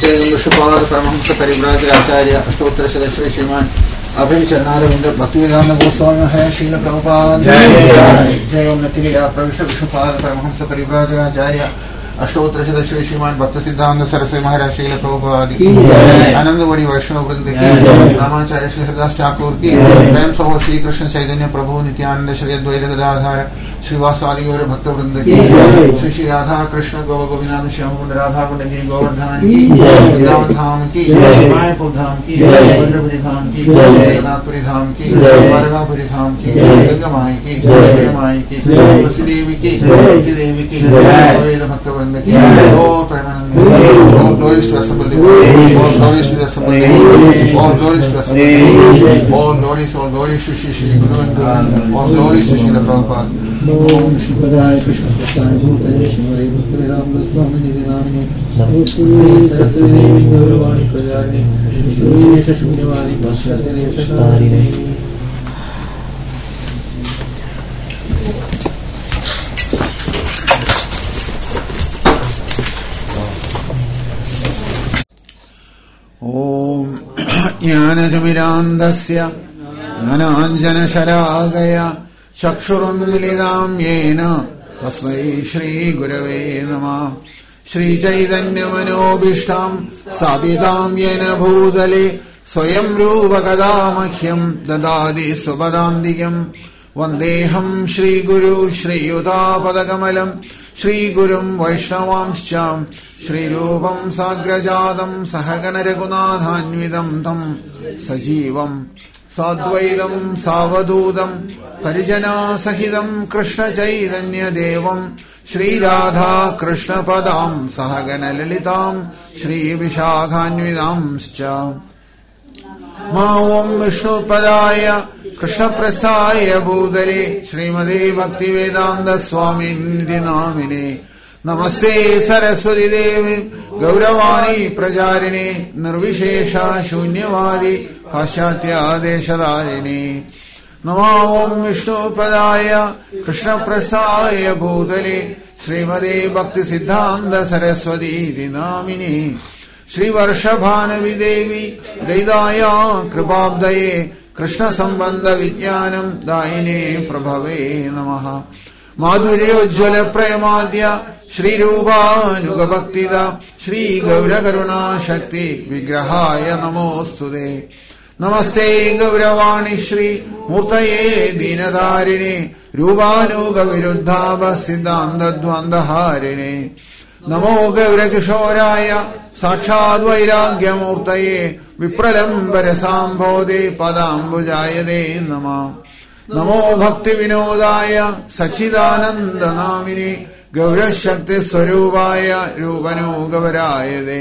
विष्णुपाद परमहंस परिव्राजकाचार्य अष्टोत्तर सदस्य श्रीमान अभय चरणारविंद भक्तिवेदांत गोस्वामी है शील प्रभुपाद जय ओम नतिलीला प्रविष्ट विष्णुपाद परमहंस परिव्राजकाचार्य अष्टोत्तर सदस्य श्रीमान भक्त सिद्धांत सरस्वती महाराज शील प्रभुपाद आनंदवड़ी वैष्णव वृंद की रामाचार्य श्री हरिदास ठाकुर की प्रेम सहो श्री कृष्ण चैतन्य प्रभु नित्यानंद श्री अद्वैत गदाधर श्रीवासादि और भक्त वृंद की श्री श्री राधा कृष्ण गौ गोविंद श्याम कुंड राधा कुंड गिरी गोवर्धन की वृंदावन धाम की मायापुर धाम की भद्रपुरी धाम की जगन्नाथपुरी धाम की द्वारकापुरी धाम की गंगा माई की माई की तुलसी देवी की नित्य देवी की वेद भक्त वृंद की और Premanand all glories to assemble the all glories to the assembly all glories to assemble all glories to Shri Guru and all glories to Srila Prabhupada. Om Shri Padaya Krishna Prasthaya Bhutale Shri Bhaktivedanta Swami Nidinamine Namaste Saraswati Devi Gauravani Prajarine Shri Yesha Shunyavadi Bhashyate Deshakarine. ओम ज्ञानतिमिरान्धस्य ज्ञानाञ्जनशलाकया चक्षुरुन्मिलितां येन तस्मै श्रीगुरवे नमः. श्रीचैतन्यमनोभीष्टां स्थापितां येन भूतले स्वयं रूपकदा मह्यं ददाति स्वपदान्तिकम्. वन्देऽहं श्रीगुरु श्रीयुतापदकमलं श्रीगुरुं वैष्णवांश्च श्रीरूपं साग्रजातं सहगणरघुनाथान्वितं तं सजीवं साद्वैतं सावधूतं परिजनासहितं कृष्णचैतन्यदेवं श्रीराधा कृष्णपदां सहगणललितां श्रीविशाखान्वितांश्च. मा ओं विष्णुपदाय कृष्णप्रस्थाय भूतले श्रीमते भक्तिवेदांत स्वामिनिधि नामिने नमस्ते सरस्वती देवी गौरवाणी प्रचारिणे निर्विशेष शून्यवादी पाश्चात्यादेशधारिणे. नमो ओं विष्णुपदाय कृष्णप्रस्थाय भूतले श्रीमते भक्ति सिद्धांत सरस्वती नामिने श्रीवर्षभानवि देवी दयिताया कृपाब्दये कृष्ण संबंध विज्ञानम दायिने प्रभवे नमः. माधुर्योज्वल प्रेमाद्य श्रीरूपानुग भक्तिदा श्री गौर करुणा शक्ति विग्रहाय नमोस्तुते. नमस्ते गौरवाणी श्री मूर्तये दीनधारिणे रूपानुग विरुद्धाभ सिद्धांत द्वंद्वहारिणे. नमो गौरकिशोराय साक्षाद् वैराग्यमूर्तये विप्रलम्बरसाम्भोधे पदाम्बुजायते नमः. नमो भक्ति विनोदाय सच्चिदानन्दनामिने गौरशक्तिस्वरूपाय रूपनुगवरायते.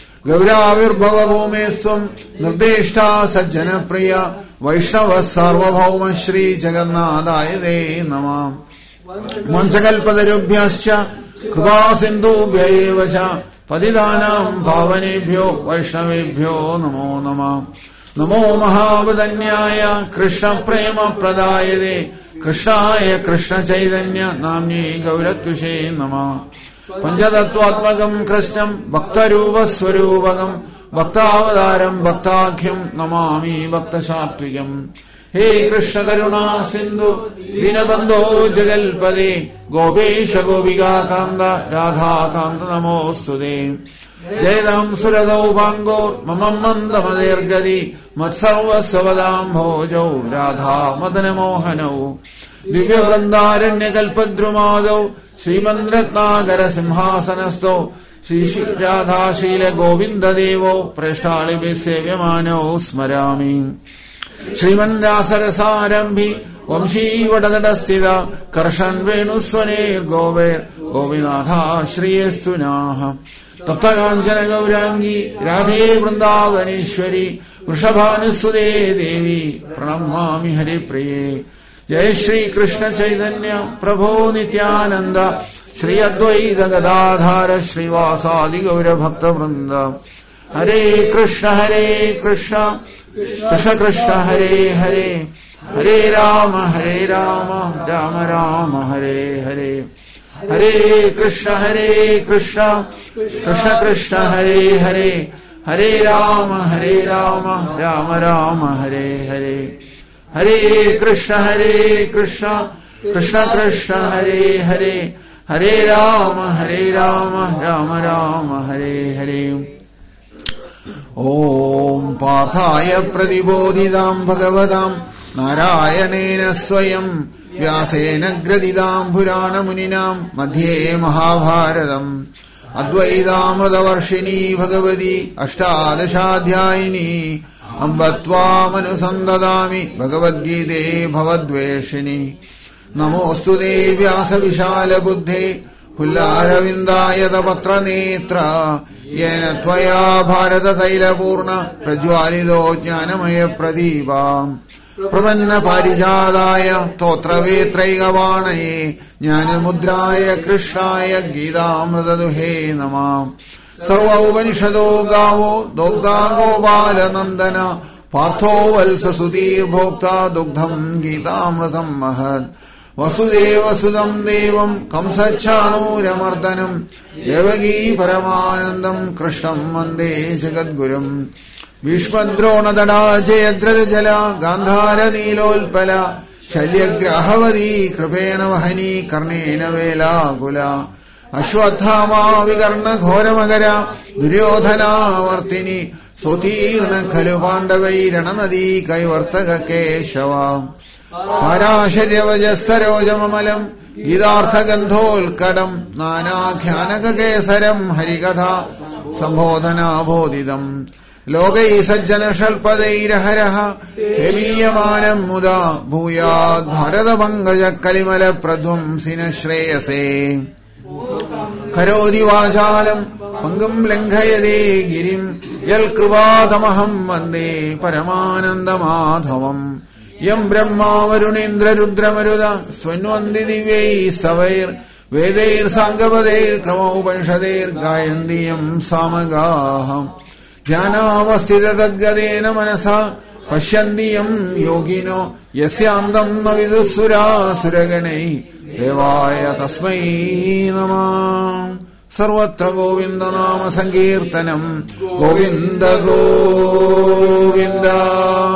गौराविर्भवभूमेस्त्वं निर्देष्टा सज्जनप्रिया वैष्णव सार्वभौम श्री जगन्नाथायते नमः. मञ्चकल्पतरुभ्यश्च कृपा सिन्धुभ्य एव च पतितानां पावनेभ्यो वैष्णवेभ्यो नमो नमः. नमो महावदन्याय कृष्ण प्रेम प्रदायते कृष्णाय कृष्ण चैतन्य नाम्ने गौरत्विषे नमः. पंचतत्वात्मकं कृष्णं भक्तरूपस्वरूपकं भक्तावतारं भक्ताख्यं नमामि भक्तसात्विकम्. हे कृष्ण करुणा सिंधु दीनबंधो जगल्पदे गोपेश गोपिका कांद राधा कांत नमोस्तुते. जयदां सुरदौ पांगोर मम मंदमदेर्गदि मत्सर्वस्वदां भोजौ राधा मदन मोहनौ दिव्य वृंदारण्य कल्पद्रुमादौ श्रीमन्द्रत्नाकर सिंहासनस्थौ श्री राधा शील गोविंद देवो प्रेष्ठालिभिः सेव्यमानौ स्मरामि. श्रीमन्रासरसारम्भि वंशीवटतटस्थिता कर्षन् वेणुस्वनेर्गोवेर् गोविनाथा श्रियस्तु नः. तप्तकाञ्चन गौरांगी राधे वृन्दावनेश्वरी वृषभानुसुते देवी प्रणमामि हरिप्रिये. जय श्री कृष्ण चैतन्य प्रभो नित्यानंद श्री अद्वैत गदाधर श्रीवासादि गौर भक्त वृंद. हरे Krishna Krishna Krishna Hare Hare Hare Ram Ram Ram Hare Hare Hare Krishna Krishna Krishna Hare Hare, Hare Rama Rama Rama Hare Hare. Hare Krishna Krishna Krishna Hare Hare, Hare Rama Rama Rama Hare Hare. Om Parthaya Pradibodhidam Bhagavatam Narayanena Swayam Vyasena Gradidam Purana Muninam Madhye Mahabharatam Advaidamradavarshini Bhagavati Ashtadashadhyayini Ambatvam Anusandadami Bhagavad-gite Bhavadveshini. Namostu te Vyasa Vishala Buddhe Pullaravindayata Patra Netra Yena Tvaya Bharata Taila Purna Prajwalido Jnanamaya Pradipa Pravanna Parijadaya Totra Vetraigavanaye Jnanamudraya Krishnaya Gidamradaduhe Namah. Sarva Upanishado Gavo Dogda Gopala Nandana Partho Valsa Sudhir Bhokta Dugdham Gitamratam Mahad. Vasudeva Sudam Devam Kamsachanuramardanam Devagi Paramanandam Krishnam Mande Jagadgurum. Vishmadrona Dada Jayadrada Jala Gandhara Nilolpala Shalyagrahavadi Kripena Vahani Karnena Vela Gula Ashwathama Vigarna Ghoramagara Duryodhana Vartini Sotirna Kalupandavai Rananadi Kaivartaka Keshava Parasharya Vajasarojamamalam Gidartha Gandhol Kadam Nana Kyanaka Kesaram Harikatha Sambodhana Bodhidam Logai Sajjana Shalpadairaharaha Heviyamanam Muda Bhuyad Bharata Bangaja Kalimala Pradhum Sinashreyase Karodi Vajalam Pangam Langhayade Girim Yal Kruvadamaham Vande Paramananda Madhavam Yam Brahma Varunendra Rudra Maruda Swanwandi Divei Savair Vedair Sangavadeir Krama Upanishadeir Gayandiyam Samagaham Jnana Avastita Tadgadena Manasa Pashyandiyam Yogino Yasyandam Navidusura Suraganei Devaya Tasmai Namah. Sarvatra Govinda Nama Sankirtanam Govinda Govinda.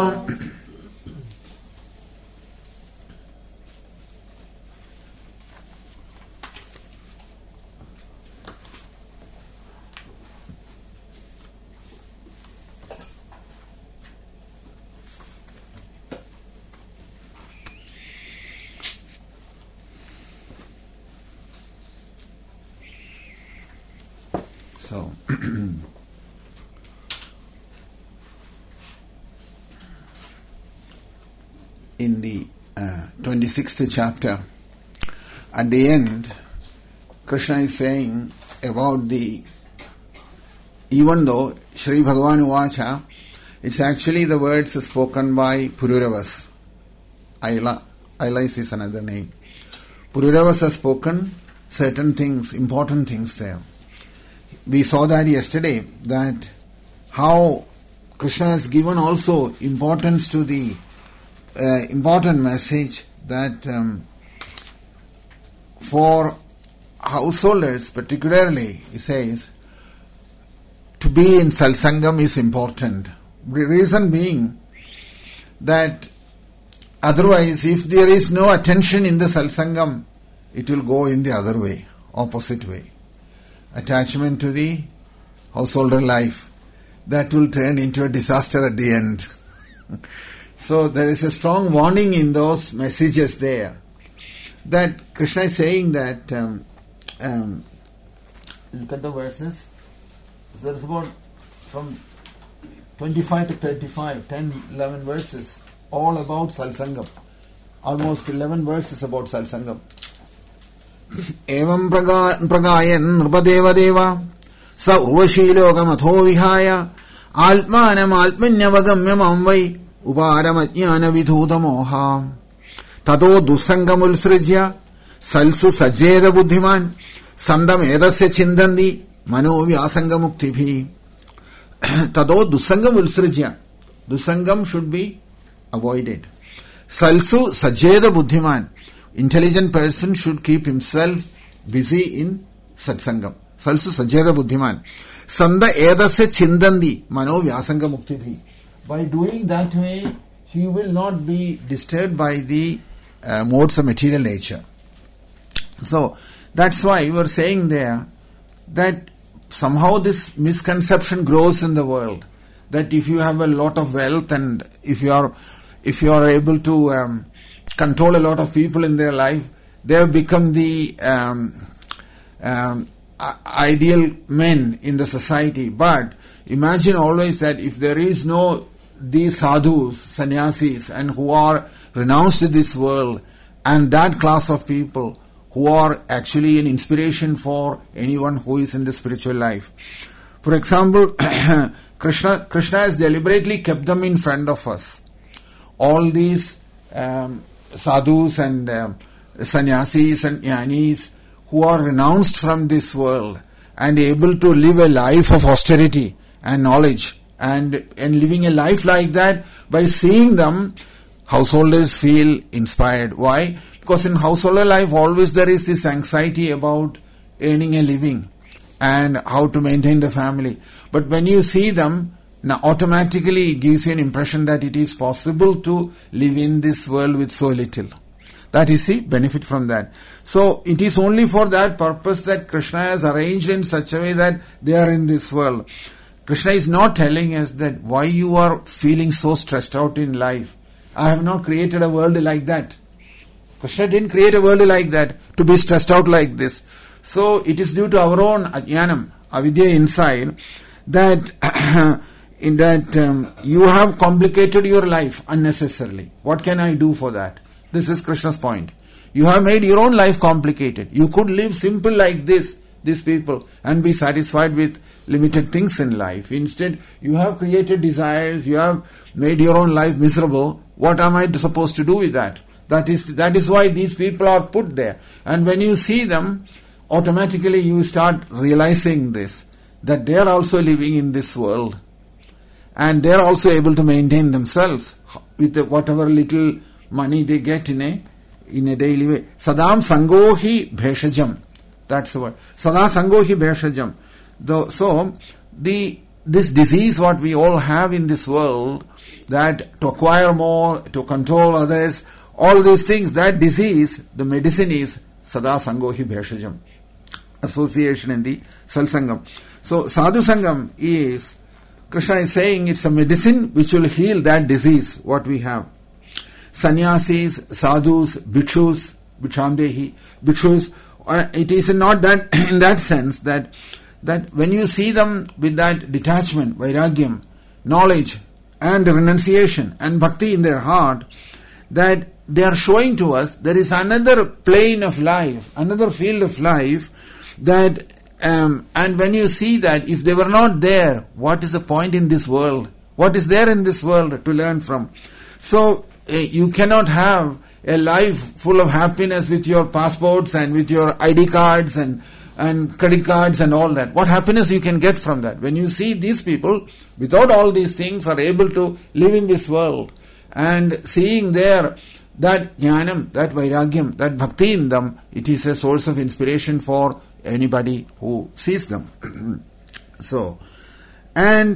So, in the 26th chapter, at the end, Krishna is saying about even though Shri Bhagavan Uvacha, it's actually the words spoken by Pururavas. Aila is another name. Pururavas has spoken certain things, important things there. We saw that yesterday, that how Krishna has given also importance to the important message that for householders particularly, he says, to be in Salsangam is important. The reason being that otherwise, if there is no attention in the Salsangam, it will go in the other way, opposite way. Attachment to the householder life, that will turn into a disaster at the end. So there is a strong warning in those messages there, that Krishna is saying that look at the verses. There is about from 25 to 35, 10, 11 verses, all about Salsangam. Almost 11 verses about Salsangam. Evam pragayan nrpadeva deva sa urvashilokamato vihaya almanam almanyavagamya mamvai uparamajnana vidhuta moha tado dusangamul srijya salsu sajjeda buddhiman sandam edasya chindandi mano vyasangamukti tado dusangamul srijya. Dusangam should be avoided. Salsu sajjeda buddhiman. Intelligent person should keep himself busy in satsangam. Salsu sajeda buddhiman. Sanda edasya chindandi mano vyasanga muktibhi. By doing that way, he will not be disturbed by the modes of material nature. So, that's why you were saying there that somehow this misconception grows in the world, that if you have a lot of wealth and if you are able to control a lot of people in their life, they have become the ideal men in the society. But imagine always that if there is no these sadhus, sannyasis, and who are renounced to this world, and that class of people who are actually an inspiration for anyone who is in the spiritual life. For example, Krishna has deliberately kept them in front of us. All these sadhus and sannyasis and jnanis who are renounced from this world and able to live a life of austerity and knowledge, and living a life like that, by seeing them, householders feel inspired. Why? Because in householder life always there is this anxiety about earning a living and how to maintain the family. But when you see them, now automatically it gives you an impression that it is possible to live in this world with so little. That is the benefit from that. So it is only for that purpose that Krishna has arranged in such a way that they are in this world. Krishna is not telling us that why you are feeling so stressed out in life. I have not created a world like that. Krishna didn't create a world like that to be stressed out like this. So it is due to our own ajnanam, avidya inside, that you have complicated your life unnecessarily. What can I do for that? This is Krishna's point. You have made your own life complicated. You could live simple like this, these people, and be satisfied with limited things in life. Instead, you have created desires, you have made your own life miserable. What am I supposed to do with that? That is why these people are put there. And when you see them, automatically you start realizing this, that they are also living in this world. And they are also able to maintain themselves with whatever little money they get in a daily way. Sadam sangohi bheshajam. That's the word. Sada sangohi bheshajam. So, this disease what we all have in this world, that to acquire more, to control others, all these things, that disease, the medicine is sada sangohi bheshajam. Association in the salsangam. So, sadhu sangam is, Krishna is saying it's a medicine which will heal that disease, what we have. Sannyasis, sadhus, bhikshus, bhikshamdehi, bhikshus, it is not that in that sense that when you see them with that detachment, vairagyam, knowledge and renunciation and bhakti in their heart, that they are showing to us there is another plane of life, another field of life, that and when you see that if they were not there, what is the point in this world? What is there in this world to learn from? So you cannot have a life full of happiness with your passports and with your ID cards and credit cards and all that. What happiness you can get from that? When you see these people, without all these things, are able to live in this world, and seeing there that jnanam, that vairagyam, that bhakti in them, it is a source of inspiration for anybody who sees them. So, and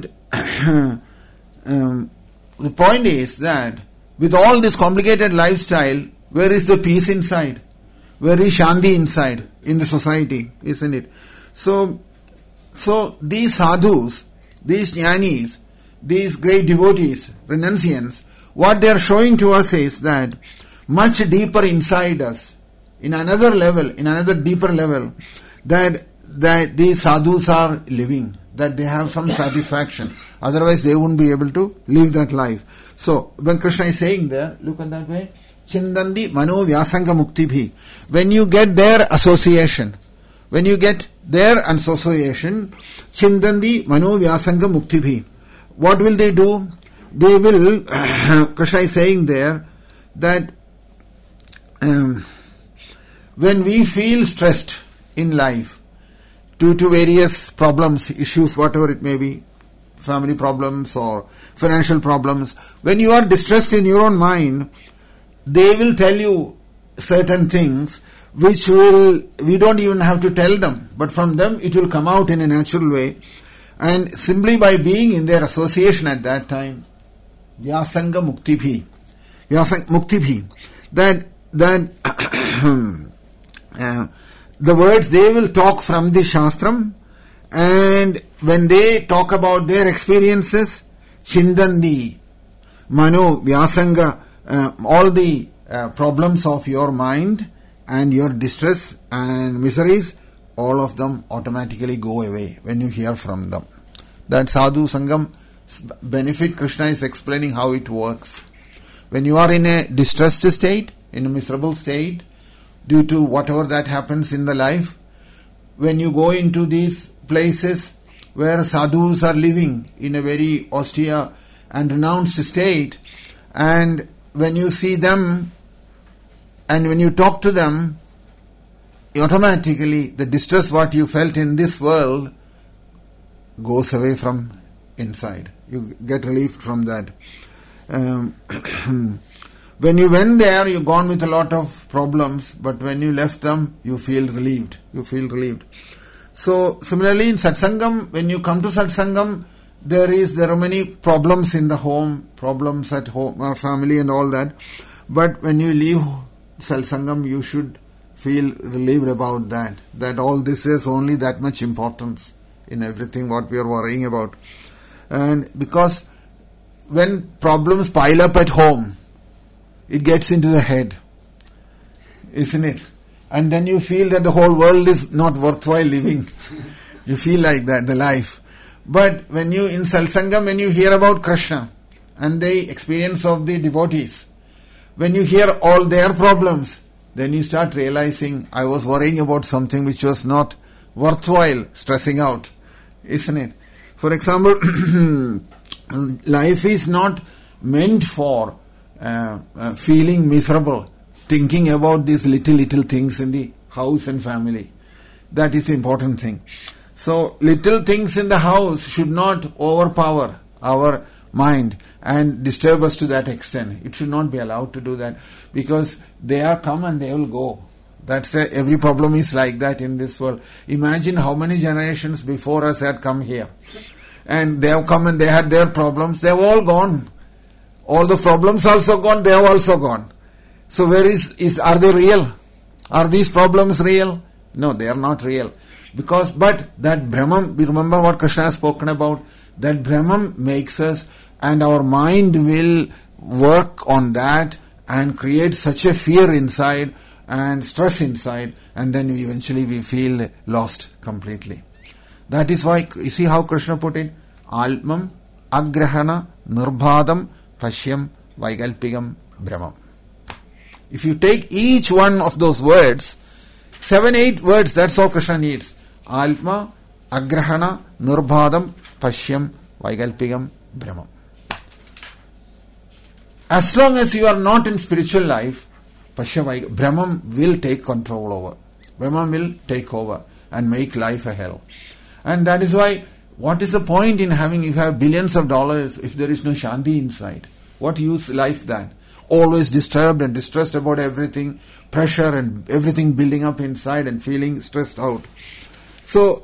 the point is that with all this complicated lifestyle, where is the peace inside? Where is Shanti inside in the society, isn't it? So these sadhus, these jnanis, these great devotees, renunciants, what they are showing to us is that much deeper inside us, in another level, in another deeper level, that these sadhus are living, that they have some satisfaction. Otherwise they wouldn't be able to live that life. So, when Krishna is saying there, look at that way, Chindandi mano vyasanga muktibhi. When you get their association, Chindandi mano vyasanga muktibhi. What will they do? They will, Krishna is saying there, that when we feel stressed in life, due to various problems, issues, whatever it may be, family problems or financial problems, when you are distressed in your own mind, they will tell you certain things which we don't even have to tell them, but from them it will come out in a natural way. And simply by being in their association at that time, Vyasanga Muktibhi, that the words they will talk from the Shastram, and when they talk about their experiences, Chindandi, Mano, Vyasanga, all the problems of your mind and your distress and miseries, all of them automatically go away when you hear from them. That Sadhu Sangam benefit, Krishna is explaining how it works. When you are in a distressed state, in a miserable state, due to whatever that happens in the life, when you go into these places where sadhus are living in a very austere and renounced state, and when you see them and when you talk to them, automatically the distress what you felt in this world goes away from inside. You get relief from that. When you went there, you gone with a lot of problems, but when you left them, you feel relieved. So similarly in Satsangam, when you come to Satsangam, there are many problems in the home, problems at home, family and all that. But when you leave Satsangam, you should feel relieved about that. That all this is only that much importance in everything what we are worrying about. And because when problems pile up at home, it gets into the head, isn't it? And then you feel that the whole world is not worthwhile living. You feel like that, the life. But when you, in Satsangam, when you hear about Krishna and the experience of the devotees, when you hear all their problems, then you start realizing, I was worrying about something which was not worthwhile stressing out, isn't it? For example, life is not meant for feeling miserable, thinking about these little things in the house and family. That is the important thing. So little things in the house should not overpower our mind and disturb us to that extent. It should not be allowed to do that, because they are come and they will go. Every problem is like that in this world. Imagine how many generations before us had come here, and they have come and they had their problems. They have all gone. All the problems also gone. They have also gone. So where are they real? Are these problems real? No, they are not real. But that Brahman, we remember what Krishna has spoken about, that Brahman makes us, and our mind will work on that and create such a fear inside and stress inside, and then eventually we feel lost completely. That is why, you see how Krishna put it, Almam, Agrahana, Nirbhadam, Pashyam, Vaikalpikam, Brahmam. If you take each one of those words, 7-8 words, that's all Krishna needs. Alma, Agrahana, Nirbhadam, Pashyam, Vaikalpikam, Brahmam. As long as you are not in spiritual life, Brahmam will take control over. Brahmam will take over and make life a hell. And that is why, what is the point in if you have billions of dollars, if there is no Shanti inside? What use life then? Always disturbed and distressed about everything, pressure and everything building up inside and feeling stressed out. So,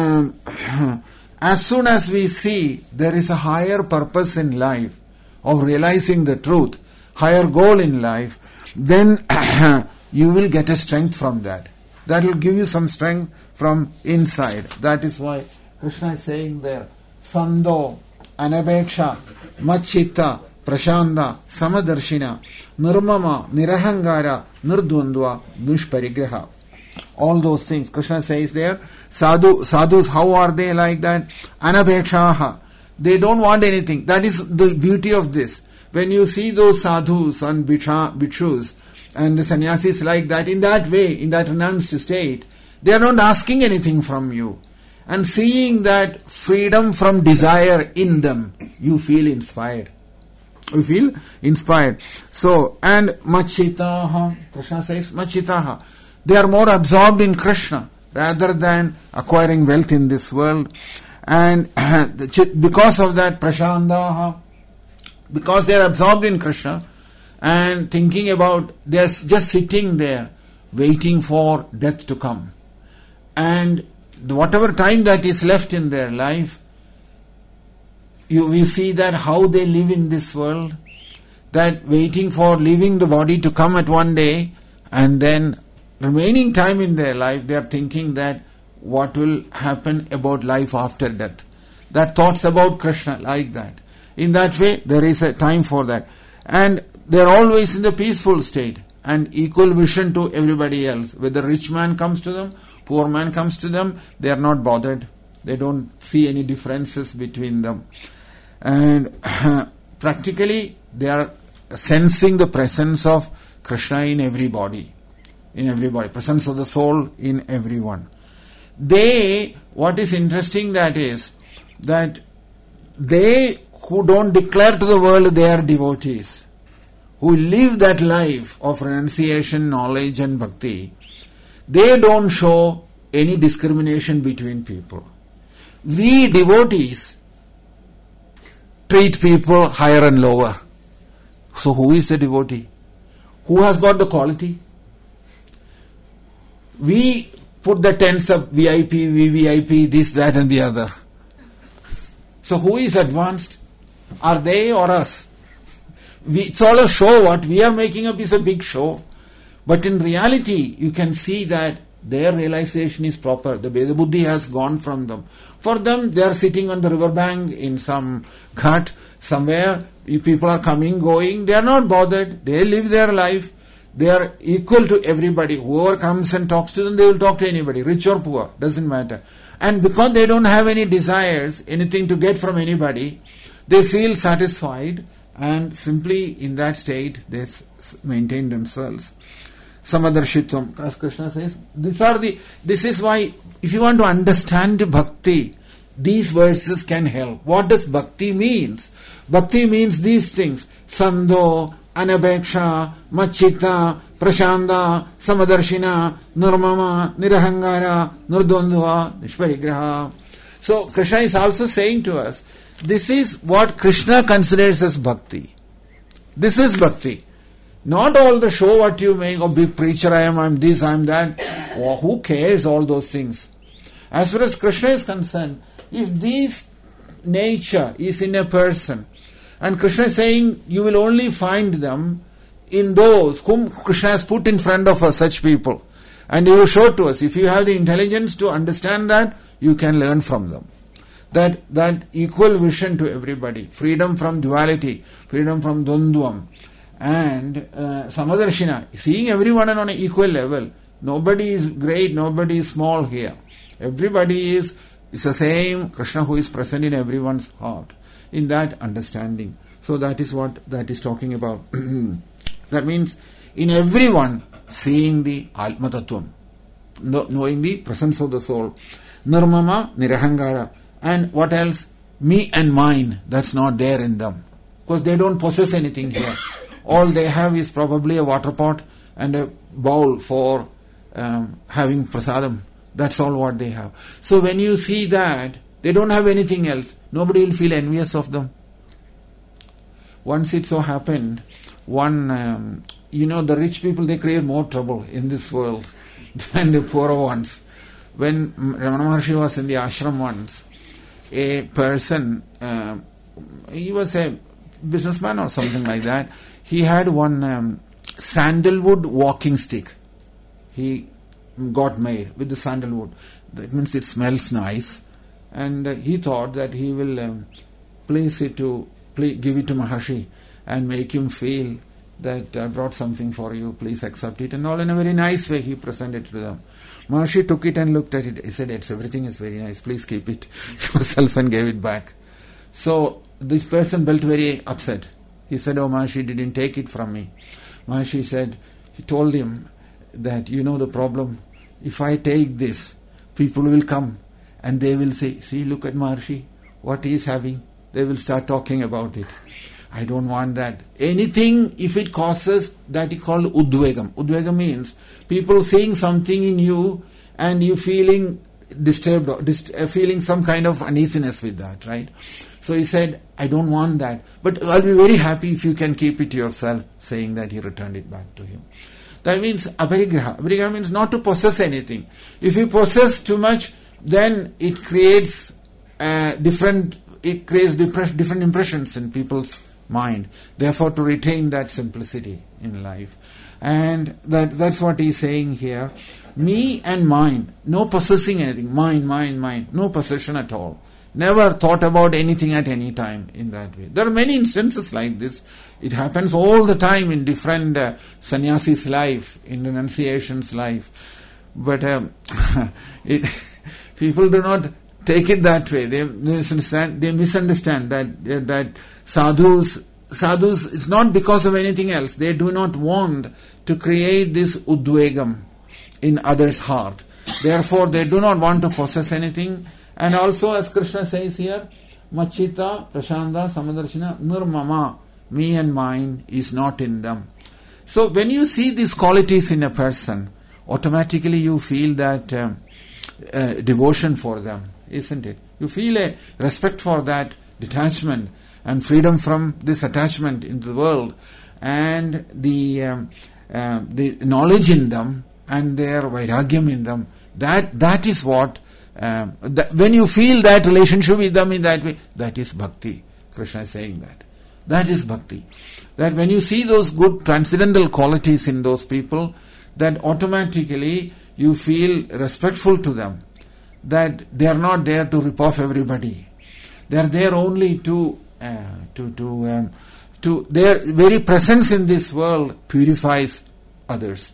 as soon as we see there is a higher purpose in life, of realizing the truth, higher goal in life, then you will get a strength from that. That will give you some strength from inside. That is why Krishna is saying there, Sando, Anabeksha, Machita, Prashanda, Samadarshina, Nirmama, Nirahangara, Nirdvandva, Nushparigraha. All those things Krishna says there. Sadhus, how are they like that? Anabekshaha. They don't want anything. That is the beauty of this. When you see those sadhus and bhikshus and the sannyasis like that, in that way, in that renounced state, they are not asking anything from you. And seeing that freedom from desire in them, you feel inspired. You feel inspired. So, and Machitaha, Krishna says, Machitaha. They are more absorbed in Krishna rather than acquiring wealth in this world. And because of that, Prashandaha, because they are absorbed in Krishna and thinking about, they are just sitting there waiting for death to come. And whatever time that is left in their life, we see that how they live in this world, that waiting for leaving the body to come at one day, and then remaining time in their life, they are thinking that what will happen about life after death. That thoughts about Krishna like that. In that way, there is a time for that. And they are always in the peaceful state and equal vision to everybody else. Whether rich man comes to them, poor man comes to them, they are not bothered. They don't see any differences between them. And practically, they are sensing the presence of Krishna in everybody. In everybody. Presence of the soul in everyone. What is interesting that is, that they who don't declare to the world they are devotees, who live that life of renunciation, knowledge and bhakti, they don't show any discrimination between people. We devotees treat people higher and lower. So who is the devotee? Who has got the quality? We put the tents up, VIP, VVIP, this, that and the other. So who is advanced? Are they or us? It's all a show. What we are making up is a big show. But in reality, you can see that their realization is proper. The Veda Buddhi has gone from them. For them, they are sitting on the riverbank in some ghat somewhere. People are coming, going. They are not bothered. They live their life. They are equal to everybody. Whoever comes and talks to them, they will talk to anybody, rich or poor, doesn't matter. And because they don't have any desires, anything to get from anybody, they feel satisfied, and simply in that state they maintain themselves. Samadarshitvam, as Krishna says, this is why, if you want to understand bhakti, these verses can help. What does bhakti means? Bhakti means these things: sandho, anapeksha, machita, prashanda, samadarshina, nirmama, nirahangara, nirdondva, nishparigraha. So Krishna is also saying to us, this is what Krishna considers as bhakti. This is bhakti. Not all the show what you make, oh big preacher I am, I'm this, I'm that. Oh, who cares all those things? As far as Krishna is concerned, if this nature is in a person, and Krishna is saying you will only find them in those whom Krishna has put in front of us, such people. And He will show to us. If you have the intelligence to understand that, you can learn from them. That equal vision to everybody. Freedom from duality. Freedom from dvandvam. And samadarshina. Seeing everyone on an equal level. Nobody is great, nobody is small here. Everybody is the same Krishna who is present in everyone's heart. In that understanding. So that is what that is talking about. That means in everyone seeing the Atma Tattvam, knowing the presence of the soul. Nirmama, nirahangara. And what else? Me and mine. That's not there in them. Because they don't possess anything here. All they have is probably a water pot and a bowl for having prasadam. That's all what they have. So when you see that, they don't have anything else. Nobody will feel envious of them. Once it so happened, the rich people, they create more trouble in this world than the poorer ones. When Ramana Maharshi was in the ashram once, a person, he was a businessman or something like that, he had one sandalwood walking stick. He got made with the sandalwood. That means it smells nice. And he thought that he will give it to Maharshi and make him feel that I brought something for you, please accept it. And all in a very nice way he presented it to them. Maharshi took it and looked at it. He said, everything is very nice, please keep it yourself, and gave it back. So this person felt very upset. He said, oh, Maharshi didn't take it from me. Maharshi said, he told him that, the problem, if I take this, people will come and they will say, see, look at Maharshi, what he is having. They will start talking about it. I don't want that. Anything, if it causes that is called udvegam. Udvegam means people seeing something in you and you feeling disturbed, feeling some kind of uneasiness with that, right? So he said, I don't want that. But I'll be very happy if you can keep it yourself, saying that he returned it back to him. That means aparigraha. Aparigraha means not to possess anything. If you possess too much, then it creates different impressions in people's mind. Therefore, to retain that simplicity in life. And that's what he's saying here. Me and mine. No possessing anything. Mine. No possession at all. Never thought about anything at any time in that way. There are many instances like this. It happens all the time in different sannyasi's life, in renunciation's life. But people do not take it that way. They misunderstand that sadhus, it's not because of anything else. They do not want to create this udvegam in others' heart. Therefore, they do not want to possess anything. And also, as Krishna says here, Machita, Prashanda, Samadarshina, Nirmama, me and mine is not in them. So, when you see these qualities in a person, automatically you feel that devotion for them, isn't it? You feel a respect for that detachment and freedom from this attachment into the world, and the knowledge in them and their vairagyam in them. That is what. When you feel that relationship with them in that way, that is bhakti. Krishna is saying that. That is bhakti. That when you see those good transcendental qualities in those people, that automatically you feel respectful to them. That they are not there to rip off everybody. They are there only to their very presence in this world purifies others.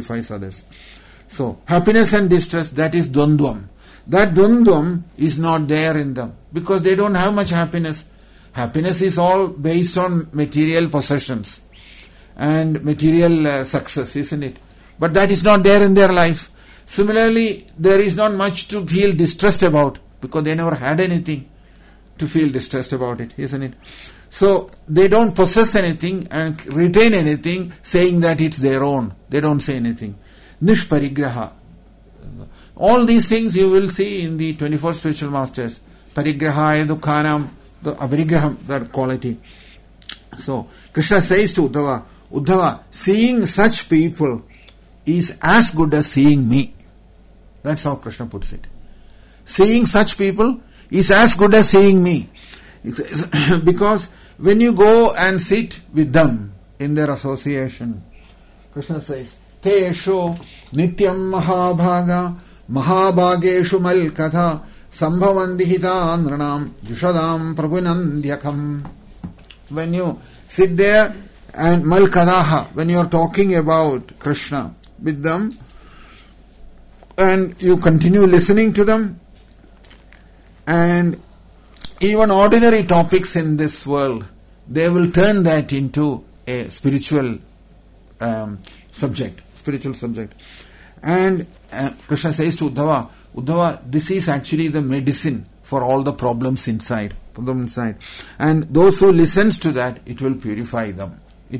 So happiness and distress, that is dvandvam. That dvandvam is not there in them because they don't have much happiness. Happiness is all based on material possessions and material success, isn't it? But that is not there in their life. Similarly, there is not much to feel distressed about because they never had anything to feel distressed about it, isn't it? So they don't possess anything and retain anything saying that it's their own. They don't say anything. Nishparigraha. All these things you will see in the 24 spiritual masters. Parigrahaya dukkhanam, the aparigraham, that quality. So Krishna says to Uddhava, seeing such people is as good as seeing me. That's how Krishna puts it. Seeing such people is as good as seeing me. Because when you go and sit with them in their association, Krishna says, Tesho nityam mahabhaga mahabhageshu malkatha sambhavandihita nranam jushadam prabhunandyakam. When you sit there and malkadaha, when you are talking about Krishna with them, and you continue listening to them, and even ordinary topics in this world, they will turn that into a spiritual subject. And Krishna says to Uddhava, this is actually the medicine for all the problems inside. And those who listens to that, it will purify them.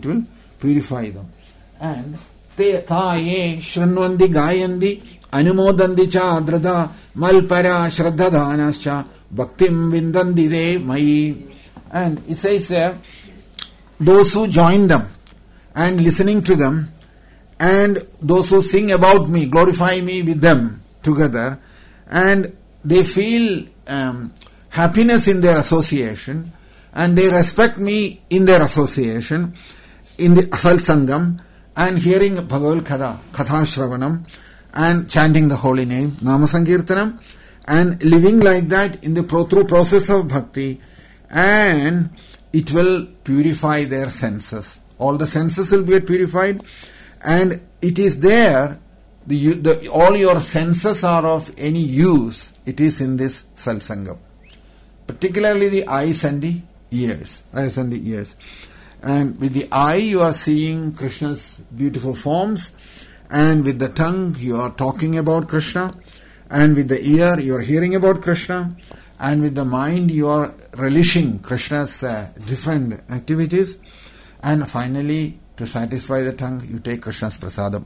And te thaye shranvandi gayandi anumodandi cha adradha malpara shraddhadanascha bhaktim vindandi de mai. And it says there, those who join them and listening to them, and those who sing about me, glorify me with them together, and they feel happiness in their association, and they respect me in their association, in the Asal Sangam, and hearing Bhagavad Katha Shravanam, and chanting the holy name, Nama Sankirtanam, and living like that in the through process of bhakti, and it will purify their senses. All the senses will get purified, and it is there, all your senses are of any use, it is in this Satsangam. Particularly the eyes and the ears. And with the eye you are seeing Krishna's beautiful forms, and with the tongue you are talking about Krishna, and with the ear you are hearing about Krishna, and with the mind you are relishing Krishna's different activities, and finally to satisfy the tongue you take Krishna's prasadam.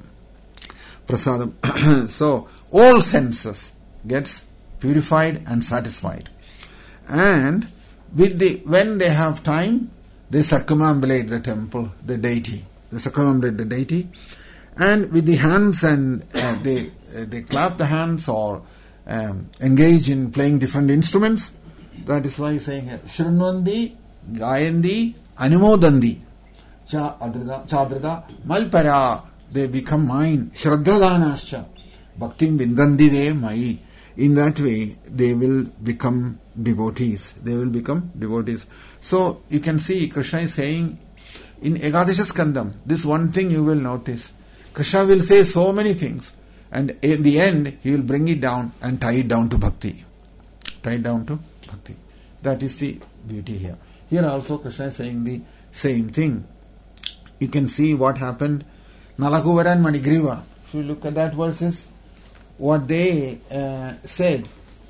So all senses gets purified and satisfied, and when they have time, they circumambulate the temple, the deity. And with the hands, and they clap the hands or engage in playing different instruments. That is why he's saying here, Shrunvandi, Gayandi, Anumodandi, Chadrida, Malpara, they become mine, Shraddhadanascha, Bhaktim Vindandi de Mai. In that way, they will become devotees. They will become devotees. So, you can see Krishna is saying, in Ekadasha Skandam, this one thing you will notice. Krishna will say so many things, and in the end, he will bring it down and tie it down to bhakti. Tie it down to bhakti. That is the beauty here. Here also Krishna is saying the same thing. You can see what happened. Nalakuvara and Manigriva. If you look at that verses, what they said.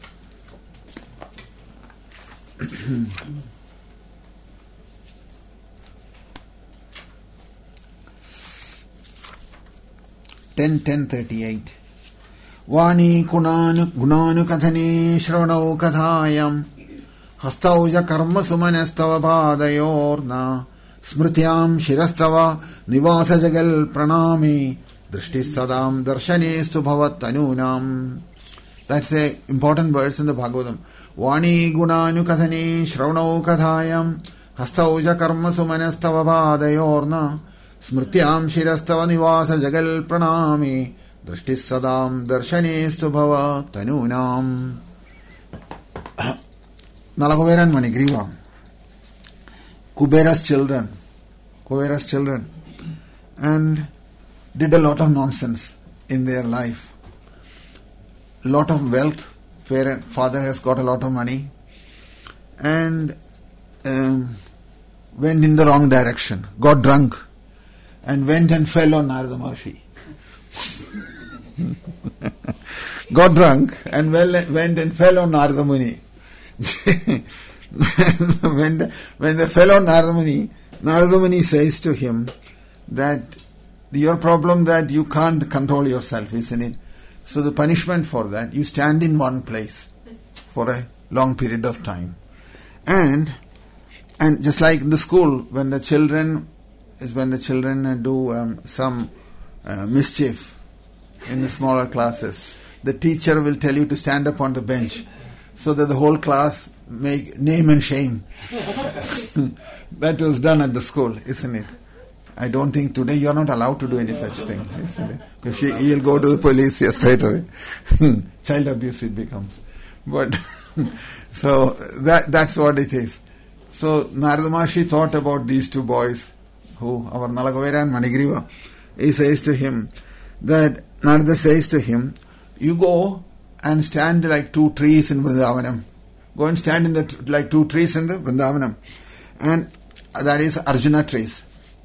(10:38) Vani gunanu kathane shravanau kathayam hastauja karma sumanastava padayorna smrityam shirastava nivasa jagal pranami drishti sadam darshanestu bhavat anunam. That's a important verse in the Bhagavatam. Vani gunanu kathane shravanau kathayam hastauja karma sumanastava padayorna Smrityam shirastava nivasa jagal pranami drishti sadam darshanestu bhava tanunam. Nalakuvara and Manigriva, Kubera's children, and did a lot of nonsense in their life. Lot of wealth, father has got a lot of money, and went in the wrong direction, got drunk, and went and fell on Narada Maharshi. Got drunk and went and fell on Narada Muni. when they fell on Narada Muni says to him that your problem that you can't control yourself, isn't it? So the punishment for that, you stand in one place for a long period of time. And just like in the school, when the children do some mischief in the smaller classes, the teacher will tell you to stand up on the bench so that the whole class make name and shame. That was done at the school, isn't it? I don't think today you are not allowed to do any such thing, isn't it? Because you'll go to the police here straight away. Child abuse it becomes. But so that's what it is. So Narada Maharshi thought about these two boys, who our Nalakuvara and Manigriva. He says to him that Narada says to him, you go and stand like two trees in Vrindavanam. Go and stand in like two trees in the Vrindavanam. And that is Arjuna trees.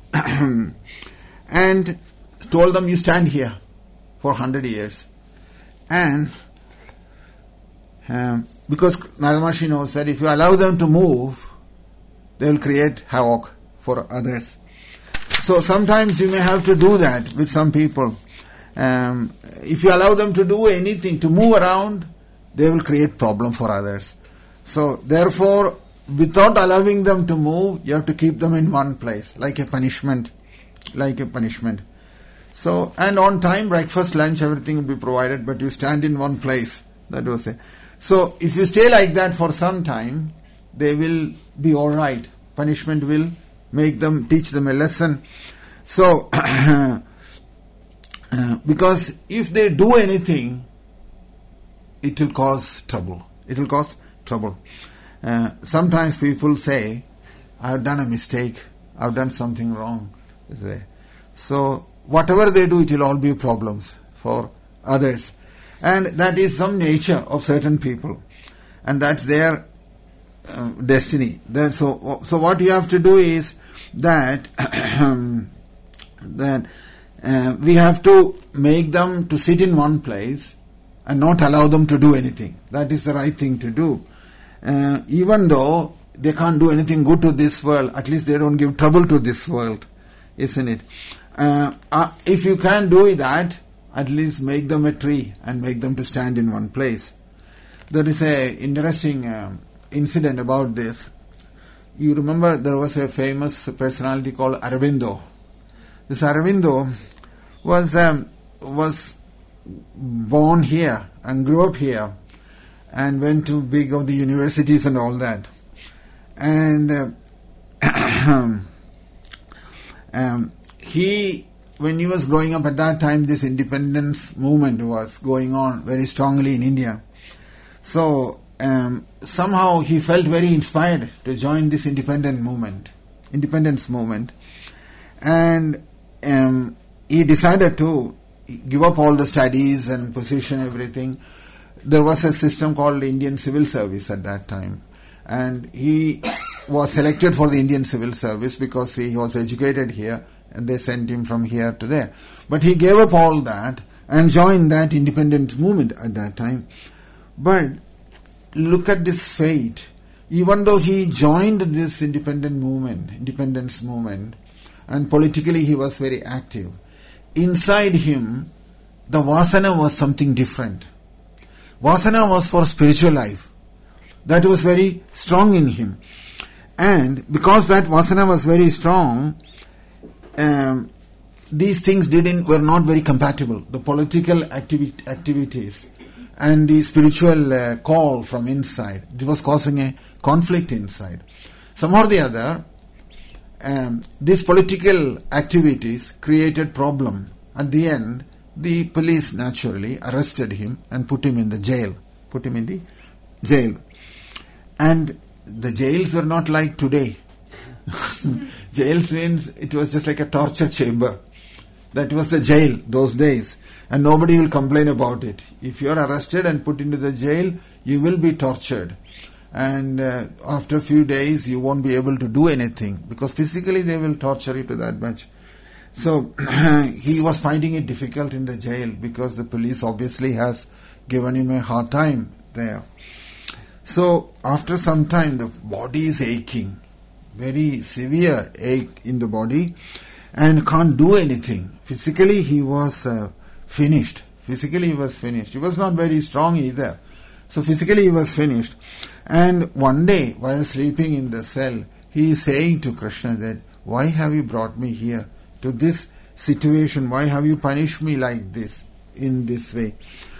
And told them, you stand here for 100 years. And because Narada Maharshi knows that if you allow them to move, they will create havoc for others. So sometimes you may have to do that with some people. If you allow them to do anything, to move around, they will create problem for others. So therefore, without allowing them to move, you have to keep them in one place, like a punishment. So, and on time, breakfast, lunch, everything will be provided, but you stand in one place. That was it. So if you stay like that for some time, they will be alright. Punishment will teach them a lesson. So, because if they do anything, it will cause trouble. Sometimes people say, I have done a mistake, I have done something wrong. So, whatever they do, it will all be problems for others. And that is some nature of certain people. And that's their destiny. So what you have to do is that we have to make them to sit in one place and not allow them to do anything. That is the right thing to do. Even though they can't do anything good to this world, at least they don't give trouble to this world, isn't it? If you can't do that, at least make them a tree and make them to stand in one place. There is a interesting incident about this. You remember there was a famous personality called Aurobindo. This Aurobindo was born here and grew up here and went to big of the universities and all that. And when he was growing up at that time, this independence movement was going on very strongly in India. So somehow he felt very inspired to join this independence movement. And he decided to give up all the studies and position, everything. There was a system called Indian Civil Service at that time. And he was selected for the Indian Civil Service because he was educated here and they sent him from here to there. But he gave up all that and joined that independence movement at that time. But look at this fate. Even though he joined this independence movement, and politically he was very active, inside him, the vasana was something different. Vasana was for spiritual life. That was very strong in him. And because that vasana was very strong, these things were not very compatible. The political activities and the spiritual call from inside, it was causing a conflict inside. Somehow or the other, these political activities created problem. At the end, the police naturally arrested him and put him in the jail. And the jails were not like today. Jails means it was just like a torture chamber. That was the jail those days. And nobody will complain about it. If you are arrested and put into the jail, you will be tortured. And after a few days, you won't be able to do anything. Because physically they will torture you to that much. So he was finding it difficult in the jail because the police obviously has given him a hard time there. So after some time, the body is aching. Very severe ache in the body. And can't do anything. Physically he was finished. He was not very strong either. So physically he was finished. And one day, while sleeping in the cell, he is saying to Krishna that, why have you brought me here to this situation? Why have you punished me like this, in this way?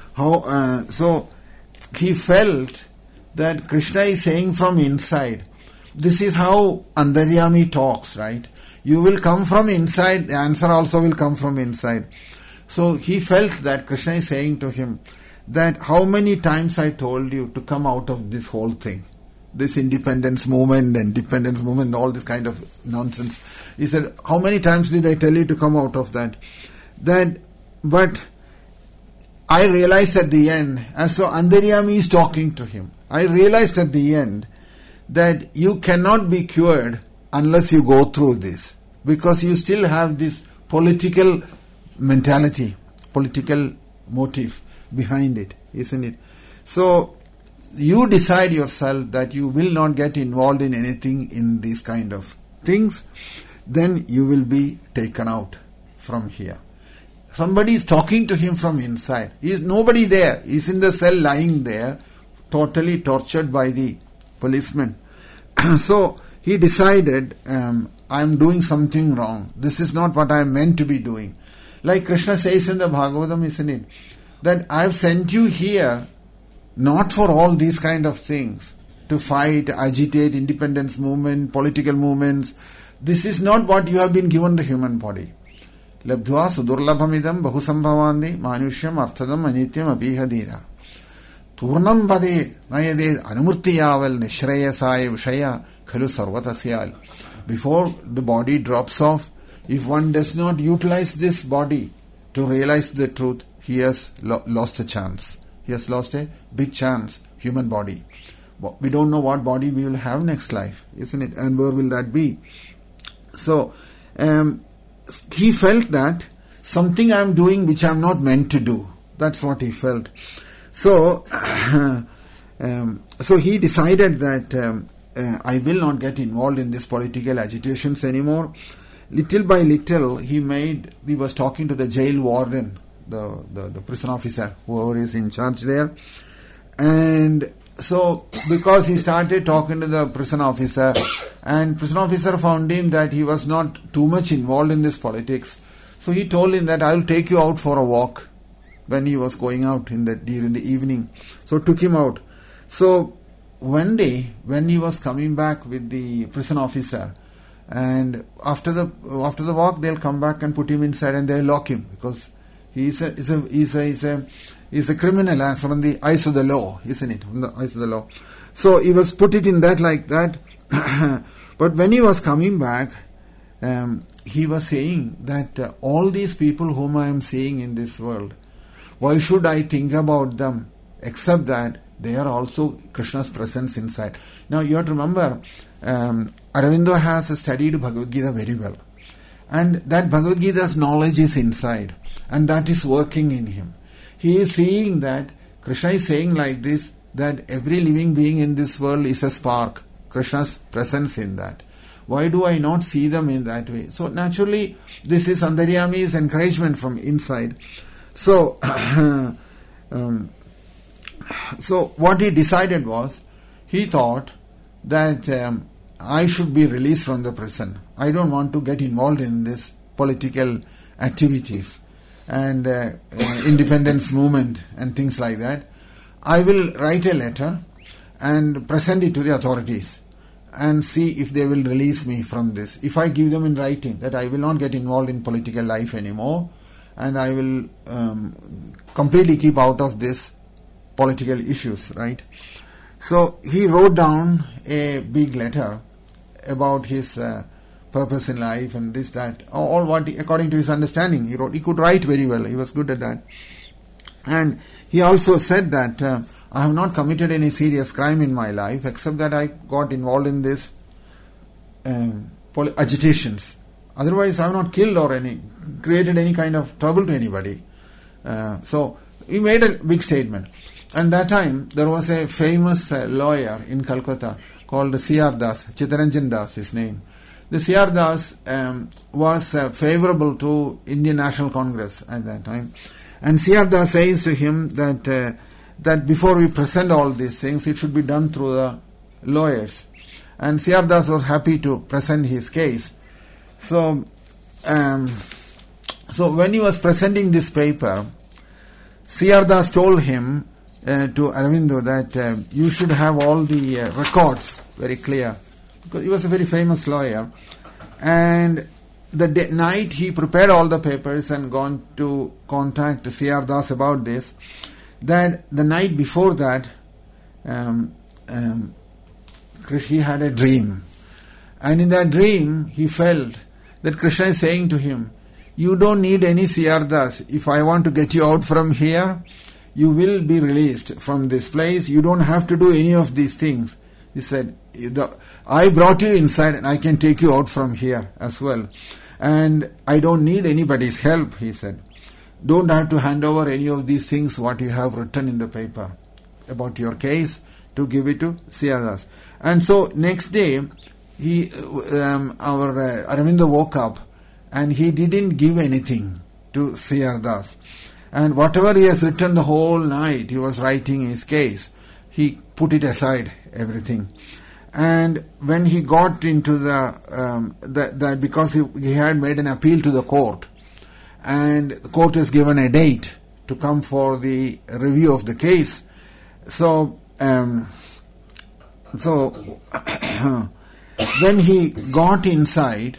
So he felt that Krishna is saying from inside. This is how Antaryami talks, right? You will come from inside, the answer also will come from inside. So he felt that Krishna is saying to him that how many times I told you to come out of this whole thing, this independence movement, all this kind of nonsense. He said, how many times did I tell you to come out of that? But I realized at the end, and so Antaryami is talking to him, I realized at the end that you cannot be cured unless you go through this. Because you still have this political mentality, political motive behind it, isn't it? So you decide yourself that you will not get involved in anything in these kind of things, then you will be taken out from here. Somebody is talking to him from inside. Nobody there. He's in the cell lying there, totally tortured by the policeman. So he decided, I am doing something wrong. This is not what I am meant to be doing. Like Krishna says in the Bhagavatam, isn't it? That I have sent you here not for all these kind of things, to fight, agitate, independence movement, political movements. This is not what you have been given the human body. Labdhva sudurlabhamidam bahusambhavandi manushyam arthadam anityam abihadira. Turnam pade nayade anumurtiyaval nishrayasaya vishaya khalu sarvatasyal. Before the body drops off, if one does not utilize this body to realize the truth, he has lost a chance. He has lost a big chance, human body. We don't know what body we will have next life, isn't it? And where will that be? So, he felt that something I am doing which I am not meant to do. That's what he felt. So, so he decided that I will not get involved in these political agitations anymore. Little by little, he was talking to the jail warden, the prison officer, whoever is in charge there. And so, because he started talking to the prison officer, and prison officer found him that he was not too much involved in this politics. So he told him that I will take you out for a walk when he was going out during the evening. So took him out. So one day when he was coming back with the prison officer, and after the walk they'll come back and put him inside and they'll lock him because he's a criminal as from the eyes of the law, isn't it? From the eyes of the law. So he was put it in that like that. But when he was coming back, he was saying that all these people whom I am seeing in this world, why should I think about them except that they are also Krishna's presence inside? Now you have to remember, Aurobindo has studied Bhagavad Gita very well. And that Bhagavad Gita's knowledge is inside. And that is working in him. He is seeing that Krishna is saying like this, that every living being in this world is a spark. Krishna's presence in that. Why do I not see them in that way? So naturally, this is Antaryami's encouragement from inside. So, so what he decided was, he thought that I should be released from the prison. I don't want to get involved in this political activities and independence movement and things like that. I will write a letter and present it to the authorities and see if they will release me from this. If I give them in writing that I will not get involved in political life anymore and I will completely keep out of this political issues, right? So he wrote down a big letter about his purpose in life and this, that, all what according to his understanding he wrote. He could write very well. He was good at that. And he also said that I have not committed any serious crime in my life except that I got involved in this agitations. Otherwise I have not killed or created any kind of trouble to anybody. So he made a big statement. And that time there was a famous lawyer in Calcutta called C.R. Das, Chittaranjan Das, his name. The C.R. Das was favorable to Indian National Congress at that time. And C.R. Das says to him that before we present all these things, it should be done through the lawyers. And C.R. Das was happy to present his case. So when he was presenting this paper, C.R. Das told him to Aurobindo that you should have all the records very clear, because he was a very famous lawyer. And the night he prepared all the papers and gone to contact C.R. Das about this, that the night before that he had a dream, and in that dream he felt that Krishna is saying to him, you don't need any C.R. Das. If I want to get you out from here, you will be released from this place. You don't have to do any of these things. He said, I brought you inside and I can take you out from here as well. And I don't need anybody's help, he said. Don't have to hand over any of these things what you have written in the paper about your case to give it to C.R. Das. And so next day, Aurobindo woke up and he didn't give anything to C.R. Das. And whatever he has written the whole night, he was writing his case. He put it aside, everything. And when he got into because he had made an appeal to the court, and the court has given a date to come for the review of the case. So when he got inside,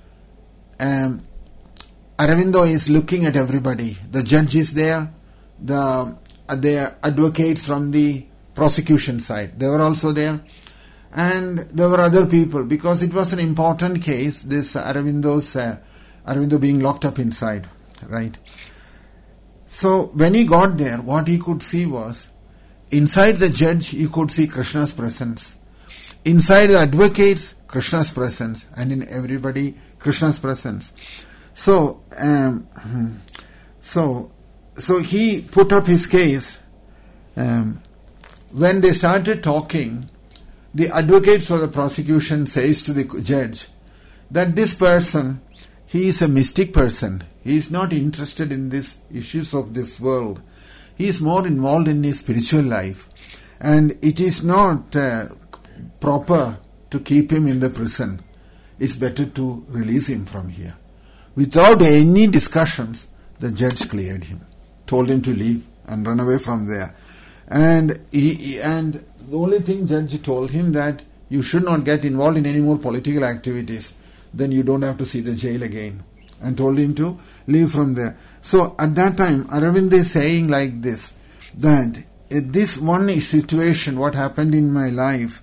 Aurobindo is looking at everybody. The judge is there, the advocates from the prosecution side, they were also there, and there were other people, because it was an important case, this Aurobindo being locked up inside, right? So when he got there, what he could see was, inside the judge he could see Krishna's presence, inside the advocates Krishna's presence, and in everybody Krishna's presence. So he put up his case. When they started talking, the advocates of the prosecution says to the judge that this person, he is a mystic person. He is not interested in these issues of this world. He is more involved in his spiritual life. And it is not proper to keep him in the prison. It's better to release him from here. without any discussions, the judge cleared him, told him to leave and run away from there. And the only thing judge told him that you should not get involved in any more political activities, then you don't have to see the jail again, and told him to leave from there. So at that time, Aravind is saying like this, that this one situation, what happened in my life,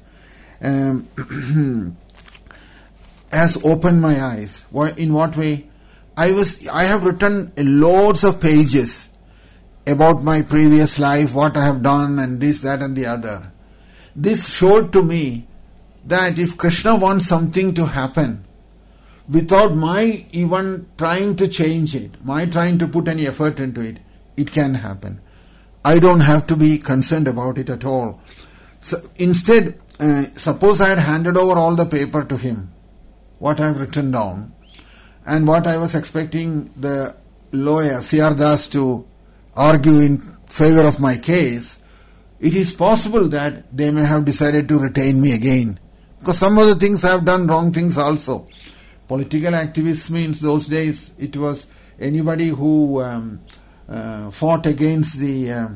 has opened my eyes. In what way? I have written loads of pages about my previous life, what I have done, and this, that, and the other. This showed to me that if Krishna wants something to happen, without my even trying to change it, my trying to put any effort into it, it can happen. I don't have to be concerned about it at all. So instead, suppose I had handed over all the paper to him, what I have written down, and what I was expecting the lawyer, C.R. Das, to argue in favor of my case, it is possible that they may have decided to retain me again. Because some of the things I have done wrong things also. Political activists means those days it was anybody who fought against the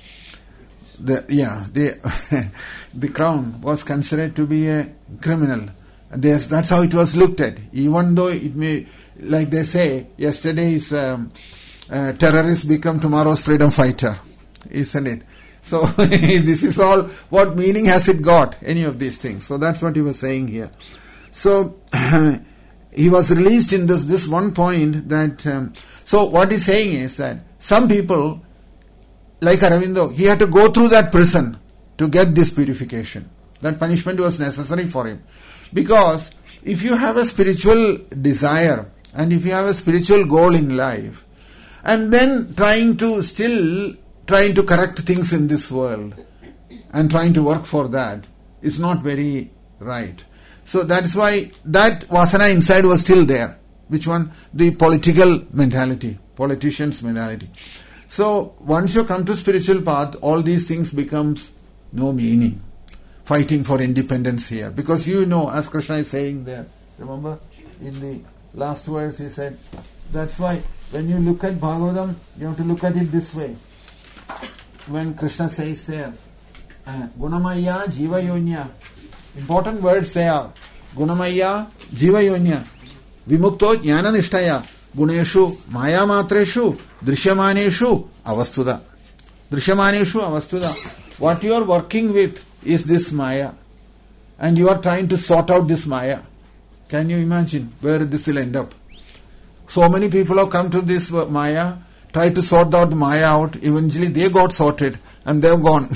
crown was considered to be a criminal. That's how it was looked at. Even though it may, like they say, yesterday's terrorist become tomorrow's freedom fighter, isn't it? So this is all, what meaning has it got, any of these things? So that's what he was saying here. So he was released in this one point that, so what he's saying is that some people, like Aurobindo, he had to go through that prison to get this purification. That punishment was necessary for him. Because if you have a spiritual desire and if you have a spiritual goal in life, and then trying to correct things in this world and trying to work for that is not very right. So that's why that vasana inside was still there. Which one? The political mentality, politician's mentality. So once you come to spiritual path, all these things becomes no meaning. Fighting for independence here. Because you know, as Krishna is saying there, remember in the last verse he said, that's why when you look at Bhagavatam, you have to look at it this way. When Krishna says there, Gunamaya Jiva Yonya, important words they are. Gunamaya Jiva Yonya, Vimukto Jnana Nishtaya, Guneshu Maya Matreshu, Drishyamaneshu Avastuda. Drishyamaneshu Avastuda. What you are working with is this Maya. And you are trying to sort out this Maya. Can you imagine where this will end up? So many people have come to this Maya, tried to sort out Maya out. Eventually they got sorted and they have gone.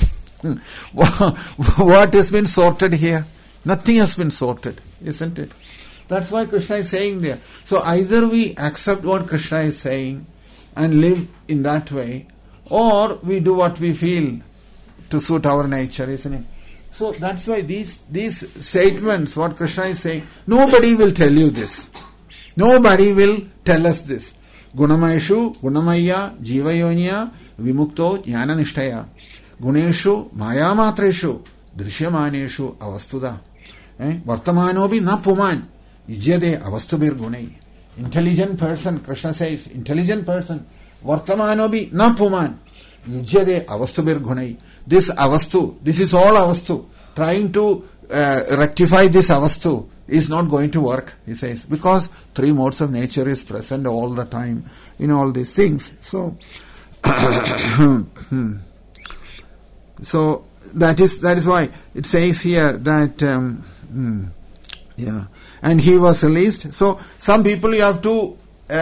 What has been sorted here? Nothing has been sorted, isn't it? That's why Krishna is saying there. So either we accept what Krishna is saying and live in that way, or we do what we feel to suit our nature, isn't it? So that's why these statements, what Krishna is saying, nobody will tell you this. Nobody will tell us this. Gunamaishu, Gunamaya, Jivayonya, Vimukto, Jnana Nishtaya. Guneshu, Maya Matreshu, Drishyamaneshu, Avastuda. Vartamanobi na puman, Ijyade Avastubir Gunai. Intelligent person, Krishna says, intelligent person, Vartamanobi na puman, Ijyade Avastubir Gunai. This Avastu, this is all Avastu. Trying to rectify this Avastu is not going to work, he says, because three modes of nature is present all the time in all these things. So, so that is why it says here that and he was released. So some people you have to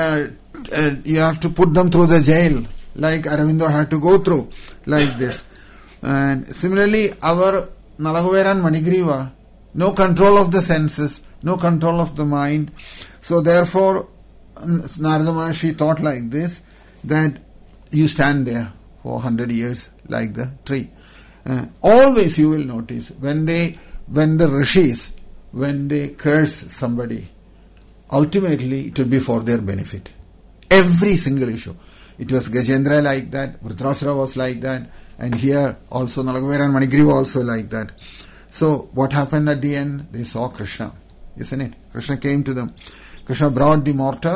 put them through the jail, like Aurobindo had to go through, like this. And similarly, our Nalaguvera and Manigriva, no control of the senses, no control of the mind. So therefore, Narada Maharshi thought like this, that you stand there for 100 years like the tree. Always you will notice, when the rishis, when they curse somebody, ultimately it will be for their benefit. Every single issue. It was Gajendra like that, Vritrasura was like that, and here also Nalaguvera and Manigriva also like that. So what happened at the end? They saw Krishna, isn't it? Krishna came to them. Krishna brought the mortar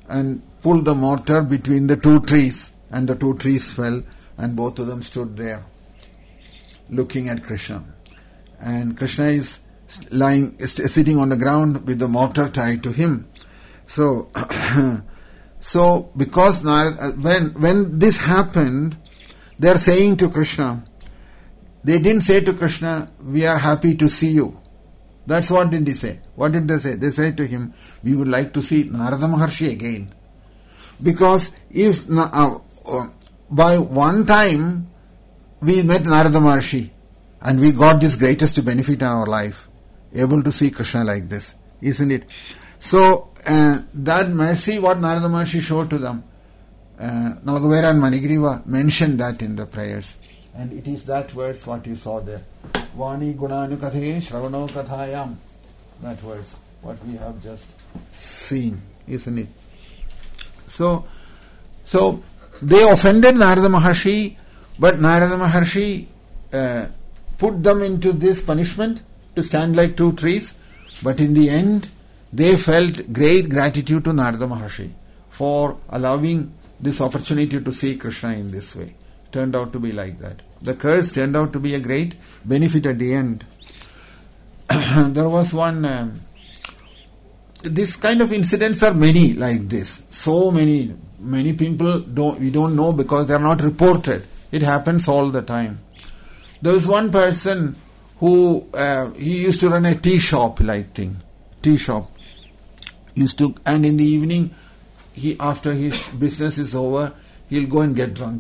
and pulled the mortar between the two trees, and the two trees fell, and both of them stood there looking at Krishna. And Krishna is sitting on the ground with the mortar tied to him. So, because when this happened, they are saying to Krishna, they didn't say to Krishna, we are happy to see you. That's what did they say. What did they say? They said to him, we would like to see Narada Maharshi again. Because if by one time we met Narada Maharshi and we got this greatest benefit in our life, able to see Krishna like this, isn't it? So that mercy what Narada Maharshi showed to them, Nalagavera and Manigriva mentioned that in the prayers. And it is that verse what you saw there. Vani Gunanukathe Shravano Kathayam. That verse, what we have just seen, isn't it? So they offended Narada Maharshi, but Narada Maharshi put them into this punishment to stand like two trees. But in the end, they felt great gratitude to Narada Maharshi for allowing this opportunity to see Krishna in this way. Turned out to be like that. The curse turned out to be a great benefit at the end. There was one, this kind of incidents are many like this. So many people we don't know because they are not reported. It happens all the time. There was one person who he used to run a tea shop like thing. Tea shop. And in the evening, after his business is over, he'll go and get drunk.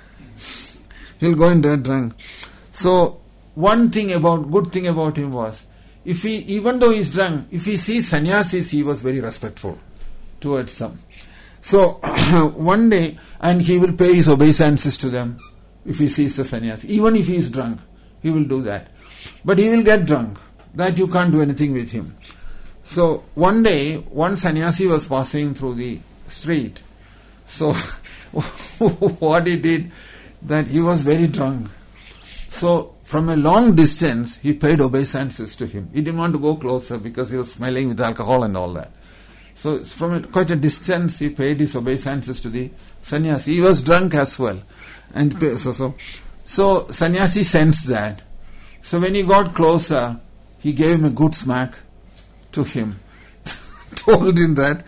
So good thing about him was, even though he's drunk, if he sees sannyasis, he was very respectful towards them. So one day, and he will pay his obeisances to them if he sees the sannyasi. Even if he is drunk, he will do that. But he will get drunk. That you can't do anything with him. So one day, one sannyasi was passing through the street. So what he did, that he was very drunk. So from a long distance, he paid obeisances to him. He didn't want to go closer because he was smelling with alcohol and all that. So from quite a distance, he paid his obeisances to the sannyasi. He was drunk as well. And so sannyasi sensed that. So when he got closer, he gave him a good smack to him. Told him that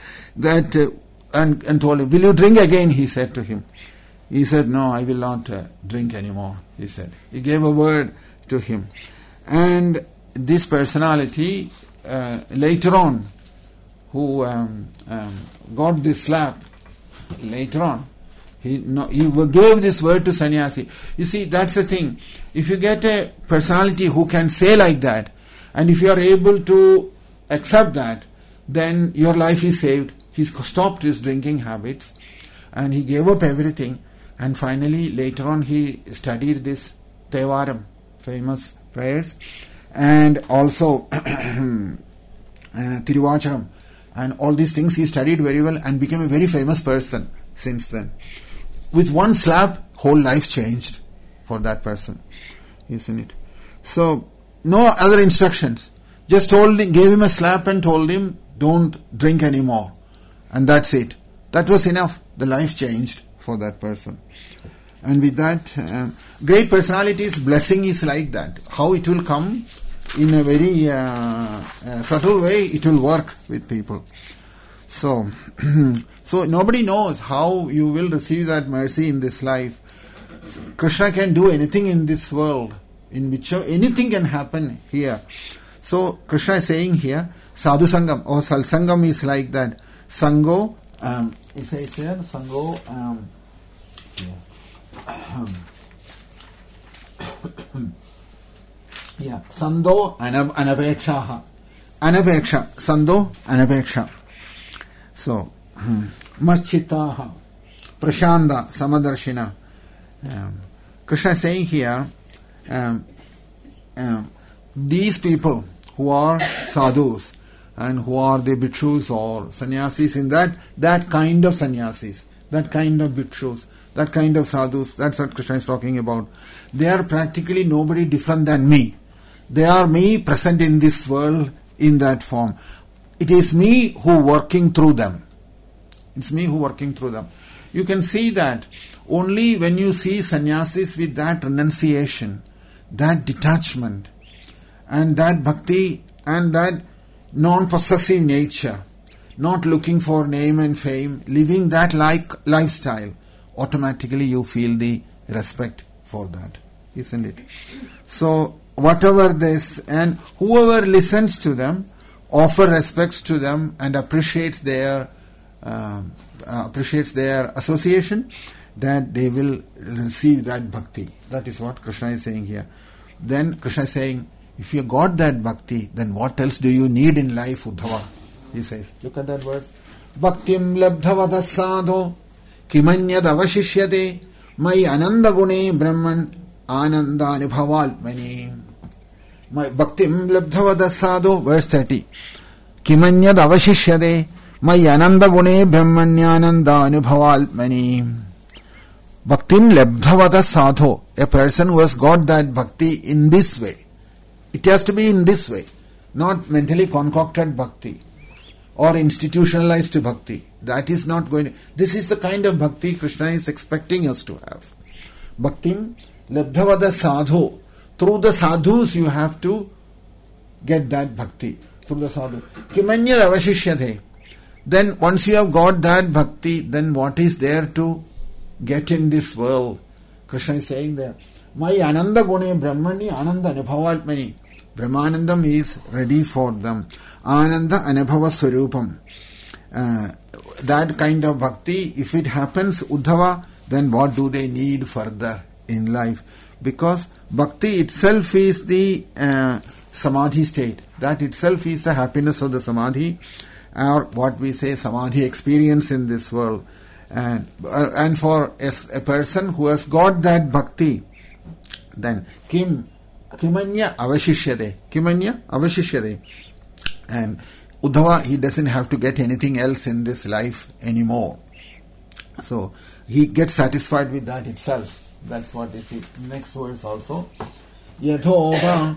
and told him, will you drink again? He said to him. He said, no, I will not drink anymore, he said. He gave a word to him. And this personality, later on, who got this slap, later on, he gave this word to sannyasi. You see, that's the thing. If you get a personality who can say like that, and if you are able to accept that, then your life is saved. He stopped his drinking habits, and he gave up everything. And finally, later on, he studied this Tevaram, famous prayers, and also Tiruvacham, and all these things he studied very well and became a very famous person since then. With one slap, whole life changed for that person, isn't it? So, no other instructions. Just gave him a slap and told him, don't drink anymore. And that's it. That was enough. The life changed for that person. And with that, great personalities, blessing is like that. How it will come in a very subtle way, it will work with people. So nobody knows how you will receive that mercy in this life. Krishna can do anything in this world, in which anything can happen here. So Krishna is saying here, Sadhu Sangam or Sal Sangam is like that. Sango, it says here, Sango, Sando Anapeksha. Anapeksha. Sando Anapeksha. So, Maschitaha. Prashanda Samadarshina. Krishna is saying here, these people who are sadhus and who are the bhikshus or sannyasis in that kind of sannyasis, that kind of bhikshus, that kind of sadhus, that's what Krishna is talking about. They are practically nobody different than me. They are me present in this world in that form. It is me who working through them. It's me who working through them. You can see that only when you see sannyasis with that renunciation, that detachment, and that bhakti, and that non-possessive nature, not looking for name and fame, living that lifestyle, automatically you feel the respect for that, isn't it? So whatever this, and whoever listens to them, offer respects to them and appreciates their association, that they will receive that bhakti. That is what Krishna is saying here. Then Krishna is saying, if you got that bhakti, then what else do you need in life, Uddhava? He says, look at that verse. Bhaktim labdhavada sadho kimanyad avashishyate mai ananda gune brahman ananda anubhavalmani. My bhaktim labdhavada sadho, verse 30. Kimanyad avashishyate mai ananda gune brahmanyananda anubhavalmani. Bhaktim labdhavada sadho, a person who has got that bhakti in this way. It has to be in this way, not mentally concocted bhakti or institutionalized bhakti. That is not going to... This is the kind of bhakti Krishna is expecting us to have. Bhaktim labdhavada sadho. Through the sadhus you have to get that bhakti. Through the sadhu. Kimanyad avashishyate. Then once you have got that bhakti, then what is there to get in this world? Krishna is saying there, my ananda gune brahmani ananda anubhavalmani. Brahmanandam is ready for them. Ananda anubhava swarupam. That kind of bhakti, if it happens, Uddhava, then what do they need further in life? Because bhakti itself is the samadhi state. That itself is the happiness of the samadhi, or what we say samadhi experience in this world. And for a person who has got that bhakti, then kimanya avashishyade. Kimanya avashishyade. And Uddhava, he doesn't have to get anything else in this life anymore. So he gets satisfied with that itself. That's what is the next verse also. Yathoba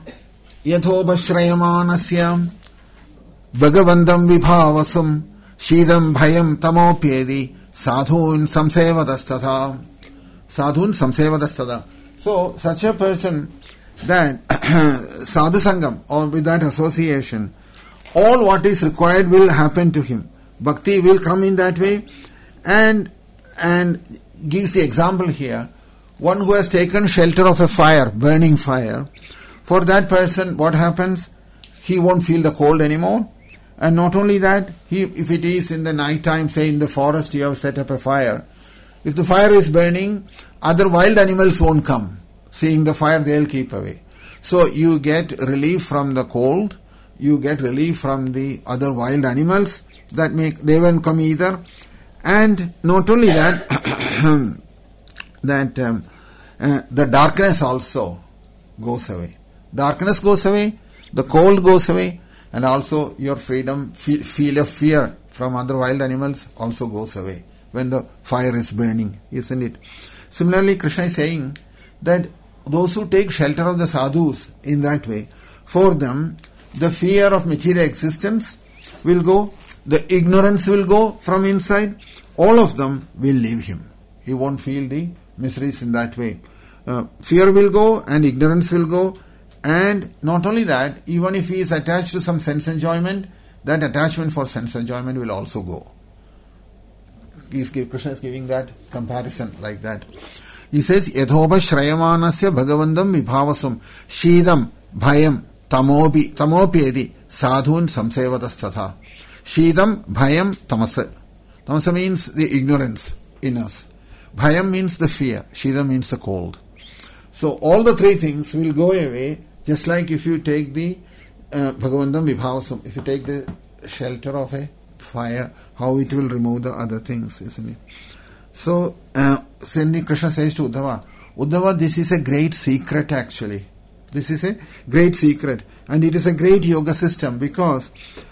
shrayamanasya bhagavandam vibhavasam shidam bhayam tamopyedi sadhun samsevadastatha. Sadhun samsevadastatha. So such a person, that sadhu sangam, or with that association, all what is required will happen to him. Bhakti will come in that way, and gives the example here. One who has taken shelter of a fire, burning fire, for that person what happens? He won't feel the cold anymore. And not only that, if it is in the night time, say in the forest you have set up a fire, if the fire is burning, other wild animals won't come. Seeing the fire, they'll keep away. So you get relief from the cold, you get relief from the other wild animals, they won't come either. And not only that, the darkness also goes away. Darkness goes away, the cold goes away, and also your freedom, feel of fear from other wild animals also goes away when the fire is burning, isn't it? Similarly, Krishna is saying that those who take shelter of the sadhus in that way, for them, the fear of material existence will go, the ignorance will go from inside, all of them will leave him. He won't feel the miseries in that way. Fear will go and ignorance will go, and not only that, even if he is attached to some sense enjoyment, that attachment for sense enjoyment will also go. Krishna is giving that comparison like that. He says, Yathoba shrayamanasya bhagavandam vibhavasam shidam bhayam tamopyedi sadhun samsevadastatha. Shidam bhayam tamasa. Tamasa means the ignorance in us. Bhayam means the fear. Shidam means the cold. So all the three things will go away, just like if you take the bhagavandam vibhavasam, if you take the shelter of a fire, how it will remove the other things, isn't it? So, Krishna says to Uddhava, this is a great secret actually. This is a great secret. And it is a great yoga system, because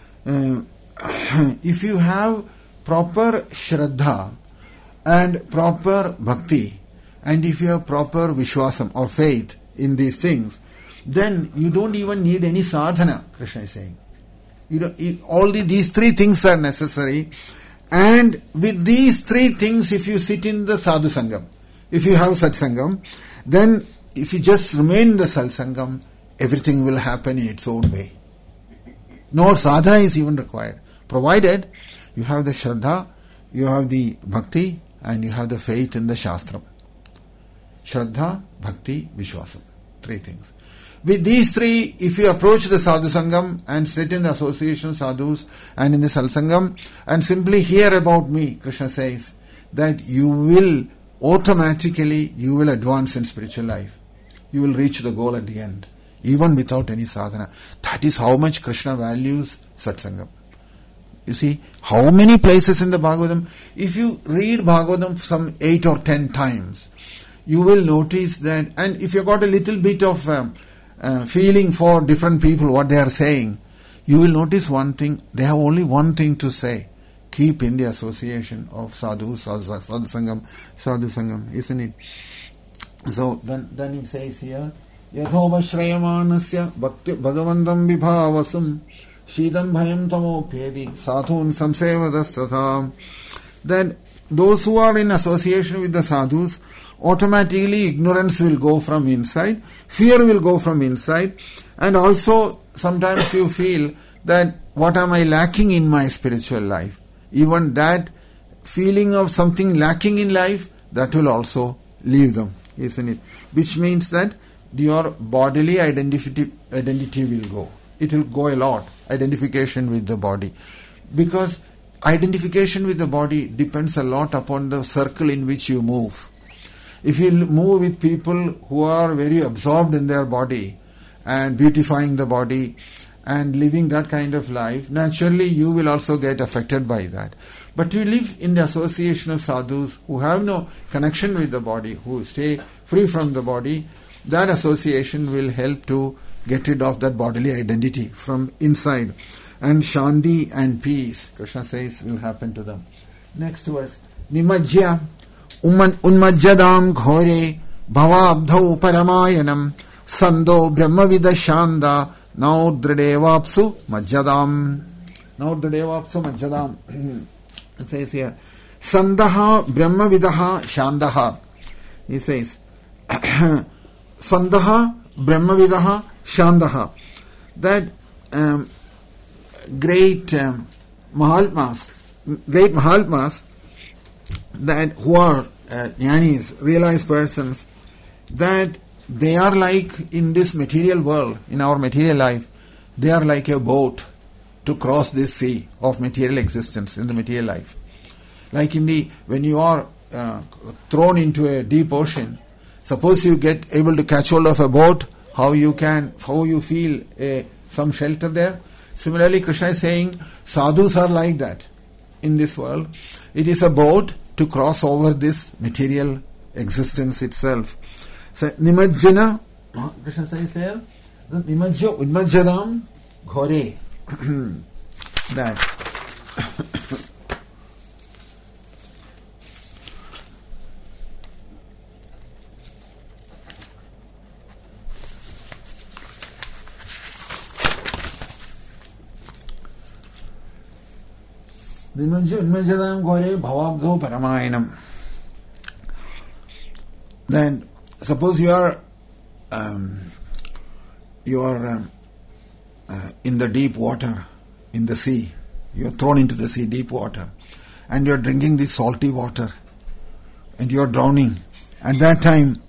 if you have proper shraddha and proper bhakti, and if you have proper vishwasam or faith in these things, then you don't even need any sadhana, Krishna is saying. These three things are necessary, And with these three things, if you sit in the sadhu sangam, if you have satsangam, then if you just remain in the satsangam, everything will happen in its own way. No sadhana is even required, provided you have the shraddha, you have the bhakti, and you have the faith in the shastram. Shraddha, bhakti, vishwasam. Three things. With these three, if you approach the sadhu sangam and sit in the association of sadhus and in the satsangam and simply hear about me, Krishna says that you will automatically, you will advance in spiritual life. You will reach the goal at the end, even without any sadhana. That is how much Krishna values satsangam. You see, how many places in the Bhagavatam, if you read Bhagavatam some 8 or 10 times, you will notice that, and if you got a little bit of feeling for different people, what they are saying, you will notice one thing, they have only one thing to say. Keep in the association of sadhus, sadhu sangam, isn't it? So then it says here, Yathova Shrayamanasya Bhakti Bhagavantam Vibhavasum Shidam Bhayam Tamopedi Sadhun Samsevadastatha. That those who are in association with the sadhus, automatically ignorance will go from inside, fear will go from inside, and also sometimes you feel that what am I lacking in my spiritual life? Even that feeling of something lacking in life, that will also leave them, isn't it? Which means that your bodily identity will go. It will go a lot, identification with the body. Because identification with the body depends a lot upon the circle in which you move. If you move with people who are very absorbed in their body and beautifying the body and living that kind of life, naturally you will also get affected by that. But you live in the association of sadhus who have no connection with the body, who stay free from the body, that association will help to get rid of that bodily identity from inside. And shanti and peace, Krishna says, will happen to them. Next verse. Nimajya unmajjadam ghore bhavabdhau paramayanam sando brahmavida shanda naudradevapsu majjadam. Naudradevapsu majjadam. It says here, sandaha brahmavidaha shandaha. He says, sandaha brahmavidaha shandaha. That great Mahatmas, that who are jnanis, realized persons, that they are like in this material world, in our material life, they are like a boat to cross this sea of material existence in the material life. Like when you are thrown into a deep ocean, suppose you get able to catch hold of a boat, how you feel some shelter there. Similarly, Krishna is saying, sadhus are like that in this world. It is a boat to cross over this material existence itself. So, Nimajjana, Krishna says there, Nimajja Unmajjadam Ghore. That. Unmajjadam Ghore Bhavabdho Paramayanam. Then suppose you are in the deep water, in the sea. You are thrown into the sea, deep water, and you are drinking this salty water, and you are drowning. At that time,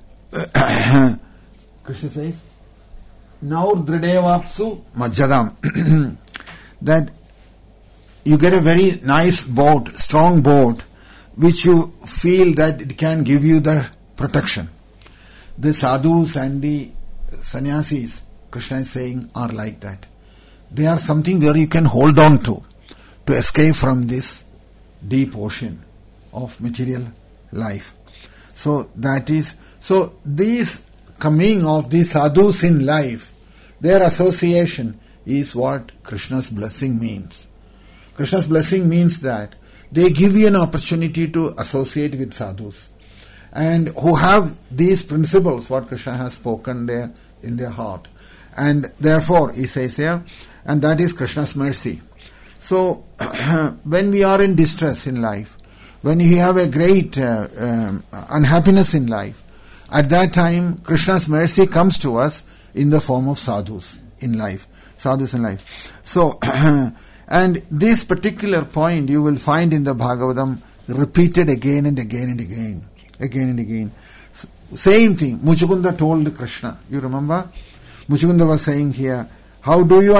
Krishna says, "Now dridevapsu majjadam." That you get a very nice boat, strong boat, which you feel that it can give you the protection. The sadhus and the sannyasis, Krishna is saying, are like that. They are something where you can hold on to escape from this deep ocean of material life. So these coming of these sadhus in life, their association is what Krishna's blessing means. Krishna's blessing means that they give you an opportunity to associate with sadhus and who have these principles, what Krishna has spoken there in their heart. And therefore, he says here, and that is Krishna's mercy. So, when we are in distress in life, when you have a great unhappiness in life, at that time, Krishna's mercy comes to us in the form of sadhus in life. Sadhus in life. So, and this particular point you will find in the Bhagavatam repeated again and again and again. Again and again. Same thing. Muchukunda told Krishna. You remember? Muchukunda was saying here, how do you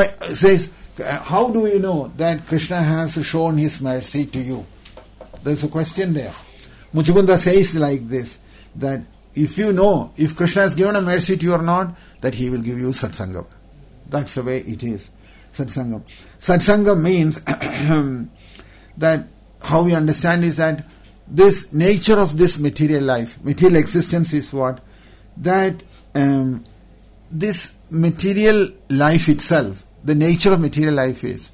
know that Krishna has shown his mercy to you? There's a question there. Muchukunda says like this, that if you know, if Krishna has given a mercy to you or not, that he will give you satsangam. That's the way it is. Satsangam. Satsangam means that how we understand is that this nature of this material life, material existence is what? That this material life itself, the nature of material life is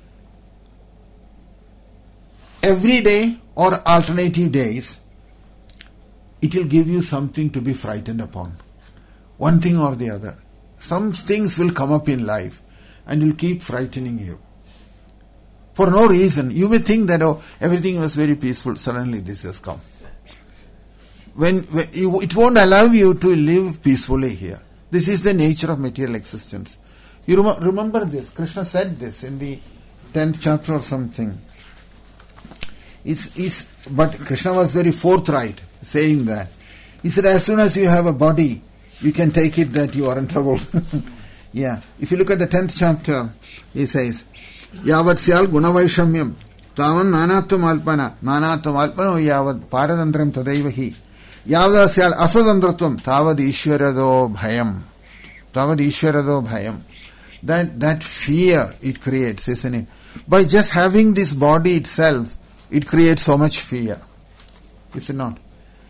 every day or alternative days, it will give you something to be frightened upon. One thing or the other. Some things will come up in life and will keep frightening you. For no reason. You may think that, everything was very peaceful. Suddenly this has come. It won't allow you to live peacefully here. This is the nature of material existence. You remember this. Krishna said this in the 10th chapter or something. But Krishna was very forthright saying that. He said, as soon as you have a body, you can take it that you are in trouble. Yeah. If you look at the 10th chapter, he says, Yavat syal gunavaishamyam tavan nanatvam alpana yavad paradandram tadaivahi yavad syal asadandratvam tavad ishwarado bhayam. That fear it creates, isn't it? By just having this body itself, it creates so much fear. Is it not?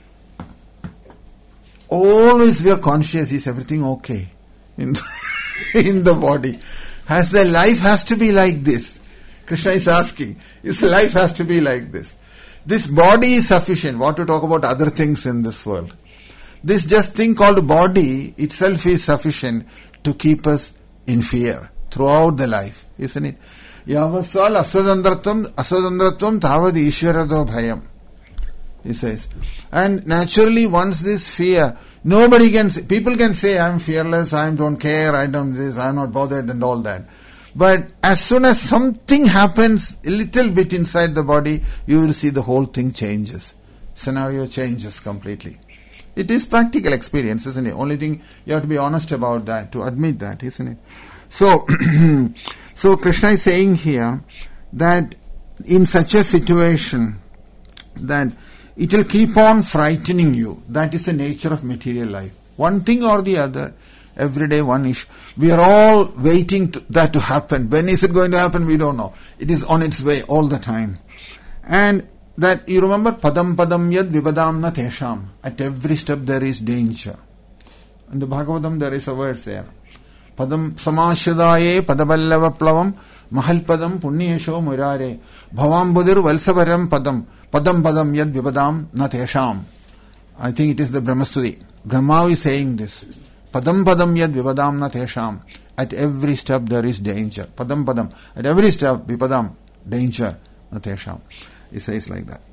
Always we are conscious, is everything okay in the body? The life has to be like this? Krishna is asking, life has to be like this? This body is sufficient. What to talk about other things in this world? This just thing called body itself is sufficient to keep us in fear throughout the life, isn't it? Yavasal asadandratvam tavad ishwarado bhayam. He says. And naturally, once this fear, people can say, I'm fearless, I don't care, I'm not bothered and all that. But as soon as something happens, a little bit inside the body, you will see the whole thing changes. Scenario changes completely. It is practical experience, isn't it? Only thing, you have to be honest about that, to admit that, isn't it? So, so Krishna is saying here that in such a situation, that it will keep on frightening you. That is the nature of material life. One thing or the other, every day one issue. We are all waiting that to happen. When is it going to happen? We don't know. It is on its way all the time. And that, you remember, padam padam yad vibadam na tesham. At every step there is danger. In the Bhagavatam there is a verse there. Padam samashadaye padaballavaplavam mahalpadam punyesho murare bhavam budir valsavaram padam yad vibadam na tesham. I think it is the Brahmastuti. Brahma is saying this. Padam yad vibadam na tesham. At every step there is danger. Padam. At every step, vipadam, danger, na tesham. It says like that.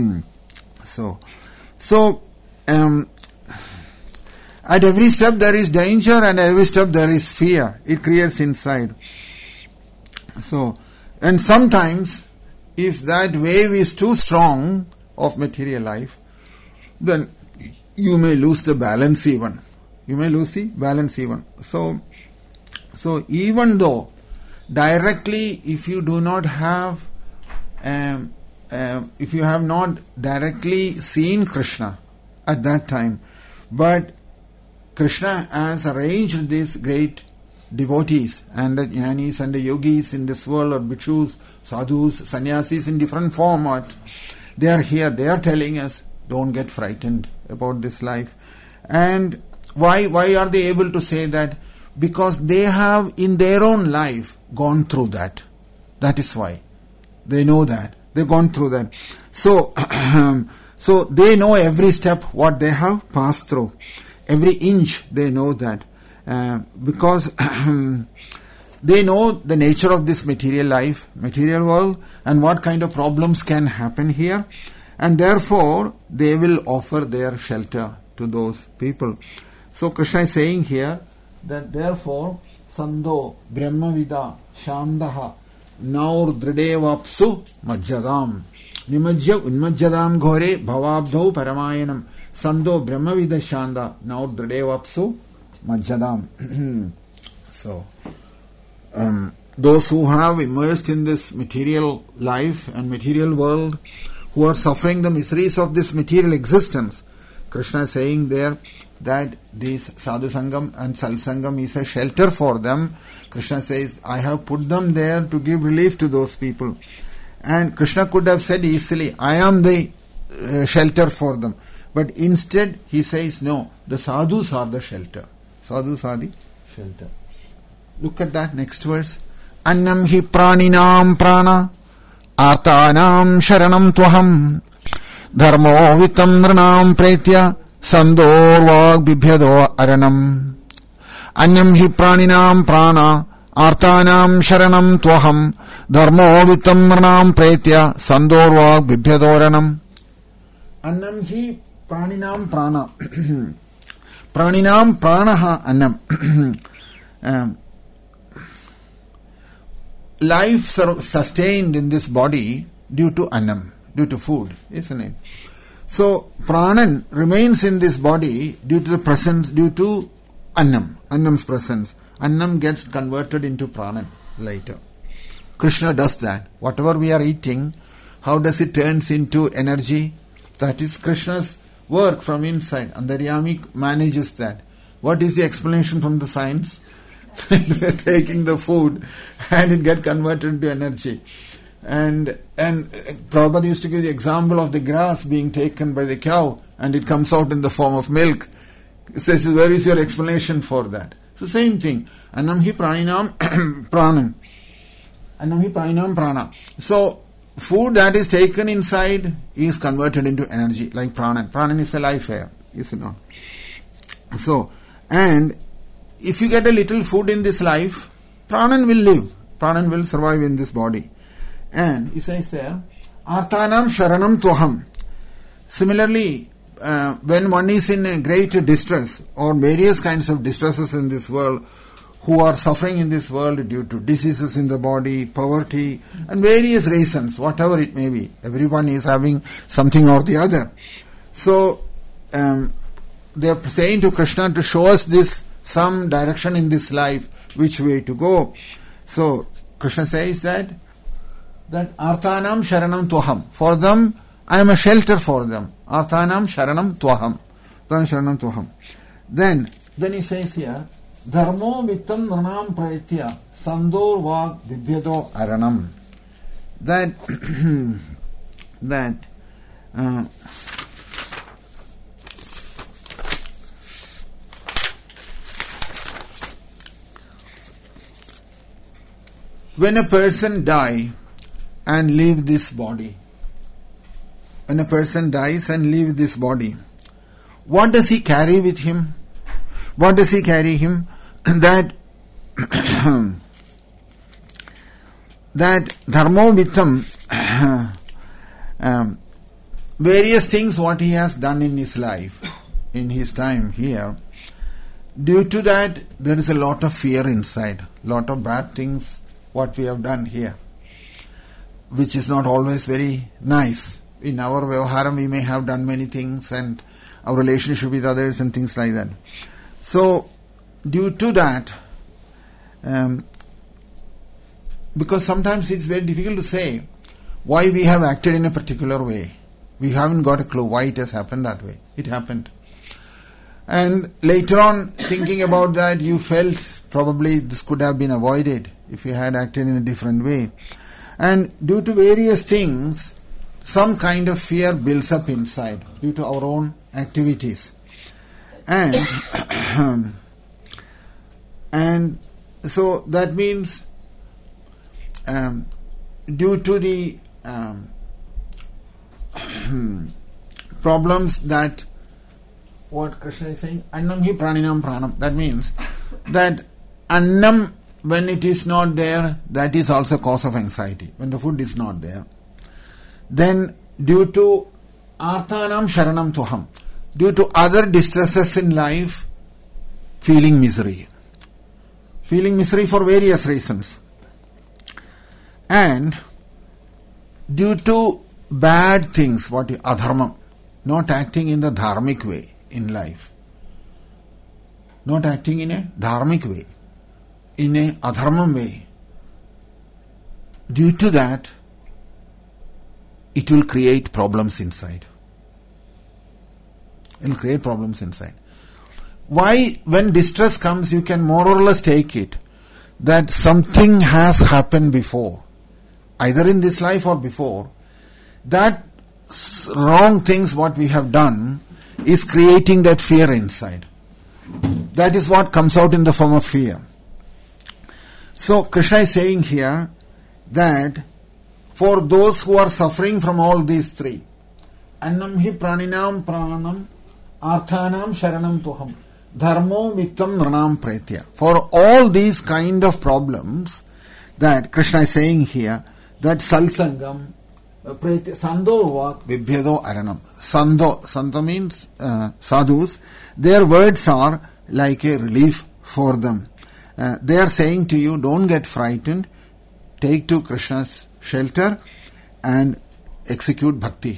So, at every step there is danger and at every step there is fear. It creates inside. So, and sometimes, if that wave is too strong of material life, then you may lose the balance even. So even though directly, if you do not have, if you have not directly seen Krishna at that time, but Krishna has arranged these great devotees and the jnanis and the yogis in this world, or bhikshus, sadhus, sannyasis in different format. They are here, they are telling us, don't get frightened about this life. And why are they able to say that? Because they have in their own life gone through that. That is why. They know that. They've gone through that. So, so they know every step what they have passed through. Every inch they know that. Because they know the nature of this material life, material world, and what kind of problems can happen here, and therefore they will offer their shelter to those people. So Krishna is saying here that therefore Sando Brahmavida Shandaha Naur Dridevapsu Majjadam Nimajya Unmajjadam Ghore Bhavabdho Paramayanam Sando Brahmavida Shanda Naur Dridevapsu Majjadam. So those who have immersed in this material life and material world, who are suffering the miseries of this material existence, Krishna is saying there that this sadhu sangam and sal sangam is a shelter for them. Krishna says, I have put them there to give relief to those people. And Krishna could have said easily, I am the shelter for them. But instead he says, no, the sadhus are the shelter. Sadhus are the shelter. Look at that next verse. Annam hi praninam prana artanam sharanam tvaham dharmo vitam nranam pretya sandorvag bibhyado aranam. Annam hi praninam prana artanam sharanam tvaham dharmo vitam nranam pretya sandorvag bibhyado aranam. Annam hi praninam prana. Praninam pranaha annam. Life sustained in this body due to annam, due to food, isn't it? So pranan remains in this body due to the presence, due to annam, annam's presence. Annam gets converted into pranan later. Krishna does that. Whatever we are eating, how does it turns into energy? That is Krishna's work from inside. Antaryami manages that. What is the explanation from the science? We are taking the food and it gets converted into energy. And Prabhupada used to give the example of the grass being taken by the cow and it comes out in the form of milk. He says, where is your explanation for that? So same thing. Annam hi praninam pranan. Annam hi praninam prana. So food that is taken inside is converted into energy, like pranan. Pranan is the life air, is it not? So, and if you get a little food in this life, pranan will live. Pranan will survive in this body. And he says there, artanam sharanam tvaham. Similarly, when one is in a great distress or various kinds of distresses in this world, who are suffering in this world due to diseases in the body, poverty, and various reasons, whatever it may be. Everyone is having something or the other. So, they are saying to Krishna to show us this, some direction in this life, which way to go. So, Krishna says that Arthanam Sharanam Tvaham. For them, I am a shelter for them. Arthanam Sharanam Tvaham. Sharanam Tvaham. Then he says here, Dharmo Vittam Nranam Praitya Sandor Vag Bibhyado Aranam. When a person dies and leaves this body, what does he carry with him? What does he carry him? That dharmo vittam, various things what he has done in his life, in his time here, due to that there is a lot of fear inside, lot of bad things what we have done here, which is not always very nice. In our Vyavaharam we may have done many things and our relationship with others and things like that. So, due to that, because sometimes it's very difficult to say why we have acted in a particular way. We haven't got a clue why it has happened that way. It happened. And later on, thinking about that, you felt probably this could have been avoided if you had acted in a different way. And due to various things, some kind of fear builds up inside due to our own activities. And so that means due to the problems that what Krishna is saying, annam hi praninam pranam. That means that annam when it is not there, that is also cause of anxiety. When the food is not there. Then due to arthanam sharanam tuham, due to other distresses in life, feeling misery. Feeling misery for various reasons. And due to bad things, what is adharmam, not acting in the dharmic way in life. Not acting in a dharmic way, in a adharmam way. Due to that, it will create problems inside. It will create problems inside. Why, when distress comes, you can more or less take it that something has happened before, either in this life or before, that wrong things what we have done is creating that fear inside. That is what comes out in the form of fear. So Krishna is saying here that for those who are suffering from all these three, annam hi praninam pranam arthanam sharanam tuham dharmo vittam nranam pretya. For all these kind of problems that Krishna is saying here, that salsangam, sando vak vibhyedo aranam. Sando means sadhus. Their words are like a relief for them. They are saying to you, don't get frightened, take to Krishna's shelter and execute bhakti,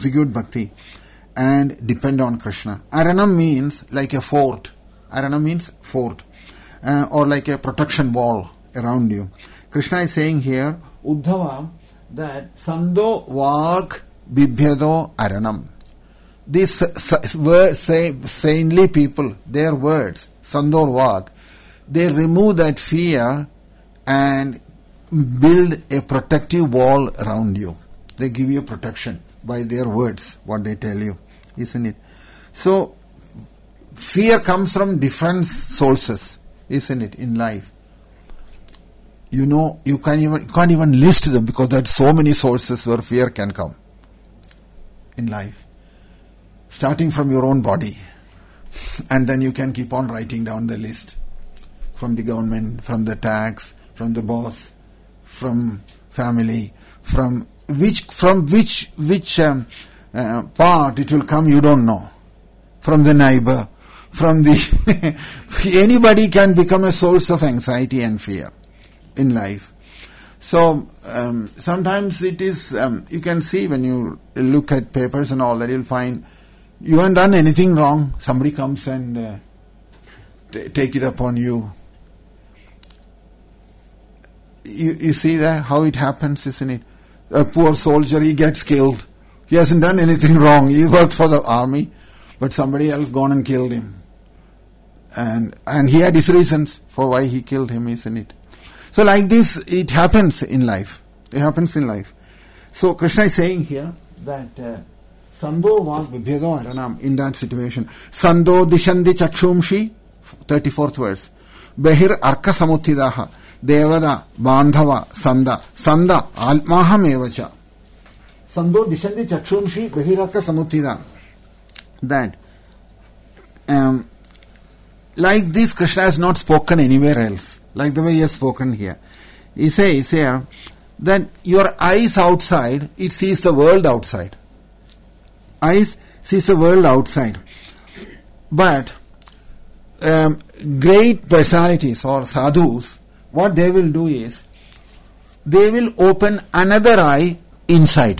and depend on Krishna. Aranam means like a fort. Aranam means fort, or like a protection wall around you. Krishna is saying here, Uddhava, that Sando Vak Bibhyedo Aranam. These saintly people, their words, Sandor Vak, they remove that fear and build a protective wall around you. They give you protection by their words, what they tell you, isn't it? So, fear comes from different sources, isn't it, in life? You know, you can't even list them because there are so many sources where fear can come in life. Starting from your own body, and then you can keep on writing down the list. From the government, from the tax, from the boss, from family, from which part it will come, you don't know. From the neighbor, from the anybody can become a source of anxiety and fear in life. So sometimes it is, you can see when you look at papers and all that, you'll find you haven't done anything wrong. Somebody comes and take it upon you. You see that, how it happens, isn't it? A poor soldier, he gets killed. He hasn't done anything wrong. He worked for the army, but somebody else gone and killed him. And he had his reasons for why he killed him, isn't it? So like this, it happens in life. It happens in life. So Krishna is saying here that Sando Vak Vibhyedo Aranam, in that situation. Sando Dishandi Chakshumshi, 34th verse. Behir Arka Samuthidaha, Devada, Bandhava, Sanda Almaham Evacha. Sando Dishandi Chakshumshi, Behir Arka Samuthida. That like this, Krishna has not spoken anywhere else, like the way he has spoken here. He says here that your eyes outside, it sees the world outside. Eyes sees the world outside. But great personalities or sadhus, what they will do is, they will open another eye inside.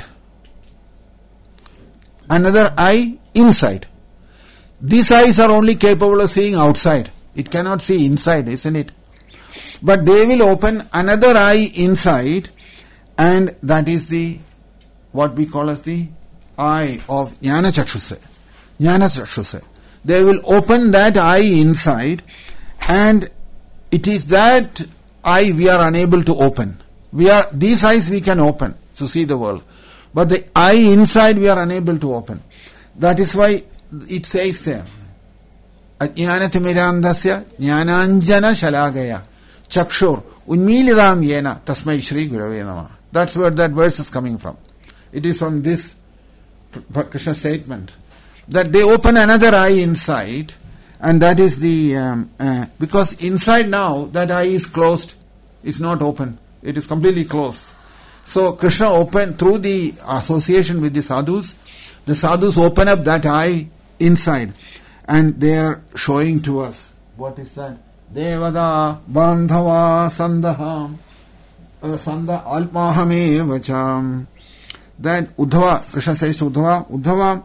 Another eye inside. These eyes are only capable of seeing outside. It cannot see inside, isn't it? But they will open another eye inside, and that is the, what we call as the eye of Jnana Chakshuse. Jnana Chakshuse. They will open that eye inside, and it is that eye we are unable to open. These eyes we can open to see the world, but the eye inside we are unable to open. That is why it says there, Ajnanatimirandasya Jnananjana Shalagaya Chakshur Unmilidam Yena Tasmai Shri Gurave Namah. That's where that verse is coming from. It is from this Krishna statement that they open another eye inside, And that is the, because inside now that eye is closed, it's not open. It is completely closed. So Krishna opened through the association with the sadhus open up that eye inside. And they are showing to us, what is that? Devada bandhava sandaham sanda alpahame vacham. That Uddhava, Krishna says to Uddhava,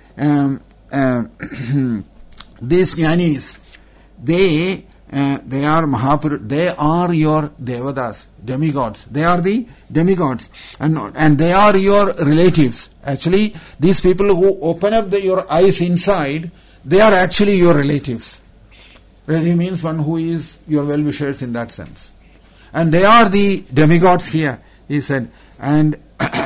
these jnanis, they are Mahapurusha, they are your devadas, demigods. They are the demigods, and they are your relatives. Actually, these people who open up your eyes inside, they are actually your relatives. Relative means one who is your well-wishers in that sense. And they are the demigods here, he said. And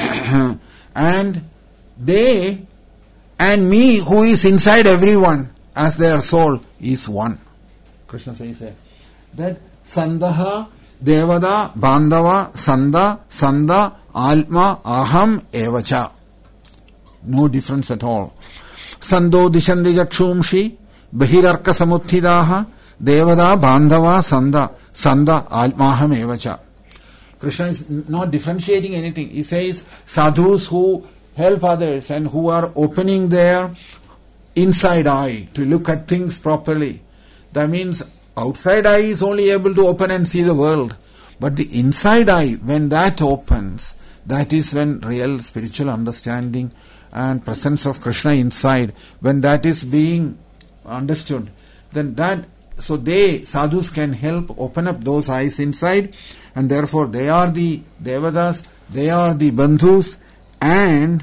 they and me who is inside everyone as their soul is one. Krishna says that Sandaha, Devada, Bandhava, Sanda, Alma, Aham, Evacha. No difference at all. Sando Dishandi Jakshumshi, Bahirarka Samuthidaha, Devada, Bandhava, Sanda, Almaham, Evacha. Krishna is not differentiating anything. He says sadhus who help others and who are opening their inside eye to look at things properly. That means outside eye is only able to open and see the world. But the inside eye, when that opens, that is when real spiritual understanding and presence of Krishna inside, when that is being understood, then that, so they, sadhus, can help open up those eyes inside, and therefore they are the devadas, they are the bandhus, and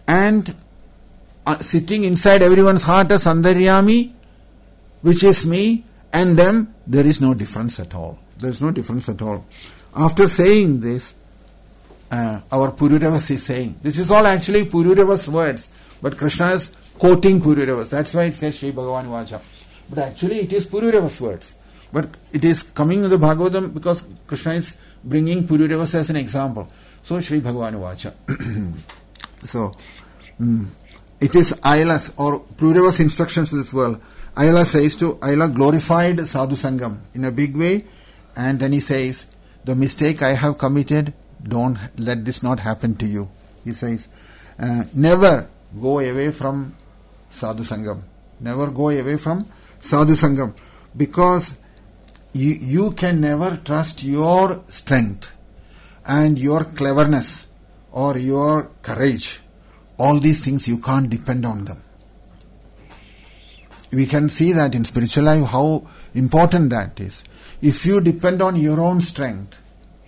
sitting inside everyone's heart as Andaryami, which is me, and them, there is no difference at all. There is no difference at all. After saying this, our Pururavas is saying, this is all actually Pururavas words, but Krishna is quoting Pururavas. That's why it says Shri Bhagavan Vacha. But actually it is Pururavas words. But it is coming in the Bhagavatam because Krishna is bringing Pururavas as an example. So Shri Bhagavan Vacha. So, it is Ayala's or Pururavas instructions to this world. Ayala says to, Ayala glorified Sadhu Sangam in a big way, and then he says, the mistake I have committed, don't let this not happen to you. He says, never go away from Sadhu Sangam. Never go away from Sadhu Sangam. Because you can never trust your strength and your cleverness or your courage. All these things you can't depend on them. We can see that in spiritual life how important that is. If you depend on your own strength,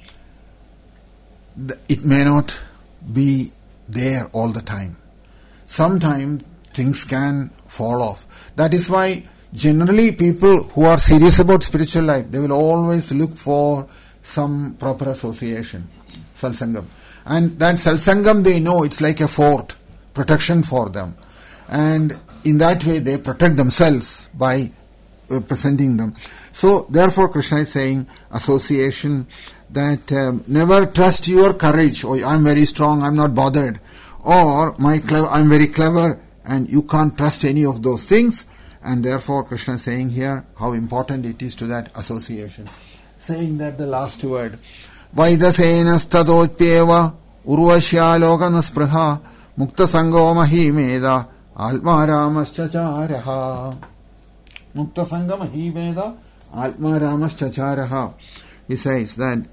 it may not be there all the time. Sometimes things can fall off. That is why generally people who are serious about spiritual life, they will always look for some proper association, Salsangam. And that Salsangam, they know it's like a fort, protection for them. And in that way they protect themselves by presenting them. So therefore Krishna is saying association, that never trust your courage. Oh, I'm very strong, I'm not bothered. Or I'm very clever, and you can't trust any of those things. And therefore Krishna is saying here how important it is to that association. Saying that the last word, Vaidasenas tadotpyeva urvashyalokana mukta sango mahimeda almaramaschachareha. Mukta sanga mahimeda almaramaschachareha. He says that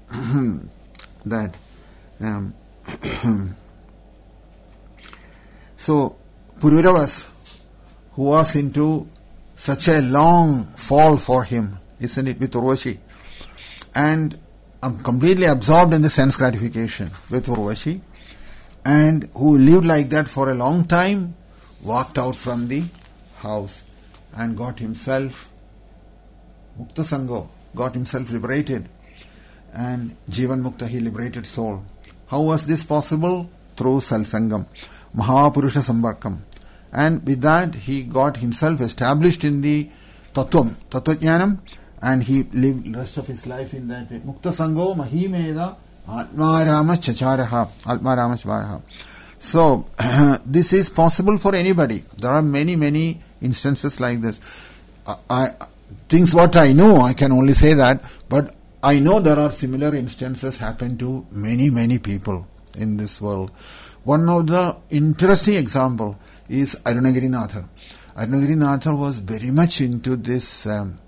so Pururavas, who was into such a long fall for him, isn't it, with Urvashi, and I'm completely absorbed in the sense gratification with Urvashi, and who lived like that for a long time, walked out from the house and got himself Mukta Sango, got himself liberated. And Jivan Mukta, he liberated soul. How was this possible? Through Salsangam, Mahapurusha Sambarkam. And with that he got himself established in the Tattva-jnanam, and he lived the rest of his life in that way. Mukta Sango Mahimeda Atmaramas Chacharaha. So this is possible for anybody. There are many instances like this. things what I know, I can only say that, but I know there are similar instances happen to many, many people in this world. One of the interesting example is Arunagirinathar. Arunagirinathar was very much into this,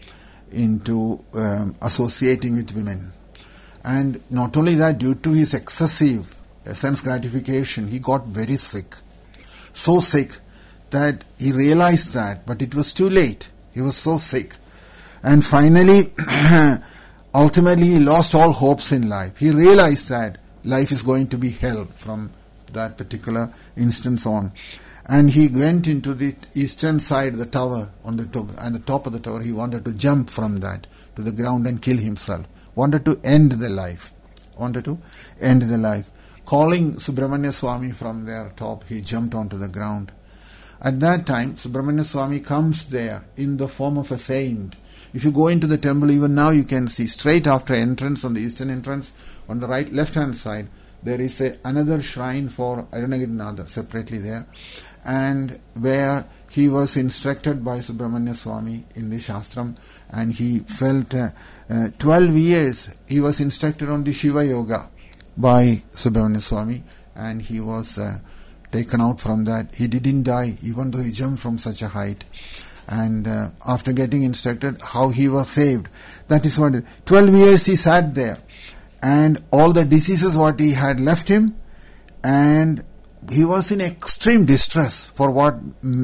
associating with women. And not only that, due to his excessive sense gratification, he got very sick. So sick that he realized that, but it was too late. He was so sick. And finally, ultimately, he lost all hopes in life. He realized that life is going to be hell from that particular instance on. And he went into the eastern side, the tower, on the top of the tower, he wanted to jump from that to the ground and kill himself. Wanted to end the life. Calling Subramanya Swami from their top, he jumped onto the ground. At that time, Subramanya Swami comes there in the form of a saint. If you go into the temple, even now you can see straight after entrance on the eastern entrance, on the left-hand side, there is another shrine for Arunagirinathar separately there, and where he was instructed by Subramanya Swami in the Shastram, and he felt 12 years he was instructed on the Shiva Yoga by Subramanya Swami, and he was taken out from that. He didn't die even though he jumped from such a height. And after getting instructed, how he was saved. That is what 12 years he sat there, and all the diseases what he had left him, and he was in extreme distress for what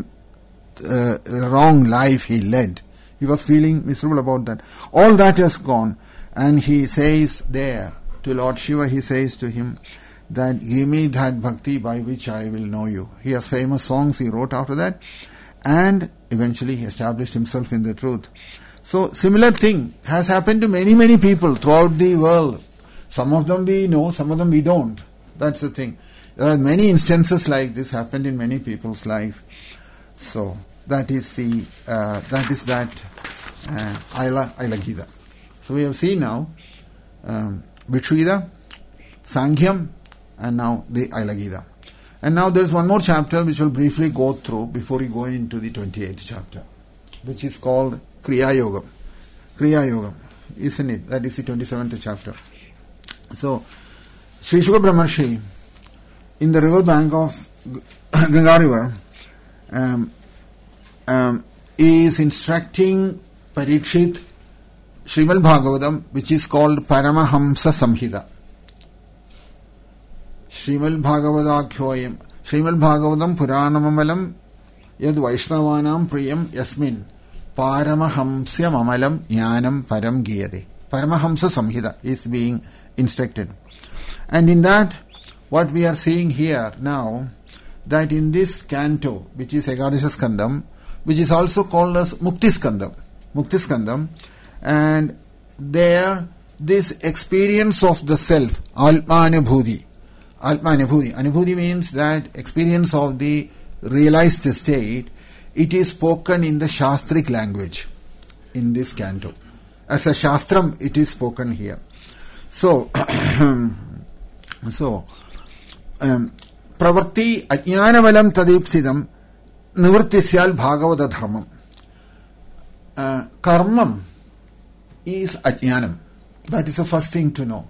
wrong life he led. He was feeling miserable about that. All that has gone, and he says there to Lord Shiva, he says to him that give me that bhakti by which I will know you. He has famous songs he wrote after that, and eventually he established himself in the truth. So similar thing has happened to many, many people throughout the world. Some of them we know, some of them we don't. That's the thing. There are many instances like this happened in many people's life. So that is that Aila Gita. So we have seen now Bhikshu Gita, Sankhya, and now the Aila Gita. And now there is one more chapter which we'll briefly go through before we go into the 28th chapter, which is called Kriya Yoga. Kriya Yoga, isn't it? That is the 27th chapter. So, Sri Shuka Brahmarshi, in the river bank of Ganga River, is instructing Parikshit Srimad Bhagavatam, which is called Paramahamsa Samhita. Srimad Bhagavadakhyoyam. Srimad Bhagavatam Puranamamalam Yad Vaishnavanam Priyam Yasmin Paramahamsya Mamalam Jnanam Param Giyade. Paramahamsa Samhita is being instructed. And in that, what we are seeing here now, that in this canto, which is Ekadasha Skandam, which is also called as Mukti Skandam, and there, this experience of the self, Atmanubhuti. Anubhuti means that experience of the realized state. It is spoken in the Shastric language in this canto. As a Shastram, it is spoken here. So, Pravarti Ajnanavalam Tadipsidam Nivrittisyal Bhagavata Dharmam. Karmam is Ajnanam. That is the first thing to know.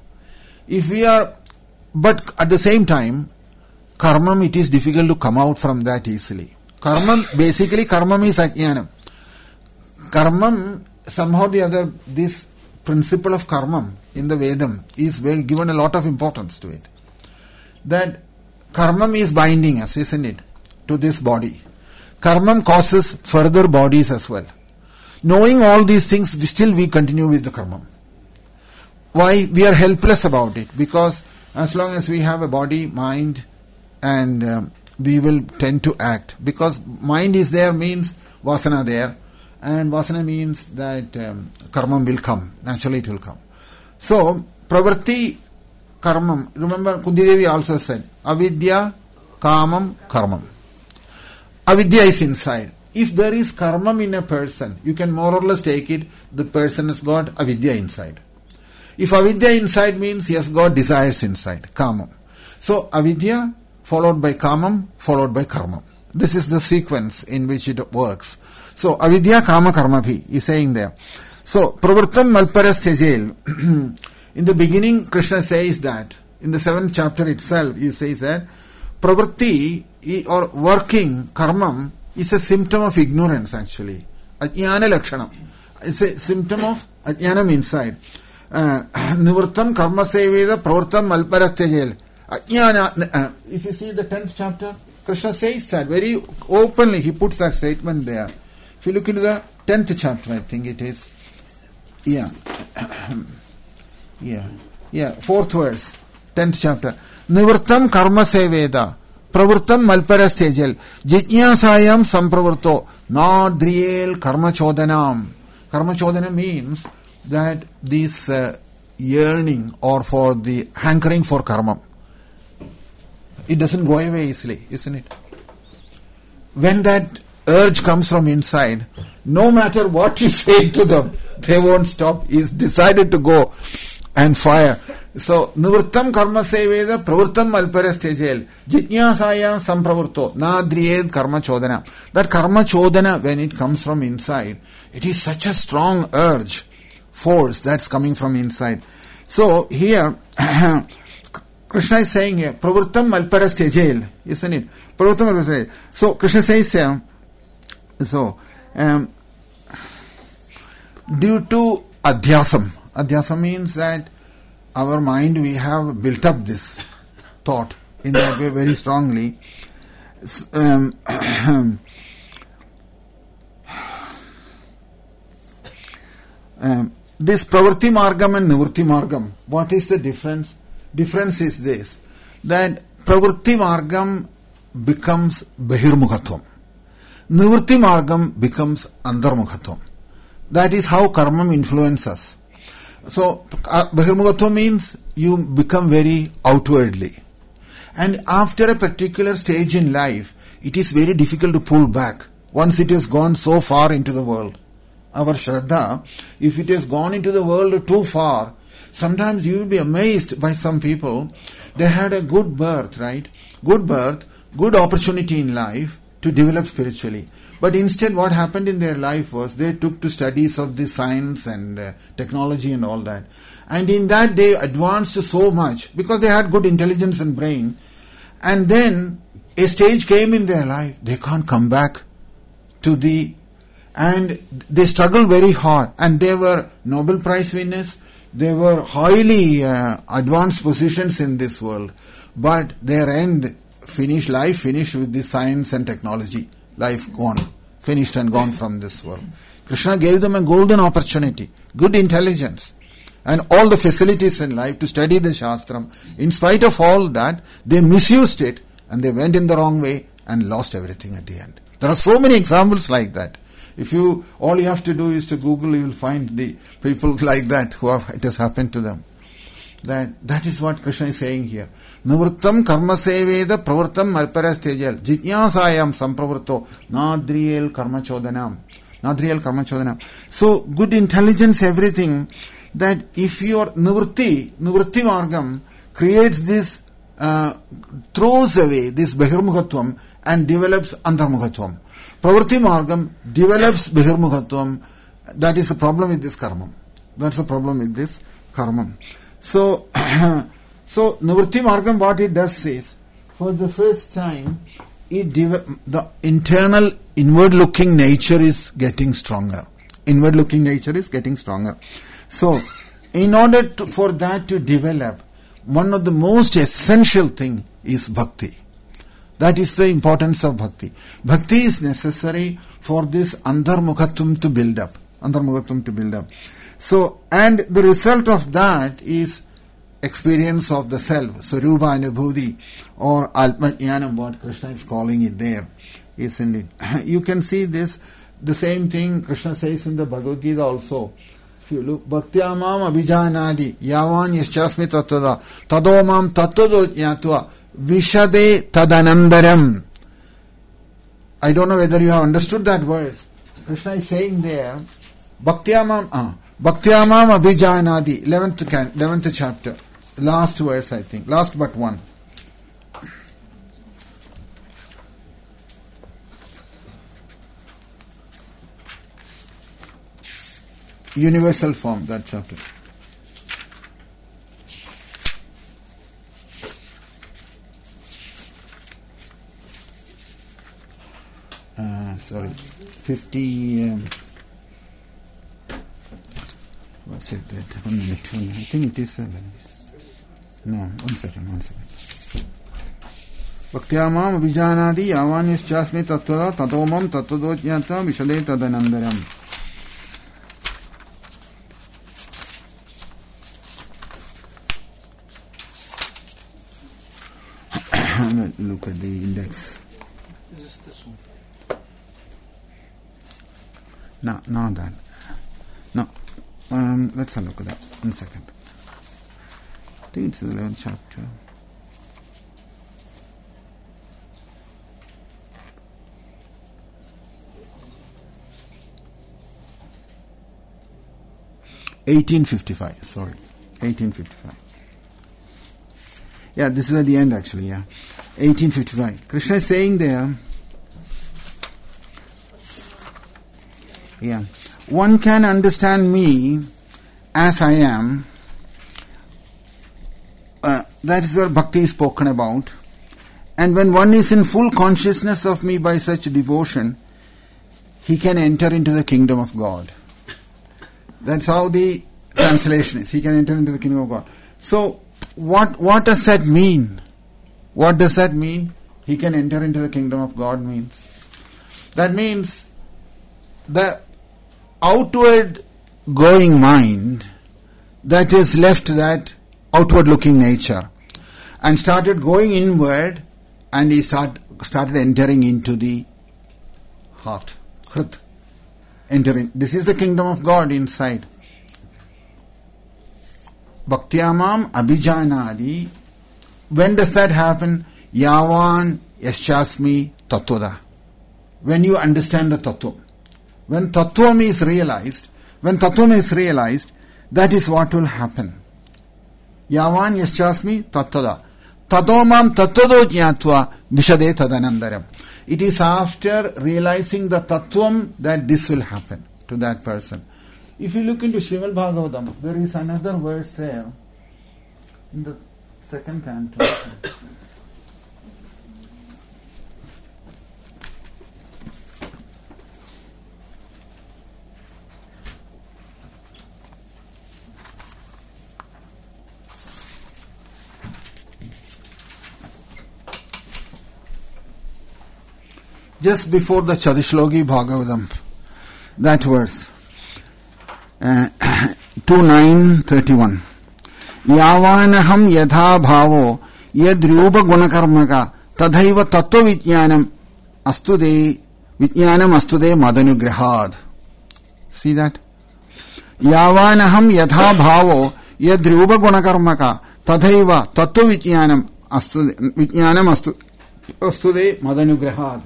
But at the same time, karmam, it is difficult to come out from that easily. Basically karmam is ajnanam. Karmam, somehow or the other, this principle of karmam in the Vedam is given a lot of importance to it. That karmam is binding us, isn't it, to this body. Karmam causes further bodies as well. Knowing all these things, still we continue with the karmam. Why? We are helpless about it, because as long as we have a body, mind, and we will tend to act. Because mind is there means vasana there, and vasana means that karmam will come. Naturally it will come. So, pravarti karmam. Remember, Kunti Devi also said, avidya, kamam, karmam. Avidya is inside. If there is karmam in a person, you can more or less take it, the person has got avidya inside. If avidya inside means he has got desires inside, kamam. So avidya followed by kamam, followed by karmam. This is the sequence in which it works. So, avidya kama karma bhi is saying there. So, pravrittam malparas tejel. In the beginning, Krishna says that, in the 7th chapter itself, he says that pravritti or working, karmam, is a symptom of ignorance actually. Ajnana lakshanam. It's a symptom of ajnanam inside. Nivrittam karma seveda pravrittam malparas tejel. Ajnana. If you see the 10th chapter, Krishna says that very openly, he puts that statement there. If you look into the 10th chapter, I think it is. Yeah. 4th verse, 10th chapter. Nivrittam karma seveda, pravrittam malparas tejel, jijñasayam sampravrto, nadriyel karma chodanam. Karma chodana means that this yearning or for the hankering for karma, it doesn't go away easily, isn't it? When that urge comes from inside, no matter what you say to them, they won't stop. He's decided to go and fire. So, nivrittam karma seveda pravrittam malparas tejel jijñasayam sampravrto nadriyed karma chodana. That karma chodana, when it comes from inside, it is such a strong urge, force that's coming from inside. So, here, Krishna is saying here, pravrittam malparas tejel, isn't it? Pravrittam malparas tejel. So, Krishna says here, due to adhyasam. Adhyasam means that our mind, we have built up this thought in that way very strongly. This pravritti margam and nivritti margam, what is the difference? Difference is this, that pravritti margam becomes bahirmukhatvam. Nivritti margam becomes antarmukhatvam. That is how karma influences us. So, bahirmukhatvam means you become very outwardly. And after a particular stage in life, it is very difficult to pull back once it has gone so far into the world. Our Shraddha, if it has gone into the world too far, sometimes you will be amazed by some people. They had a good birth, right? Good birth, good opportunity in life to develop spiritually. But instead what happened in their life was they took to studies of the science and technology and all that. And in that they advanced so much because they had good intelligence and brain. And then a stage came in their life, they can't come back to the... And they struggled very hard. And they were Nobel Prize winners. They were highly advanced positions in this world. But their life finished with the science and technology. Life gone, finished and gone from this world. Krishna gave them a golden opportunity, good intelligence, and all the facilities in life to study the Shastram. In spite of all that, they misused it and they went in the wrong way and lost everything at the end. There are so many examples like that. All you have to do is to Google, you will find the people like that it has happened to them. That is what Krishna is saying here. Nivrittam karma seveda pravrittam malparas tejel jijñasayam sampravrto nadriyel karma chodanam. So, good intelligence, everything, that if your nivritti margam creates this, throws away this bahirmukhatvam and develops antarmukhatvam. Pravritti margam develops bahirmukhatvam. That is the problem with this karma. That's the problem with this karma. So nivritti margam, what it does is, for the first time, the internal inward-looking nature is getting stronger. So, in order for that to develop, one of the most essential thing is bhakti. That is the importance of bhakti. Bhakti is necessary for this antarmukhatvam to build up. So, and the result of that is experience of the self, Swarupa Anubhuti, or Atmajnanam, what Krishna is calling it there, isn't it? You can see this, the same thing Krishna says in the Bhagavad Gita also. If you look, Bhaktyamam abhijanadi, yavan yaschasmi tattvada, tadomam tattvado jnatva, vishade tadanandaram. I don't know whether you have understood that verse. Krishna is saying there, Bhaktyamam abhijanadi, 11th chapter, last verse I think, last but one. universal form, that chapter. Sorry, 50. What's it? That 1 minute. I think it is 7. No, 1 second. Bhaktyamam abhijanadi yavanyashchasmi tattvada tatomam tattvadojñata vishade tadanandaram. Look at the index. Is this one? No, not that. No. Let's have a look at that. 1 second. I think it's the 11th chapter. (1855). Sorry, 1855. Yeah, this is at the end actually. Yeah, 1855. Krishna is saying there. Yeah, one can understand me as I am. That is where bhakti is spoken about. And when one is in full consciousness of me by such devotion, he can enter into the kingdom of God. That's how the translation is. He can enter into the kingdom of God. So, what does that mean? What does that mean? He can enter into the kingdom of God means. That means the outward going mind that is left that outward looking nature and started going inward, and he started entering into the heart. Hrit. Entering. This is the kingdom of God inside. Bhaktyamam abhijanadi. When does that happen? Yavan yaschasmi tattvada. When you understand the tattva. When tattvam is realized, that is what will happen. Yavan yaschasmi tattvada. Tadomam tattvado jnatva vishade tadanandaram. It is after realizing the tattvam that this will happen to that person. If you look into Srimad Bhagavatam, there is another verse there in the second canto. Just before the Chadishloki Bhagavatam, that verse, 2:9:31. Yavanaham yatha bhavo yadrupa gunakarmaka tadhaiva tattva vijnanam astude madanugrahad. See that? Yavanaham yatha bhavo yadrupa gunakarmaka tadhaiva tattva vijnanam astude madanugrahad.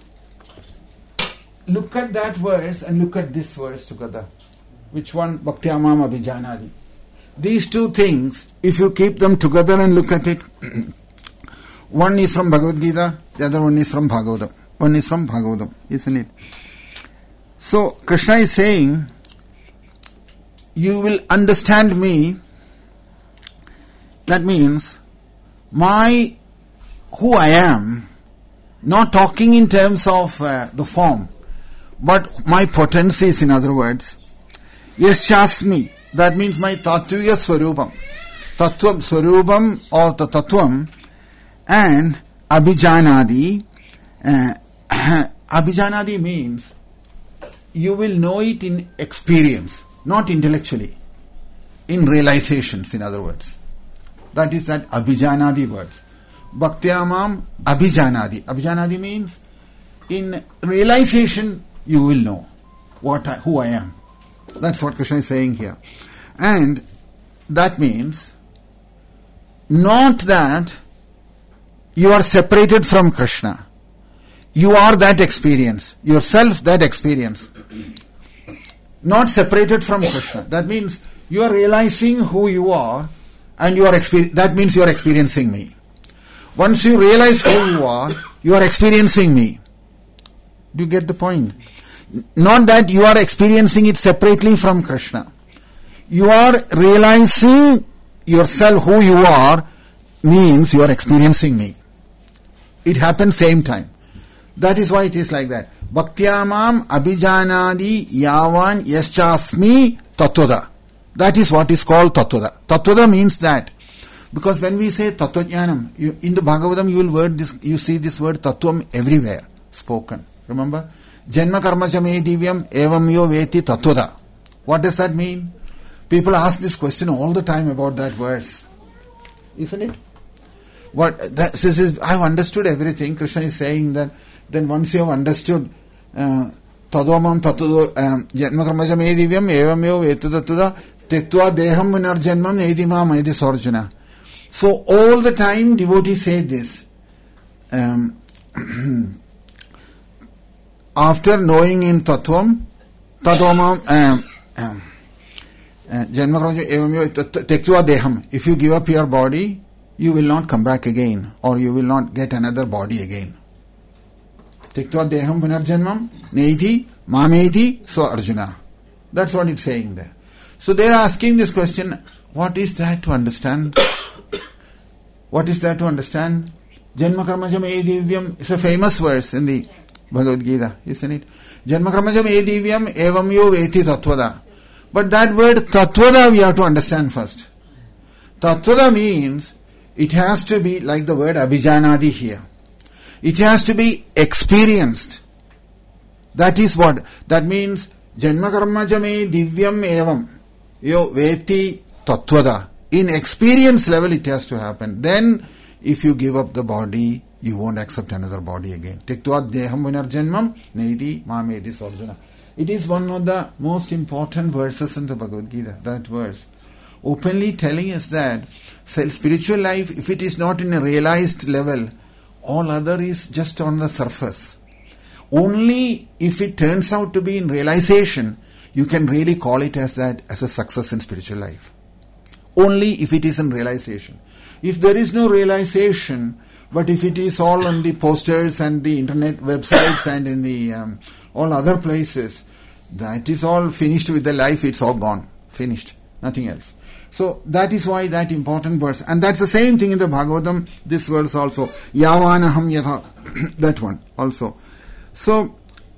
Look at that verse and look at this verse together. Which one? Bhaktyamam abhijanadi. These two things, if you keep them together and look at it, one is from Bhagavad Gita, the other one is from Bhagavatam. One is from Bhagavatam, isn't it? So, Krishna is saying, you will understand me. That means, who I am, not talking in terms of the form, but my potencies, in other words. Yaschasmi, that means my tattviya swarupam. Tattvam swarupam or the tattvam, and abhijanadi. Abhijanadi means you will know it in experience, not intellectually. In realizations, in other words. That is that abhijanadi words. Bhaktyamam abhijanadi. Abhijanadi means in realization you will know who I am. That's what Krishna is saying here. And that means not that you are separated from Krishna. You are that experience. Yourself that experience. Not separated from Krishna. That means you are realizing who you are, and that means you are experiencing me. Once you realize who you are experiencing me. Do you get the point? Not that you are experiencing it separately from Krishna. You are realizing yourself who you are means you are experiencing me. It happens same time. That is why it is like that. Bhaktyamam abhijanadi yavan yaschasmi tattvada. That is what is called tattvada. Tattvada means that. Because when we say tattvajnanam, in the Bhagavatam you see this word tattvam everywhere spoken. Remember? Janma karma cha me divyam evam yo veti tattvada. What does that mean? People ask this question all the time about that verse. Isn't it? I've understood everything. Krishna is saying that then once you have understood tadvamam tattudo janma karma cha me divyam evam yo veti tattvada tektva deham vinarjanmam nedimam edi sorjana. So all the time devotees say this. After knowing in tattvam, tadvamam tektva deham. If you give up your body, you will not come back again, or you will not get another body again. Tektva deham punarjanmam neiti mameti so Arjuna. That's what it's saying there. So they are asking this question, what is that to understand? What is that to understand? Janma karma cha me divyam is a famous verse in the Bhagavad Gita, isn't it? Janma karma cha me divyam evam yo veti tattvada. But that word tattvada we have to understand first. Tattvada means it has to be like the word abhijanadi here. It has to be experienced. That is what. That means janma karma cha me divyam evam yo veti tattvada. In experience level it has to happen. Then if you give up the body, you won't accept another body again. Tektva deham vinarjanmam neiti mameti sorjana. It is one of the most important verses in the Bhagavad Gita, that verse. Openly telling us that spiritual life, if it is not in a realized level, all other is just on the surface. Only if it turns out to be in realization, you can really call it as a success in spiritual life. Only if it is in realization. If there is no realization, but if it is all on the posters and the internet websites and in the all other places, that is all finished with the life, it's all gone. Finished. Nothing else. So that is why that important verse. And that's the same thing in the Bhagavatam, this verse also. Yavanaham yatha. That one also. So,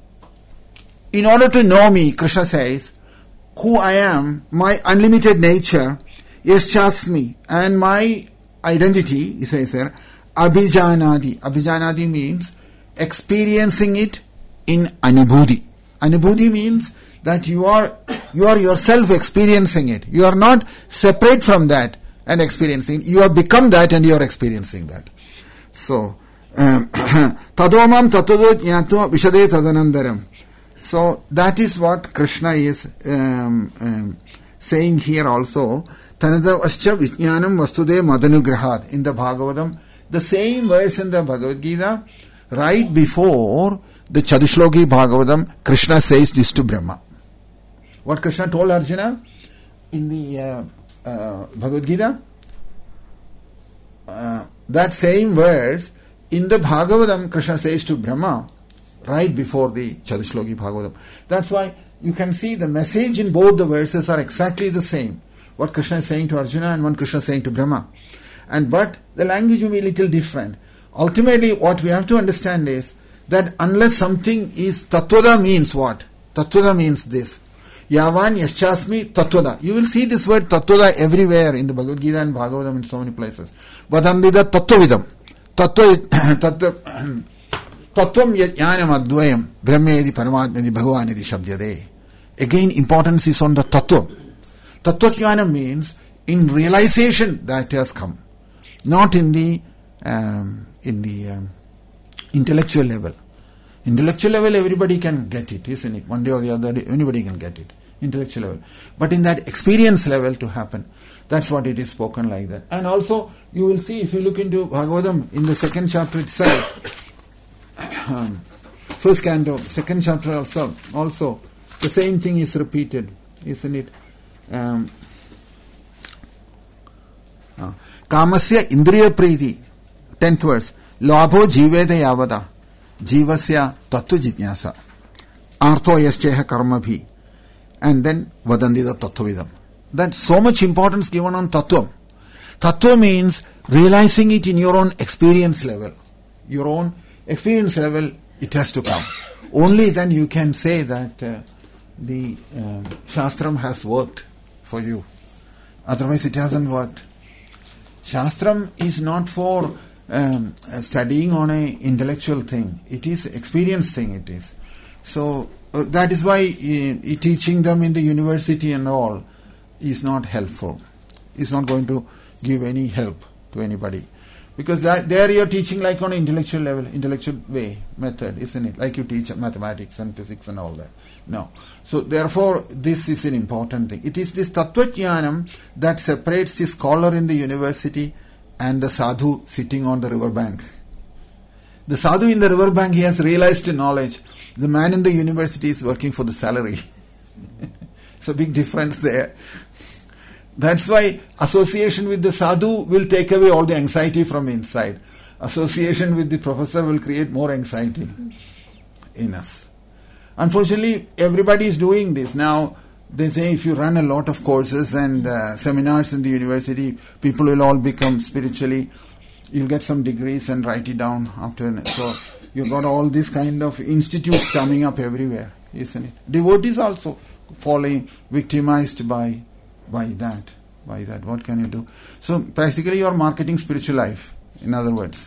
in order to know me, Krishna says, who I am, my unlimited nature, yaschasmi, and my identity, he says there, abhijanadi. Abhijanadi means experiencing it in anubhuti. Anubhuti means that you are yourself experiencing it. You are not separate from that and experiencing it. You have become that and you are experiencing that. So, tadomam tatado jnato vishade tadanandaram. So that is what Krishna is saying here also. Tanada ascha vijnanam vastude madanugrahat. In the Bhagavatam, the same verse in the Bhagavad Gita, right before the Chatushloki Bhagavatam, Krishna says this to Brahma. What Krishna told Arjuna in the Bhagavad Gita, that same verse in the Bhagavatam, Krishna says to Brahma right before the Chatushloki Bhagavatam. That's why you can see the message in both the verses are exactly the same. What Krishna is saying to Arjuna and what Krishna is saying to Brahma. But the language will be a little different. Ultimately, what we have to understand is that unless something is tattvada means what? Tattvada means this. Yavan yaschasmi tattvada. You will see this word tattvada everywhere in the Bhagavad Gita and Bhagavatam in so many places. Vadandida tattvavidam. Tattvam yajnanam advayam brahmedi paramatmedi bhagavanedi shabdyade. Again, importance is on the tattva. Tattva means in realization that has come, not in the intellectual level. Intellectual level, everybody can get it, isn't it? One day or the other, anybody can get it. Intellectual level. But in that experience level to happen, that's what it is spoken like that. And also, you will see, if you look into Bhagavatam, in the second chapter itself, first canto, second chapter also, the same thing is repeated, isn't it? Kamasya indriya priti, 10th verse. Labho jiveda yavada, jivasya tattva jijnasa. artho yascheha karmabhi, and then vadandida tattvavidam. That's so much importance given on tattvam. Tattva means realizing it in your own experience level. Your own experience level, it has to come. Only then you can say that the Shastram has worked for you. Otherwise it hasn't worked. Shastram is not for studying on an intellectual thing. It is experience thing it is. So that is why teaching them in the university and all is not helpful. It's not going to give any help to anybody. Because there you are teaching like on an intellectual level, intellectual way, method, isn't it? Like you teach mathematics and physics and all that. No. So therefore, this is an important thing. It is this Tattva-jnanam that separates the scholar in the university and the sadhu sitting on the river bank. The sadhu in the river bank, he has realized knowledge. The man in the university is working for the salary. It's a big difference there. That's why association with the sadhu will take away all the anxiety from inside. Association with the professor will create more anxiety in us. Unfortunately, everybody is doing this. Now, they say if you run a lot of courses and seminars in the university, people will all become spiritually, you'll get some degrees and write it down after. So, you've got all these kind of institutes coming up everywhere, isn't it? Devotees also falling victimized by that. What can you do? So basically you are marketing spiritual life, in other words.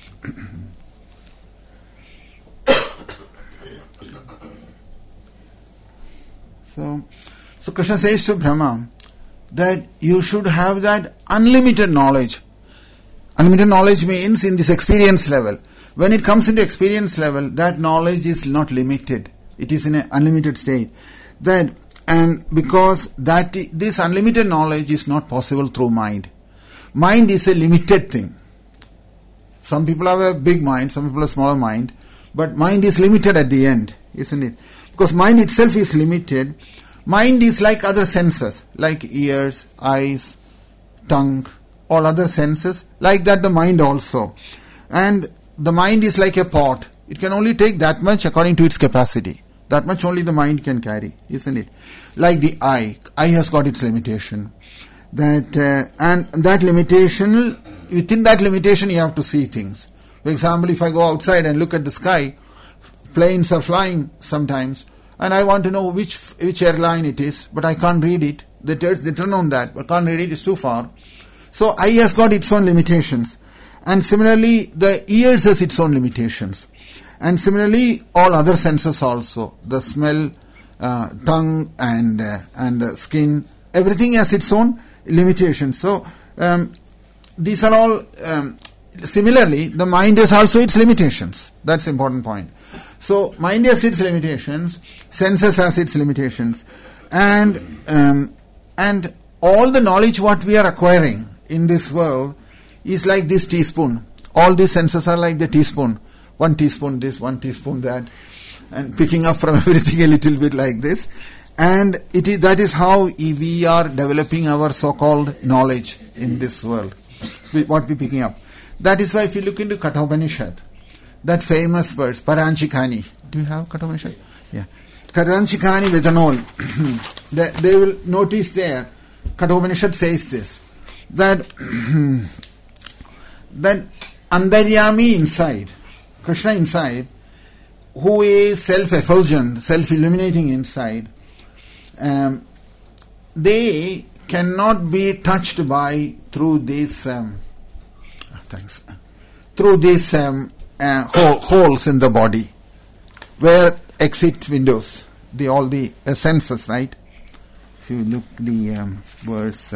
So Krishna says to Brahma that you should have that unlimited knowledge. Unlimited knowledge means in this experience level. When it comes into experience level, that knowledge is not limited. It is in an unlimited state. And because this unlimited knowledge is not possible through mind. Mind is a limited thing. Some people have a big mind, some people have a smaller mind, but mind is limited at the end, isn't it? Because mind itself is limited. Mind is like other senses, like ears, eyes, tongue, all other senses. Like that the mind also. And the mind is like a pot. It can only take that much according to its capacity. That much only the mind can carry, isn't it? Like the eye has got its limitation. And that limitation, within that limitation you have to see things. For example, if I go outside and look at the sky, planes are flying sometimes, and I want to know which airline it is, but I can't read it. They turn on that, but can't read it, it's too far. So eye has got its own limitations. And similarly, the ears has its own limitations. And similarly, all other senses also, the smell, tongue and the skin, everything has its own limitations. So, these are all, similarly, the mind has also its limitations. That's the important point. So, mind has its limitations, senses has its limitations, and all the knowledge what we are acquiring in this world is like this teaspoon. All these senses are like the teaspoon. 1 teaspoon this, 1 teaspoon that, and picking up from everything a little bit like this. And that is how we are developing our so-called knowledge in this world. What we're picking up. That is why if you look into Kathopanishad, that famous verse, Paranchikani. Do you have Kathopanishad? Yeah. Paranchikani Vedanol. They will notice there, Kathopanishad says this, that Andaryami inside, Krishna inside, who is self-effulgent, self-illuminating inside, they cannot be touched by through these holes in the body, where exit windows, all the senses, right? If you look the verse.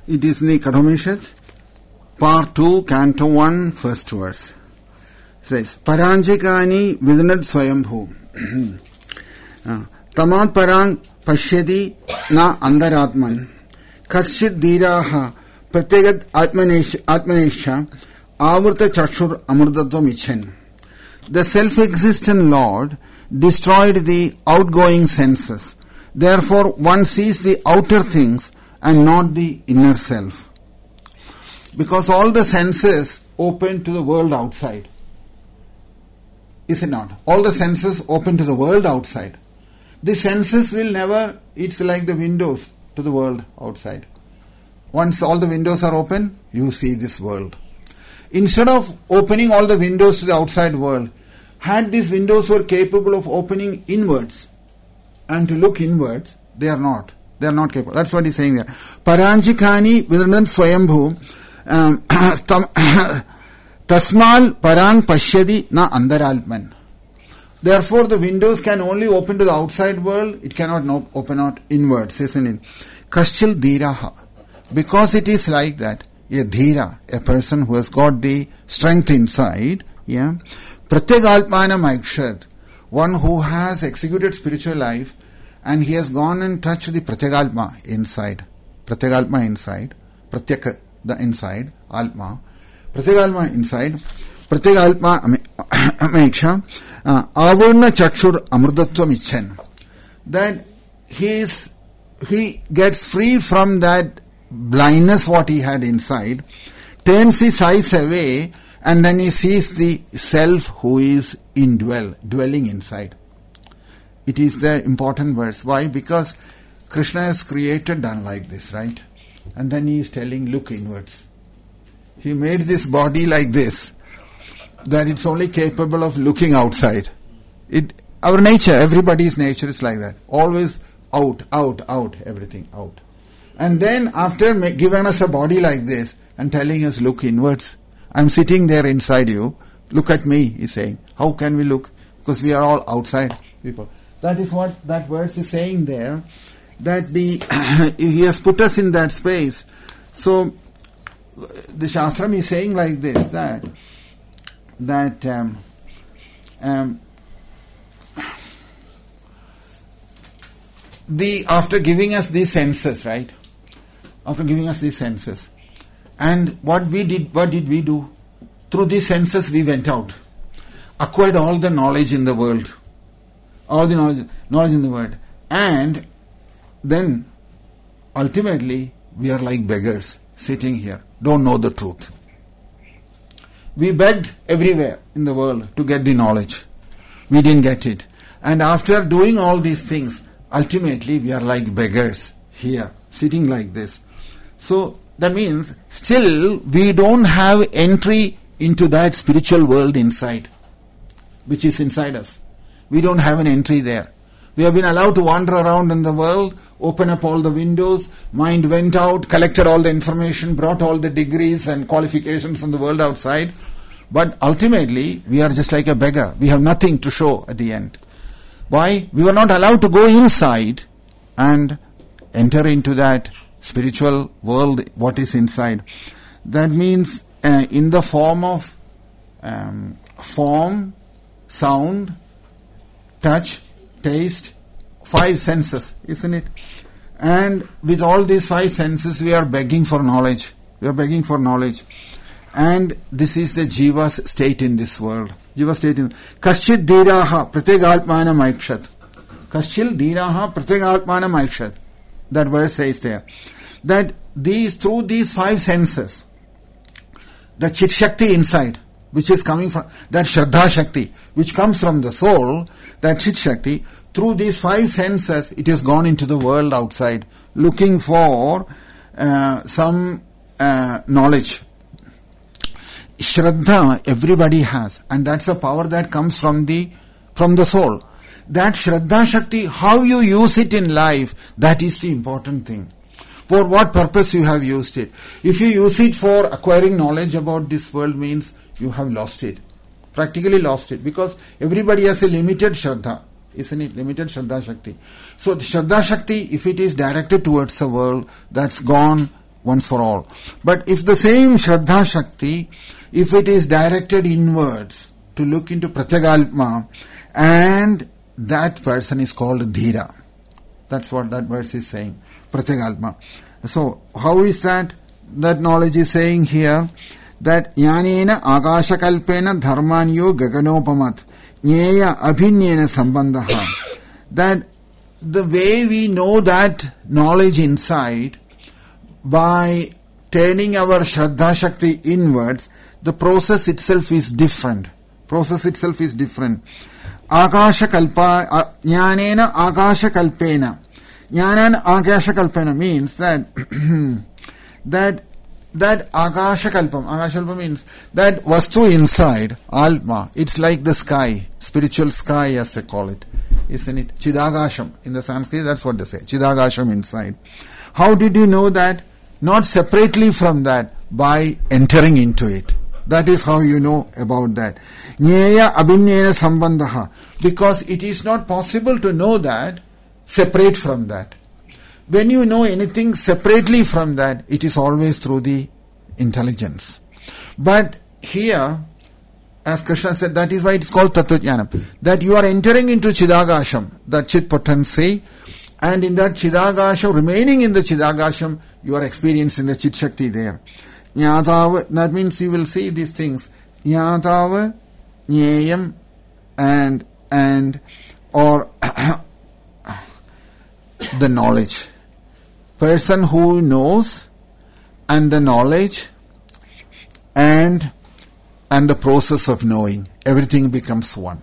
It is in the Kathopanishad, Part 2, Canto 1, first verse. It says, Paranjikani vidunad swayambhu. Tamat parang pashyadi na andaratman. Kaschid dhiraha pratyagad atmanesha avrta chakshur amrtatvam ichen. The self-existent Lord destroyed the outgoing senses. Therefore, one sees the outer things and not the inner self. Because all the senses open to the world outside. Is it not? All the senses open to the world outside. The senses will never, it's like the windows to the world outside. Once all the windows are open, you see this world. Instead of opening all the windows to the outside world, had these windows were capable of opening inwards and to look inwards, they are not. They are not capable. That's what he's saying there. Paranjikani vidunad swayambhu tasmal parang pashyadi na andaralman. Therefore, the windows can only open to the outside world. It cannot open out inwards, isn't it? Kaschil dhiraha. Because it is like that. A dhira, a person who has got the strength inside, yeah. Pratyagalpana maikshad. One who has executed spiritual life and he has gone and touched the Pratyagalpa inside. Pratyagalpa inside. Pratyaka, the inside. Alma. Pratyagalpa inside. Pratyagalpa Meksha Avarna Chakshur Amrdatvam Ichen. That he gets free from that blindness what he had inside, turns his eyes away, and then he sees the self who is dwelling inside. It is the important verse. Why? Because Krishna has created done like this, right? And then he is telling, look inwards. He made this body like this, that it's only capable of looking outside. Our nature, everybody's nature is like that. Always out, everything out. And then after giving us a body like this and telling us, look inwards. I'm sitting there inside you. Look at me, he's saying. How can we look? Because we are all outside people. That is what that verse is saying there. That he has put us in that space. So the Shastram is saying like this, that after giving us these senses, right? After giving us these senses, and what did we do? Through these senses we went out, acquired all the knowledge in the world, knowledge in the world, and then ultimately we are like beggars sitting here, don't know the truth. We begged everywhere in the world to get the knowledge. We didn't get it. And after doing all these things, ultimately we are like beggars here, sitting like this. So that means still we don't have entry into that spiritual world inside, which is inside us. We don't have an entry there. We have been allowed to wander around in the world, open up all the windows, mind went out, collected all the information, brought all the degrees and qualifications from the world outside. But ultimately, we are just like a beggar. We have nothing to show at the end. Why? We were not allowed to go inside and enter into that spiritual world, what is inside. That means in the form of form, sound, touch, taste, 5 senses, isn't it? And with all these 5 senses, we are begging for knowledge. And this is the Jiva's state in this world. Kaschid dhiraha pratyagalpana maikshat. Kaschil dhiraha pratyagalpana maikshat. That verse says there. That through these 5 senses, the Chit Shakti inside, which is coming from, that Shraddha Shakti, which comes from the soul, that Chit Shakti, through these 5 senses, it has gone into the world outside, looking for some knowledge. Shraddha everybody has, and that's a power that comes from the soul. That Shraddha Shakti, how you use it in life, that is the important thing. For what purpose you have used it. If you use it for acquiring knowledge about this world, means you have lost it. Practically lost it, because everybody has a limited Shraddha, isn't it? Limited Shraddha Shakti. So the Shraddha Shakti, if it is directed towards the world, that's gone once for all. But if the same Shraddha Shakti, if it is directed inwards to look into Pratyagalpa, and that person is called Dhira. That's what that verse is saying, Pratyagalpa. So, how is that? That knowledge is saying here that Jnanena Akashakalpena Dharmanyo Gaganopamat Jnaya Abhinyena Sambandha. That the way we know that knowledge inside, by turning our Shraddha Shakti inwards, the process itself is different. Akashakalpa, Jnanena Akashakalpena. Jnanena Akashakalpena means that that Akashakalpa means that Vastu inside, Atma, it's like the sky, spiritual sky as they call it, isn't it? Chidagasham, in the Sanskrit, that's what they say, Chidagasham inside. How did you know that? Not separately from that, by entering into it. That is how you know about that. Jnaya abhinyena sambandha. Because it is not possible to know that separate from that. When you know anything separately from that, it is always through the intelligence. But here, as Krishna said, that is why it is called Tattva-jnanam. That you are entering into Chidagasham, the Chit potency, and in that Chidagasham, remaining in the Chidagasham, you are experiencing the Chit Shakti there. Jnatav, that means you will see these things. Jnatav, Jnayam, and or the knowledge. Person who knows, and the knowledge, and the process of knowing. Everything becomes one.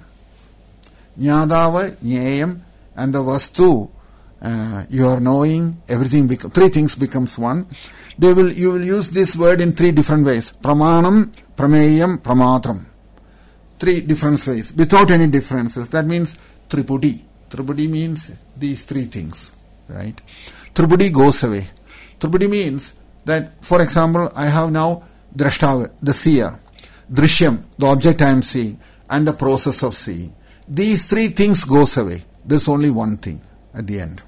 Jnadava, Jnayam, and the Vastu, you are knowing, everything three things becomes one. You will use this word in three different ways. Pramanam, Prameyam, Pramatram. Three different ways, without any differences. That means Tripudi. Tripudi means these three things, right? Tripudi goes away. Tripudi means that, for example, I have now Drashtav, the seer, Drishyam, the object I am seeing, and the process of seeing. These three things goes away. There's only one thing at the end.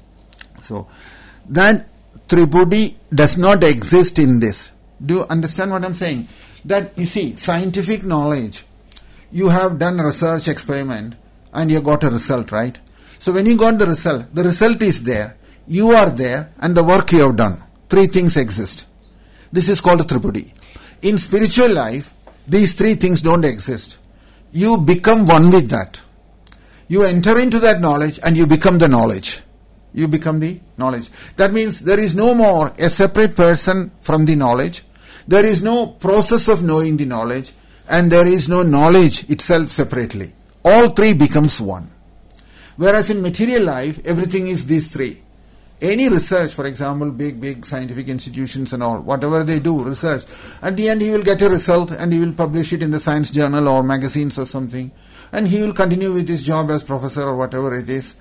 So, that Tripudi does not exist in this. Do you understand what I'm saying? That, you see, scientific knowledge, you have done a research experiment and you got a result, right? So when you got the result is there, you are there, and the work you have done. Three things exist. This is called Tripudi. In spiritual life, these three things don't exist. You become one with that. You enter into that knowledge and you become the knowledge. You become the knowledge. That means there is no more a separate person from the knowledge. There is no process of knowing the knowledge, and there is no knowledge itself separately. All three becomes one. Whereas in material life, everything is these three. Any research, for example, big scientific institutions and all, whatever they do, research, at the end he will get a result and he will publish it in the science journal or magazines or something, and he will continue with his job as professor or whatever it is,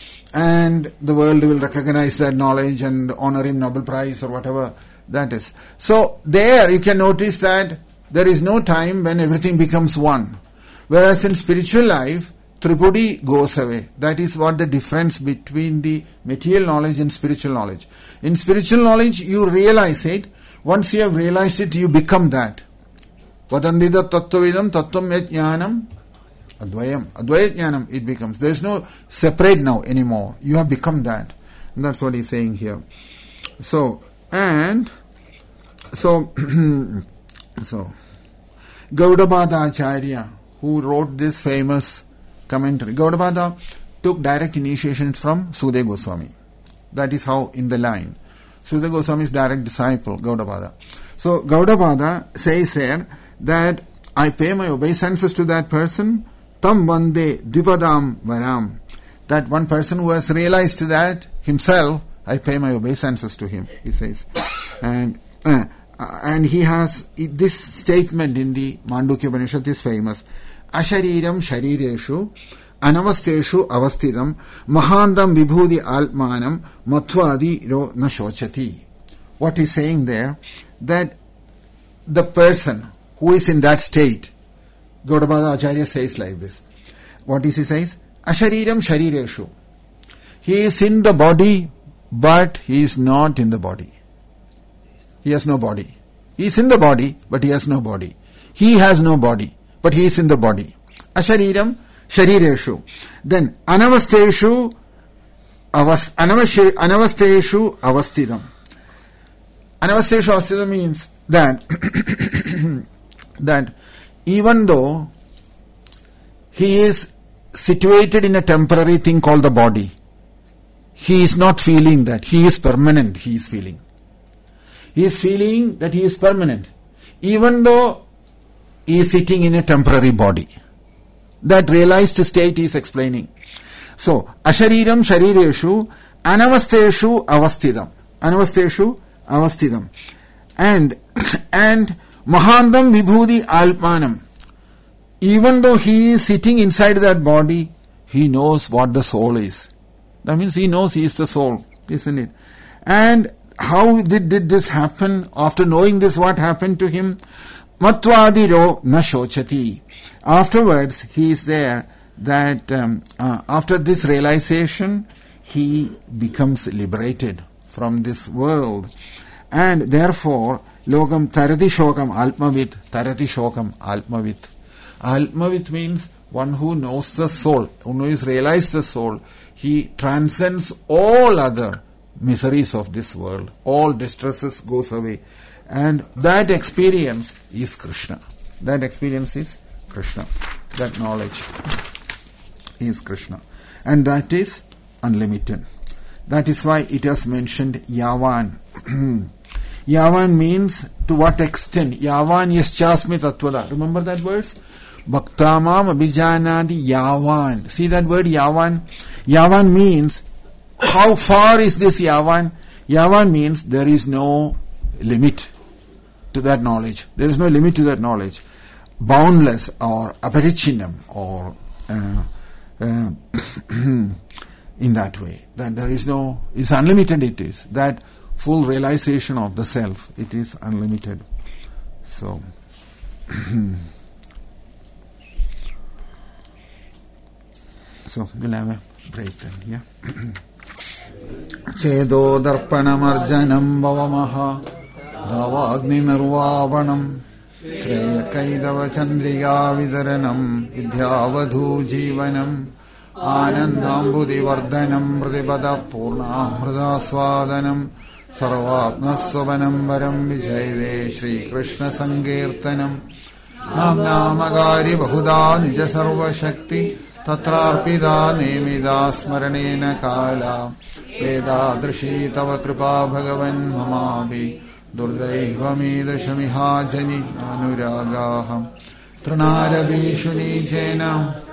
and the world will recognize that knowledge and honor him Nobel Prize or whatever that is. So there you can notice that there is no time when everything becomes one. Whereas in spiritual life, Tripudi goes away. That is what the difference between the material knowledge and spiritual knowledge. In spiritual knowledge, you realize it. Once you have realized it, you become that. Vadandida tattvavidam tattvam yajnanam advayam. Advaya jnanam, it becomes. There is no separate now anymore. You have become that. And that's what he's saying here. So Gaudapada Acharya, who wrote this famous commentary. Gaudapada took direct initiations from Sukadeva Goswami. That is how in the line. Sukadeva Goswami's direct disciple, Gaudapada. So Gaudapada says here that I pay my obeisances to that person, tam vande dvipadam varam. That one person who has realized that himself, I pay my obeisances to him, he says. And he has this statement in the Mandukya Upanishad is famous. Ashariram sharireshu anavasteshu avastidam mahandam vibhudi altmanam matvadi ro nashochati. What he's saying there, that the person who is in that state, Gaudapada Acharya says like this. What is he says? Ashariram sharireshu. He is in the body, but he is not in the body. he has no body. He is in the body, but he has no body. He has no body, but he is in the body. Ashariram sharireshu. Then anavasteshu anavasteshu avastidam. Anavasteshu avastidam means that that even though he is situated in a temporary thing called the body, he is not feeling that. He is permanent, he is feeling. He is feeling that he is permanent, even though he is sitting in a temporary body. That realized state is explaining. So, ashariram sharireshu anavasteshu avastidam. Anavasteshu avastidam. And mahandam vibhudi alpanam. Even though he is sitting inside that body, he knows what the soul is. That means he knows he is the soul, isn't it? And how did this happen? After knowing this, what happened to him? Matvadiro na shochati. Afterwards, he is there that after this realization, he becomes liberated from this world. And therefore, logam tarati shokam alpmavit, tarati shokam alpmavit. Alpmavit means one who knows the soul, who has realized the soul. He transcends all other miseries of this world. All distresses goes away. And that experience is Krishna. That experience is Krishna. That knowledge is Krishna. And that is unlimited. That is why it has mentioned Yavan. Yavan means to what extent? Yavan yaschasmi tattvada. Remember that verse? Bhaktamam abhijanadi Yavan. See that word Yavan? Yavan means, how far is this Yavan? Yavan means there is no limit to that knowledge. There is no limit to that knowledge. Boundless or aparichinam or in that way. That there is no, it's unlimited it is. That full realization of the self, it is unlimited. So, so we'll have a break then, yeah. Chedo darpanam arjanam bhavamaha dhavagni nirvavanam shreya kaidava chandriga vidaranam idhyavadhu jivanam anandambudhi vardhanam prathipada purnamrita swadanam sarvatmasvabanam varam vijayve Shri Krishna Sankirtanam nam namagari bahuda nija sarva shakti tatrarpida nemida smaranena kala vedadrishi tava kripa bhagavan mamabi durdaivamirashamiha jani anuragaham trunaravishu nijena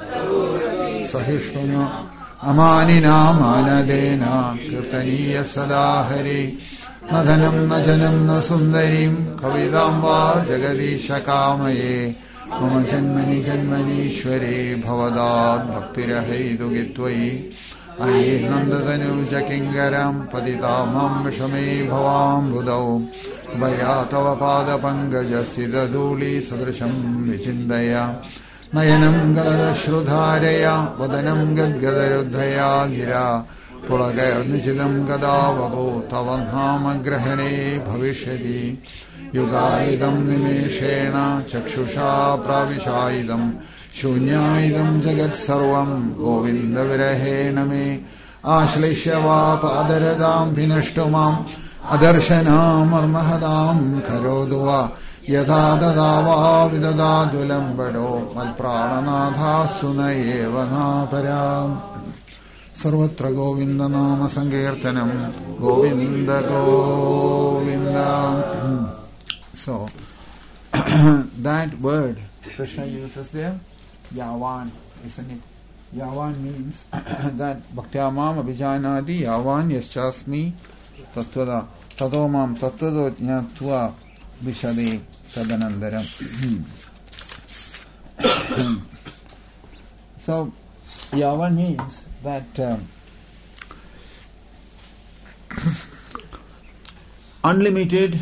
sahishvana amanina manadena kirtaniya sadahari nadhanam najanam nasundarim kavidam va jagadisha kamaye mama janmani janmanishware bhavadad bhaktirahaidu gitvai aye nandadanu jakingaram paditamam shame bhavam budau vayatava pada pangajastida dhuli sadrasham vichindaya nayanam galada shrudharaya vadanam gadgadaruddhaya gira pulagayarnichidam gadavabhu tavanhama grahane bhavishyati yugaidam nimeshena chakshusha pravishaidam shunyaidam jagat sarvam govinda virahena me ashlishyava padaradam vinashtumam adarshana marmahadam karoduva yadha dadava vidadadulam bado malprananadhastu nayeva naparam sarvatra govinda nama sankirtanam govinda govinda. So that word Krishna uses there, Yavan, isn't it? Yavan means that Bhaktyamam abhijanadi Yavan yaschasmi tattvada tadomam tattvado jnatva vishade sadanandaram. So Yavan means that unlimited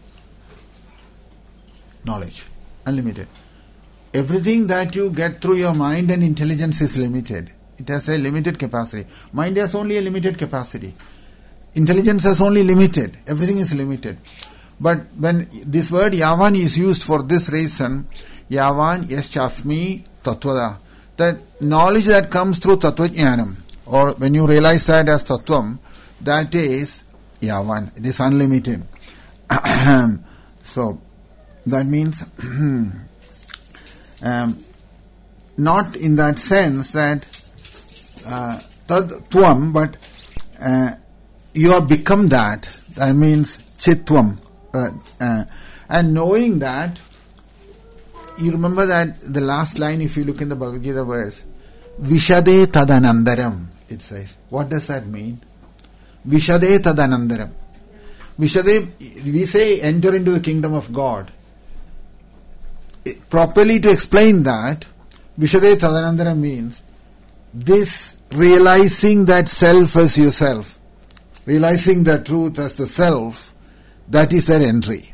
knowledge, unlimited. Everything that you get through your mind and intelligence is limited. It has a limited capacity. Mind has only a limited capacity. Intelligence has only limited. Everything is limited. But when this word yavan is used for this reason, yavan yaschasmi tattvada, that knowledge that comes through tattvajnanam, or when you realize that as tattvam, that is yavan, it is unlimited. So, that means not in that sense that tad tvam, but you have become that. That means chitvam. And knowing that, you remember that the last line, if you look in the Bhagavad Gita verse, Vishade tadanandaram, it says. What does that mean? Vishade tadanandaram. Vishade, we say enter into the kingdom of God. Properly to explain that, Vishade tadanandaram means this realizing that self as yourself, realizing the truth as the self, that is their entry.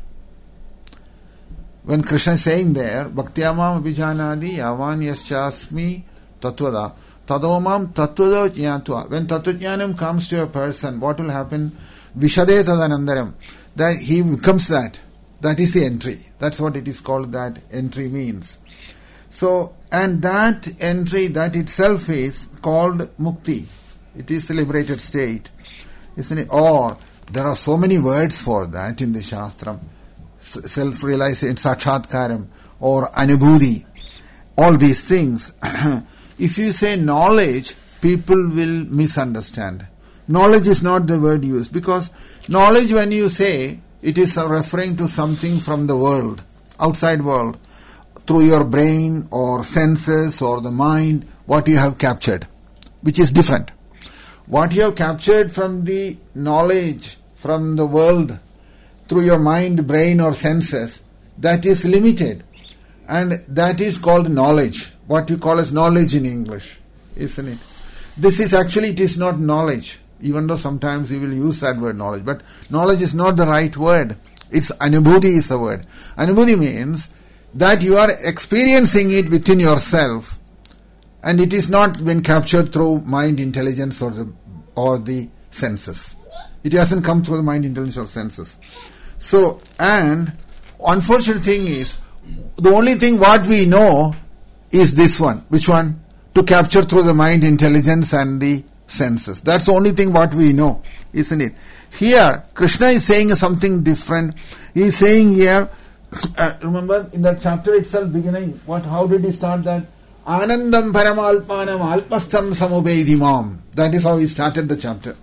When Krishna is saying there, Bhaktyamam abhijanadi yavan yaschasmi tattvada, tadomam tattvada jnatva. When tattvajnanam comes to a person, what will happen? Vishade tadanandaram. That he becomes that. That is the entry. That's what it is called, that entry means. So, and that entry, that itself is called mukti. It is the liberated state. Isn't it? Or, there are so many words for that in the Shastram. Self-realization, sakshatkaram, or anubhuti. All these things. If you say knowledge, people will misunderstand. Knowledge is not the word used, because knowledge, when you say, it is referring to something from the world, outside world, through your brain or senses or the mind, what you have captured, which is different. What you have captured from the knowledge from the world, through your mind, brain or senses, that is limited. And that is called knowledge. What you call as knowledge in English, isn't it? This is actually, it is not knowledge. Even though sometimes we will use that word knowledge. But knowledge is not the right word. It's anubhuti is the word. Anubhuti means that you are experiencing it within yourself. And it is not been captured through mind, intelligence or the senses. It hasn't come through the mind, intelligence or senses. So, and unfortunate thing is, the only thing what we know is this one. Which one? To capture through the mind, intelligence and the senses. That's the only thing what we know, isn't it? Here, Krishna is saying something different. He is saying here, remember in that chapter itself beginning, how did he start that? Anandam paramalpanam alpastam samupaidimam. That is how he started the chapter.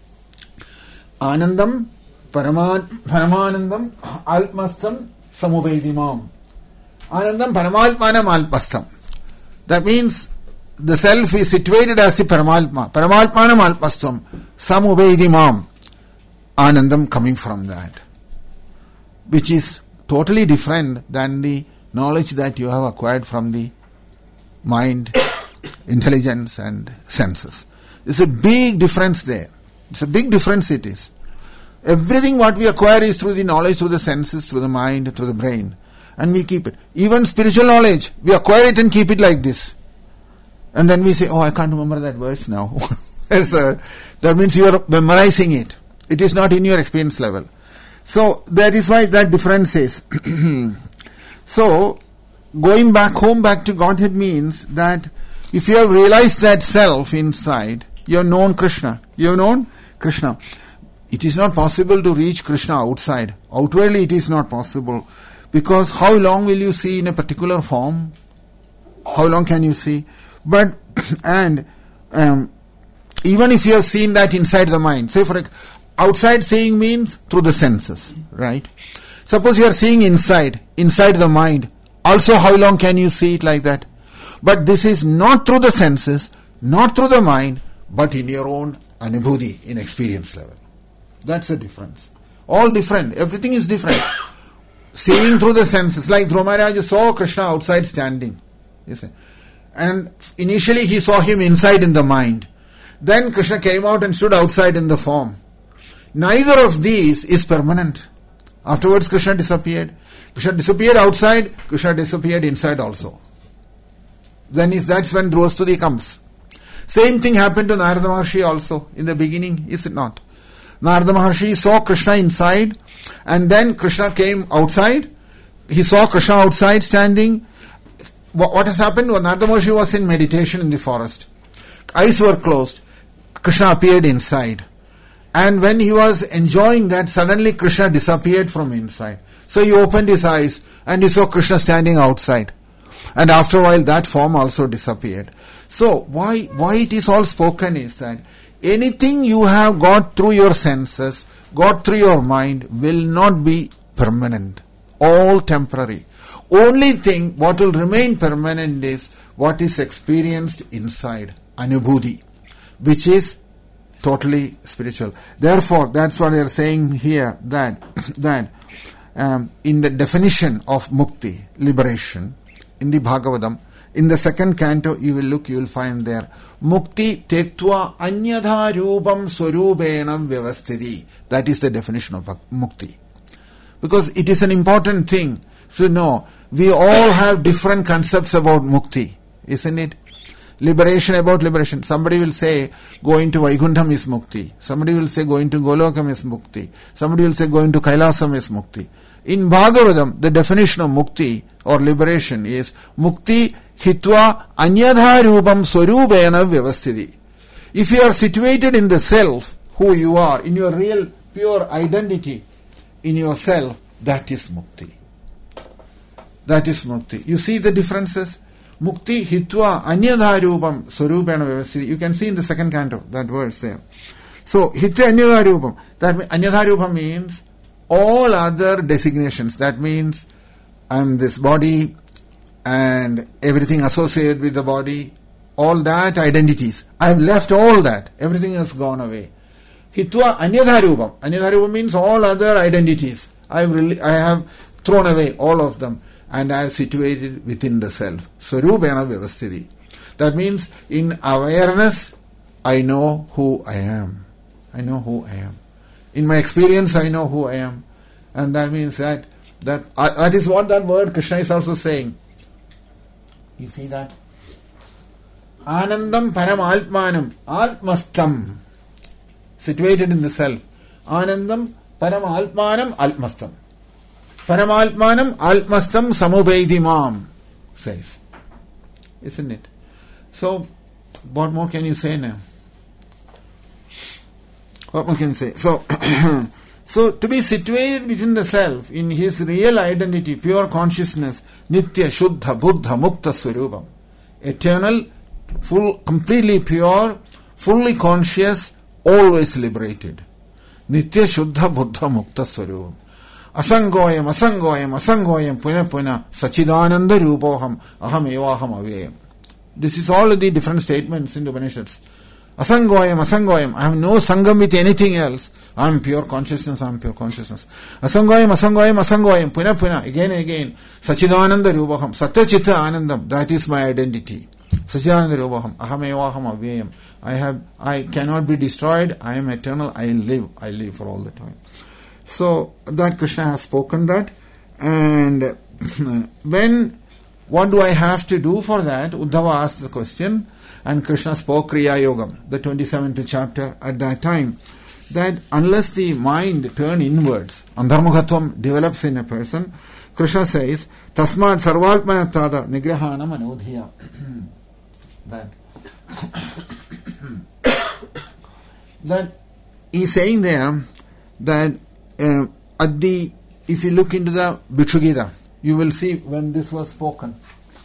Anandam paramanandam alpastam samupaidimam. Anandam paramalpanam alpastam. That means the self is situated as the Paramatma. Paramatmanam alpastam. Samupaidimam. Anandam coming from that. Which is totally different than the knowledge that you have acquired from the mind, intelligence and senses. There's a big difference there. It's a big difference it is. Everything what we acquire is through the knowledge, through the senses, through the mind, through the brain. And we keep it. Even spiritual knowledge, we acquire it and keep it like this. And then we say, I can't remember that verse now. That means you are memorizing it. It is not in your experience level. So, that is why that difference is. So, going back home, back to Godhead means that if you have realized that self inside, you have known Krishna. You have known Krishna. It is not possible to reach Krishna outside. Outwardly it is not possible. Because how long will you see in a particular form? How long can you see? But, and even if you have seen that inside the mind, say for outside seeing means through the senses, right? Suppose you are seeing inside the mind, also how long can you see it like that? But this is not through the senses, not through the mind, but in your own anubhuti, in experience level. That's the difference. All different, everything is different. Seeing through the senses, like Dhruva Maharaj saw Krishna outside standing. You see. And initially he saw him inside in the mind. Then Krishna came out and stood outside in the form. Neither of these is permanent. Afterwards Krishna disappeared. Krishna disappeared outside, Krishna disappeared inside also. Then that's when Dhruvastuti comes. Same thing happened to Narada Maharshi also in the beginning, is it not? Narada Maharshi saw Krishna inside And then Krishna came outside. He saw Krishna outside standing. What has happened? Narada Maharshi was in meditation in the forest. Eyes were closed. Krishna appeared inside. And when he was enjoying that, suddenly Krishna disappeared from inside. So he opened his eyes and he saw Krishna standing outside. And after a while that form also disappeared. So why it is all spoken is that anything you have got through your senses, got through your mind, will not be permanent. All temporary. Only thing what will remain permanent is what is experienced inside, anubhuti, which is totally spiritual. Therefore, that's what they are saying here, that in the definition of mukti, liberation, in the Bhagavatam, in the second canto, you will find there, mukti tektva anyadha rupam swarupena vyavasthiti. That is the definition of mukti. Because it is an important thing to know. We all have different concepts about mukti, isn't it? Liberation, about liberation. Somebody will say going to Vaikuntham is mukti. Somebody will say going to Golokam is mukti. Somebody will say going to Kailasam is mukti. In Bhagavatam, the definition of mukti or liberation is mukti hitva anyadha rupam swarupena vyavasthiti. If you are situated in the self, who you are, in your real pure identity, in yourself, that is mukti. That is mukti. You see the differences? Mukti hitva anyadha rupam swarupena vyavasthiti. You can see in the second canto that verse there. So hitva anyadha rupam. That anyadha rupam means all other designations. That means I am this body and everything associated with the body. All that identities. I have left all that. Everything has gone away. Hitva anyadha rupam. Anyadha rupam means all other identities. I have thrown away all of them. And I am situated within the self. Swarupena vyavasthiti. That means in awareness, I know who I am. I know who I am. In my experience, I know who I am. And that means that is what that word Krishna is also saying. You see that? Anandam param altmanam, altmastam. Situated in the self. Anandam param altmanam, altmastam. Paramaltmanam altmastam samupaidimam, says. Isn't it? So, what more can you say now? What more can you say? So to be situated within the self, in his real identity, pure consciousness, nitya, shuddha, buddha, mukta swarupam. Eternal, full, completely pure, fully conscious, always liberated. Nitya, shuddha, buddha, mukta swarupam. Asangoyam, puna, sachidananda rupoham, aham evaham aveyam. This is all the different statements in the Upanishads. Asangoyam, I have no sangam with anything else. I am pure consciousness, Asangoyam, puna, again and again. Sachidananda rupoham, satyachitta anandam, that is my identity. Sachidananda rupoham, aham evaham aveyam. I cannot be destroyed, I am eternal, I live for all the time. So that Krishna has spoken that, and what do I have to do for that? Uddhava asked the question, and Krishna spoke Kriya Yogam, the 27th chapter at that time, that unless the mind turn inwards, Andharmukhatvam develops in a person, Krishna says, Tasmad sarvalpanatada nigrahanam anodhiya. That he's saying there that if you look into the Bhikshugita, you will see when this was spoken.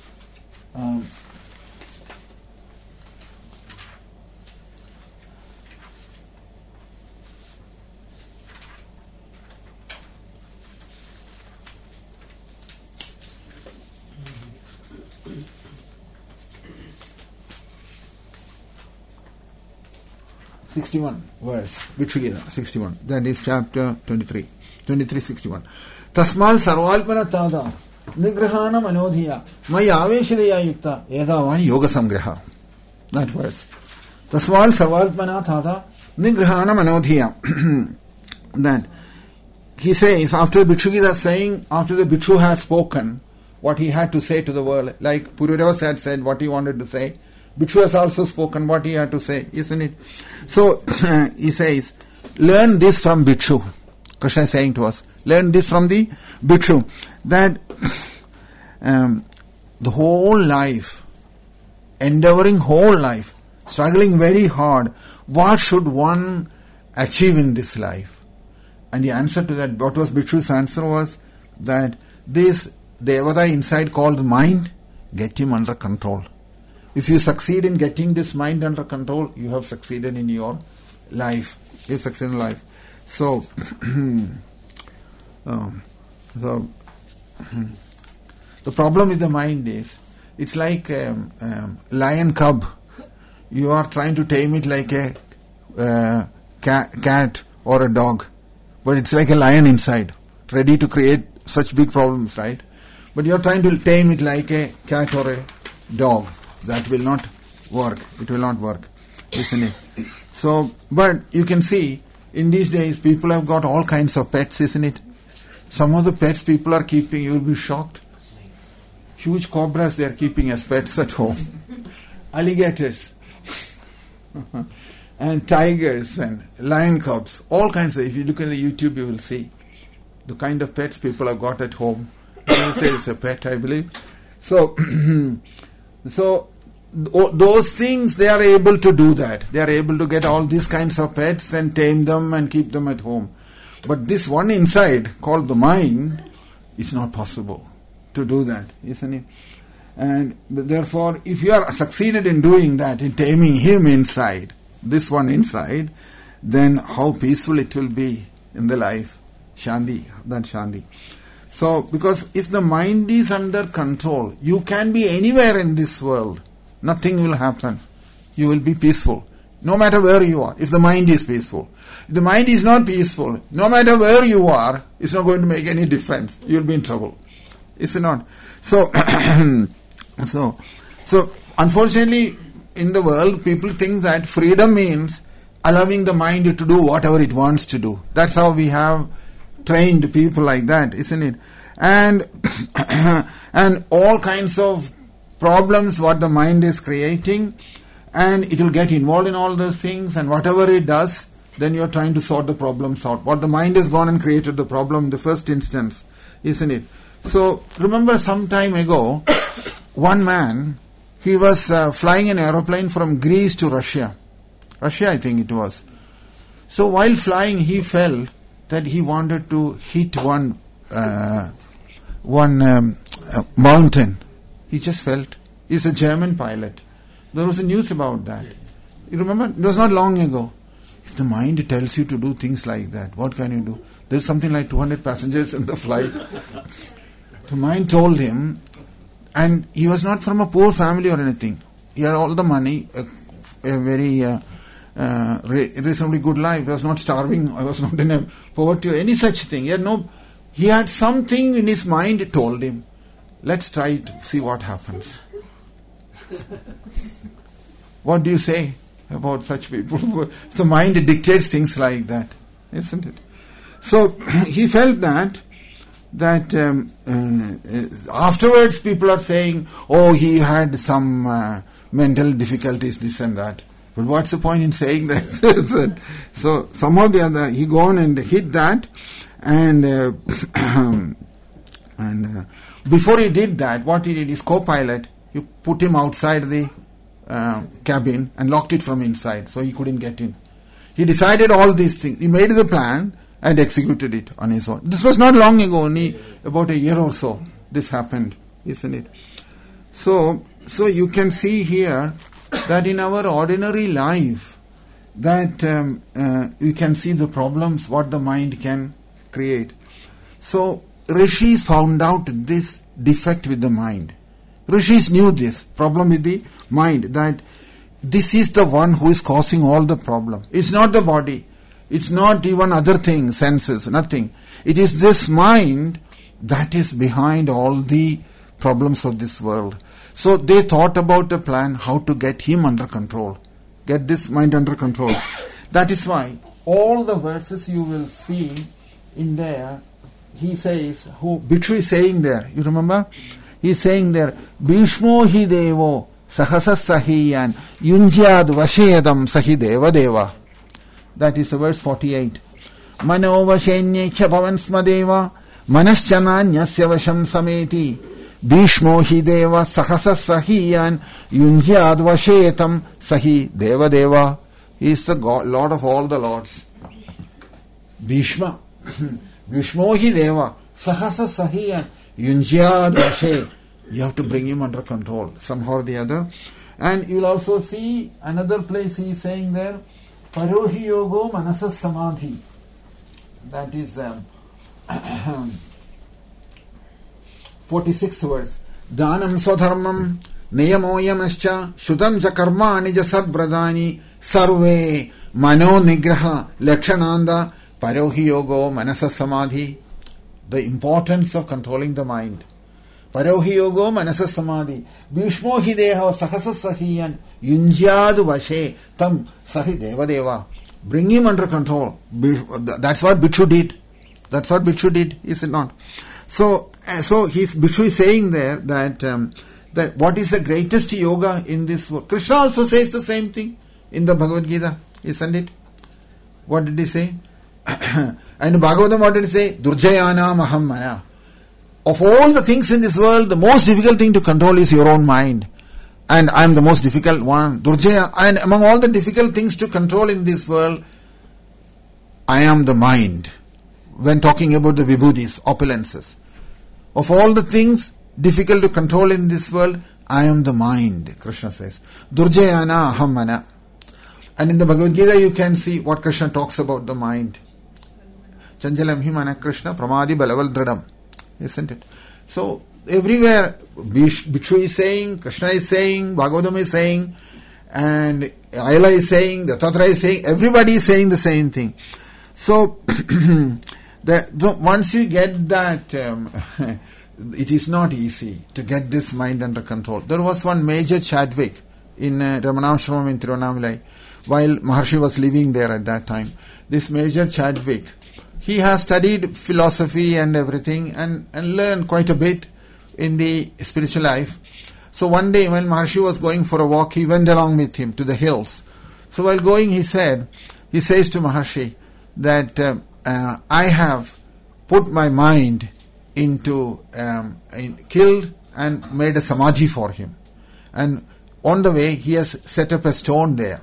verse, Bhikshugita, 61. That is chapter 23:61. Tasmal sarvalpana tada nigrahanam anodhiya maya aveshadaya yukta edavani yoga samgraha. That verse. Tasmal sarvalpana tada nigrahanam anodhiya. That he says, after the Bhikshugita saying, after the Bhikshu has spoken what he had to say to the world, like Pururava had said what he wanted to say, Bhikshu has also spoken what he had to say, isn't it? So he says, learn this from Bhikshu. Krishna is saying to us, learned this from the Bhikshu, that the whole life, endeavoring whole life, struggling very hard, what should one achieve in this life? And the answer to that, what was Bhikshu's answer was that this Devada inside called mind, get him under control. If you succeed in getting this mind under control, you have succeeded in your life. You succeed in life. So, the problem with the mind is, it's like a lion cub. You are trying to tame it like a cat or a dog, but it's like a lion inside, ready to create such big problems, right? But you are trying to tame it like a cat or a dog. That will not work. It will not work, isn't it? So, but you can see, in these days, people have got all kinds of pets, isn't it? Some of the pets people are keeping, you will be shocked. Huge cobras they are keeping as pets at home. Alligators. And tigers and lion cubs. All kinds of, if you look at the YouTube, you will see the kind of pets people have got at home. You say it's a pet, I believe. So, those things, they are able to do that. They are able to get all these kinds of pets and tame them and keep them at home. But this one inside, called the mind, it's not possible to do that, isn't it? And therefore, if you are succeeded in doing that, in taming him inside, this one inside, then how peaceful it will be in the life. Shanti, that Shanti. So, because if the mind is under control, you can be anywhere in this world. Nothing will happen. You will be peaceful. No matter where you are, if the mind is peaceful. If the mind is not peaceful, no matter where you are, it's not going to make any difference. You'll be in trouble. Is it not? So, so unfortunately, in the world, people think that freedom means allowing the mind to do whatever it wants to do. That's how we have trained people like that, isn't it? And and all kinds of problems what the mind is creating, and it will get involved in all those things, and whatever it does, then you're trying to sort the problems out. What the mind has gone and created the problem in the first instance, isn't it? So, remember some time ago, one man, he was flying an aeroplane from Greece to Russia. Russia, I think it was. So, while flying, he felt that he wanted to hit one mountain. He just felt. He's a German pilot. There was a news about that. You remember? It was not long ago. If the mind tells you to do things like that, what can you do? There's something like 200 passengers in the flight. The mind told him, and he was not from a poor family or anything. He had all the money, a very reasonably good life. He was not starving. I was not in a poverty or any such thing. He had something in his mind told him, let's try to see what happens. What do you say about such people? The mind dictates things like that, isn't it? So he felt that afterwards people are saying, oh, he had some mental difficulties, this and that. But what's the point in saying that? So somehow the other, he gone and hit that, and before he did that, what he did, his co-pilot, he put him outside the cabin and locked it from inside, so he couldn't get in. He decided all these things. He made the plan and executed it on his own. This was not long ago, only about a year or so this happened, isn't it? So you can see here that in our ordinary life, that you can see the problems what the mind can create. So Rishis found out this defect with the mind. Rishis knew this problem with the mind, that this is the one who is causing all the problem. It's not the body. It's not even other things, senses, nothing. It is this mind that is behind all the problems of this world. So they thought about a plan how to get him under control. Get this mind under control. That is why all the verses you will see in there, he says, Bhikshu is saying there, you remember? He is saying there, Bhishmo hi devo sahasas sahiyan yunjyad vashedam sahi deva deva. That is verse 48. Manovashenyekya pavansmadeva manaschananyasya vasham sameti Bhishmo hi deva sahasa sahiyan yunjyad vashetam sahi deva deva. He is the God, Lord of all the lords. Bhishma. Bhishmo hi deva sahasa sahiyan yunjyad vashe. You have to bring him under control somehow or the other. And you will also see another place he is saying there, Parohi yogo manasas samadhi. That is 46th verse. Dhanam swadharmam niyamoyamascha shudam ja karmani ja sadbradani sarve mano nigraha lakshananda parohi yogo manasas samadhi. The importance of controlling the mind. Parohi yogo manasas samadhi. Bhishmo hi deha sahasa sahiyan yunjyad vashe tam sahi deva deva. Bring him under control. That's what Bhikshu did. That's what Bhikshu did, is it not? So Bhikshu is saying there that what is the greatest yoga in this world? Krishna also says the same thing in the Bhagavad Gita, isn't it? What did he say? And Bhagavatam, what did he say? Durjayana maham mana. Of all the things in this world, the most difficult thing to control is your own mind. And I am the most difficult one. Durjaya. And among all the difficult things to control in this world, I am the mind. When talking about the vibhudis, opulences. Of all the things difficult to control in this world, I am the mind, Krishna says. Durjayana aham mana. And in the Bhagavad Gita you can see what Krishna talks about the mind. Chanjalam hi mana Krishna pramadi balaval dradam. Isn't it? So everywhere Bhikshu is saying, Krishna is saying, Bhagavatam is saying, and Ayala is saying, Dattatreya is saying, everybody is saying the same thing. So once you get that, it is not easy to get this mind under control. There was one Major Chadwick in Ramanashramam in Tiruvannamalai, while Maharshi was living there at that time. This Major Chadwick, he has studied philosophy and everything and learned quite a bit in the spiritual life. So one day when Maharshi was going for a walk, he went along with him to the hills. So while going, he says to Maharshi that I have put my mind into, killed and made a samadhi for him. And on the way, he has set up a stone there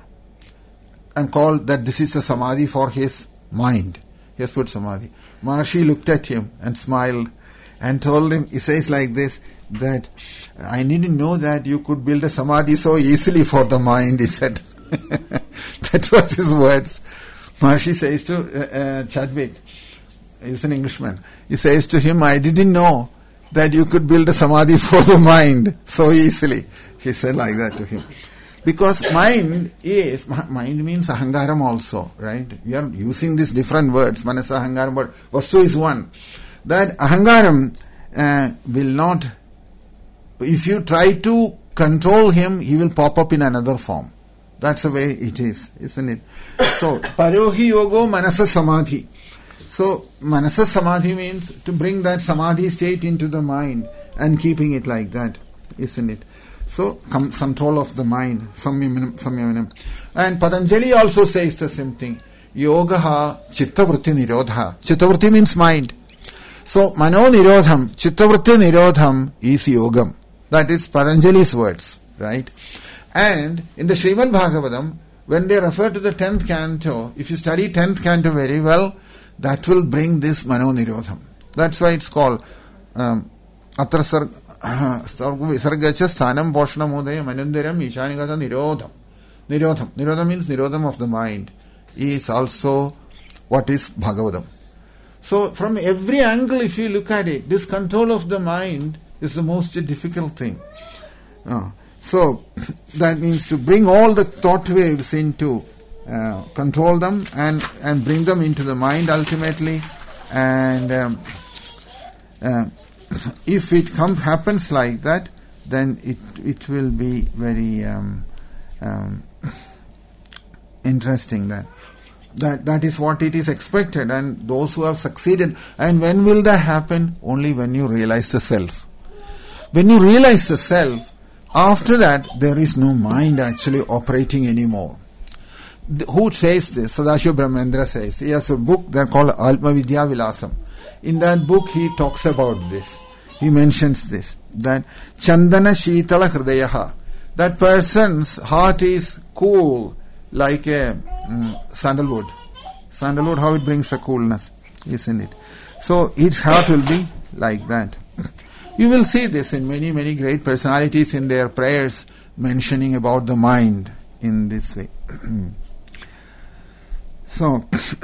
and called that this is a samadhi for his mind. He has put samadhi. Maharshi looked at him and smiled and told him, he says like this, that I didn't know that you could build a samadhi so easily for the mind, he said. That was his words. Maharshi says to Chadwick, he's an Englishman, he says to him, I didn't know that you could build a samadhi for the mind so easily. He said like that to him. Because mind means ahangaram also, right? We are using these different words, manasa, ahangaram, but vastu is one. That ahangaram will not, if you try to control him, he will pop up in another form. That's the way it is, isn't it? So, parohi yogo manasa samadhi. So, manasa samadhi means to bring that samadhi state into the mind and keeping it like that, isn't it? So, control of the mind, samyamanam. And Patanjali also says the same thing. Yogaha chittavritti nirodha. Chittavritti means mind. So, mano nirodham, chittavritti nirodham is yogam. That is Patanjali's words, right? And in the Srimad Bhagavatam, when they refer to the 10th canto, if you study 10th canto very well, that will bring this mano nirodham. That's why it's called Atra Visargacha Sthanam Poshanam Udaya Manundaram Ishanigata Nirodham. Nirodham. Nirodham means Nirodham of the mind. Is also what is Bhagavatam. So from every angle, if you look at it, this control of the mind is the most difficult thing. So that means to bring all the thought waves into, control them and bring them into the mind ultimately. And if it happens like that, then it will be very interesting. That is what it is expected, and those who have succeeded. And when will that happen? Only when you realize the self. When you realize the self, after that there is no mind actually operating anymore. who says this? Sadashiva Brahmendra says. He has a book there called Atma Vidya Vilasam. In that book he talks about this. He mentions this, that Chandana Shitala Hridayaha, that person's heart is cool like a sandalwood. Sandalwood, how it brings a coolness, isn't it? So his heart will be like that. You will see this in many, many great personalities in their prayers mentioning about the mind in this way. So,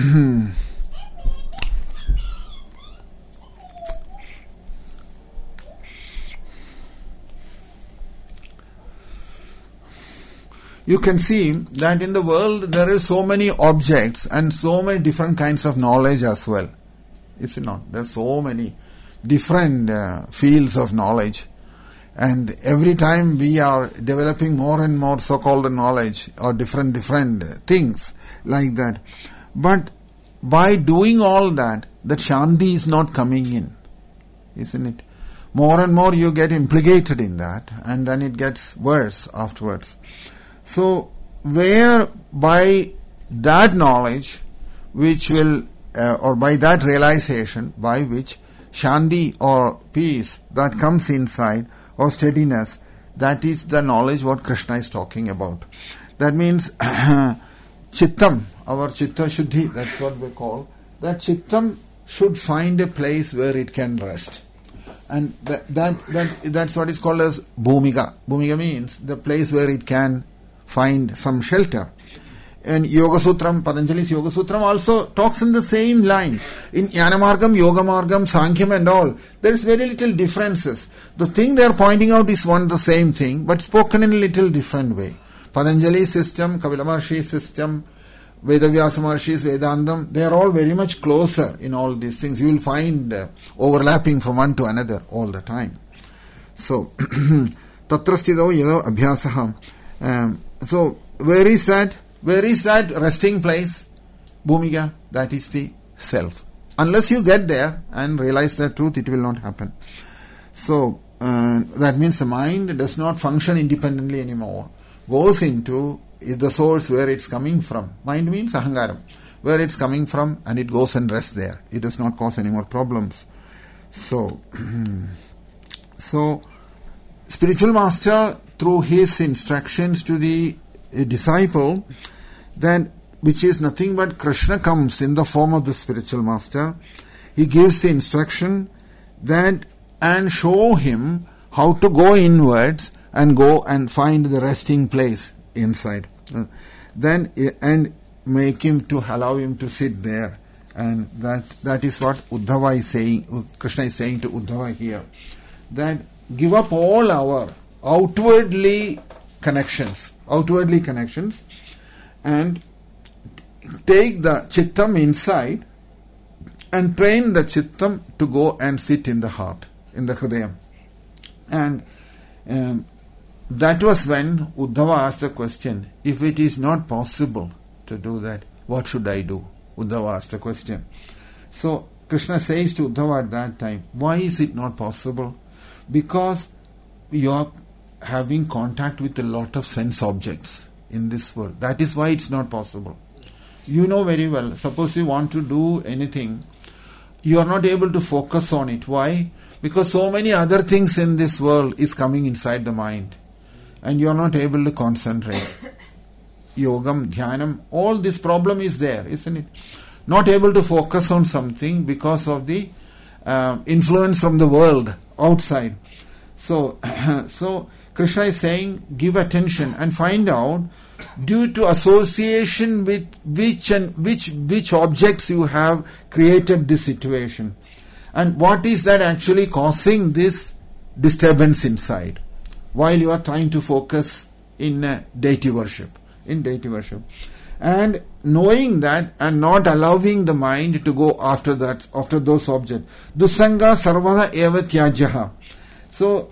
you can see that in the world there is so many objects and so many different kinds of knowledge as well. Is it not? There are so many different fields of knowledge. And every time we are developing more and more so-called knowledge or different things like that. But by doing all that Shanti is not coming in, isn't it? More and more you get implicated in that, and then it gets worse afterwards. So, where by that knowledge, which will, or by that realization, by which Shanti or peace that comes inside, or steadiness, that is the knowledge what Krishna is talking about. That means Chittam, our Chitta Shuddhi, that's what we call, that Chittam should find a place where it can rest. And that's what is called as Bhumika. Bhumika means the place where it can find some shelter. And Yoga Sutram, Patanjali's Yoga Sutram also talks in the same line. In Jnana Margam, Yoga Margam, Sankhya and all, there is very little differences. The thing they are pointing out is one the same thing, but spoken in a little different way. Patanjali's system, Kapila Maharshi's system, Vedavyasa Maharshi's Vedandam, they are all very much closer in all these things. You will find overlapping from one to another all the time. So, Tatra Sthido Yado Abhyasaha. So, where is that? Where is that resting place? Bhumika, that is the self. Unless you get there and realize the truth, it will not happen. So, that means the mind does not function independently anymore. Goes into the source where it's coming from. Mind means ahangaram. Where it's coming from, and it goes and rests there. It does not cause any more problems. So, spiritual master, through his instructions to the disciple, then which is nothing but Krishna comes in the form of the spiritual master. He gives the instruction that and show him how to go inwards and go and find the resting place inside. Then and make him to allow him to sit there, and that is what Uddhava is saying. Krishna is saying to Uddhava here, that give up all our outwardly connections, and take the Chittam inside and train the Chittam to go and sit in the heart, in the Hridayam. And that was when Uddhava asked the question, if it is not possible to do that, what should I do? Uddhava asked the question. So Krishna says to Uddhava at that time, why is it not possible? Because you are having contact with a lot of sense objects in this world. That is why it's not possible. You know very well, suppose you want to do anything, you are not able to focus on it. Why? Because so many other things in this world is coming inside the mind, and you are not able to concentrate. Yogam, Dhyanam, all this problem is there, isn't it? Not able to focus on something because of the influence from the world outside. So Krishna is saying, give attention and find out, due to association with which objects you have created this situation, and what is that actually causing this disturbance inside while you are trying to focus in deity worship. And knowing that and not allowing the mind to go after those objects. Dusanga sarvada eva tyajaha. So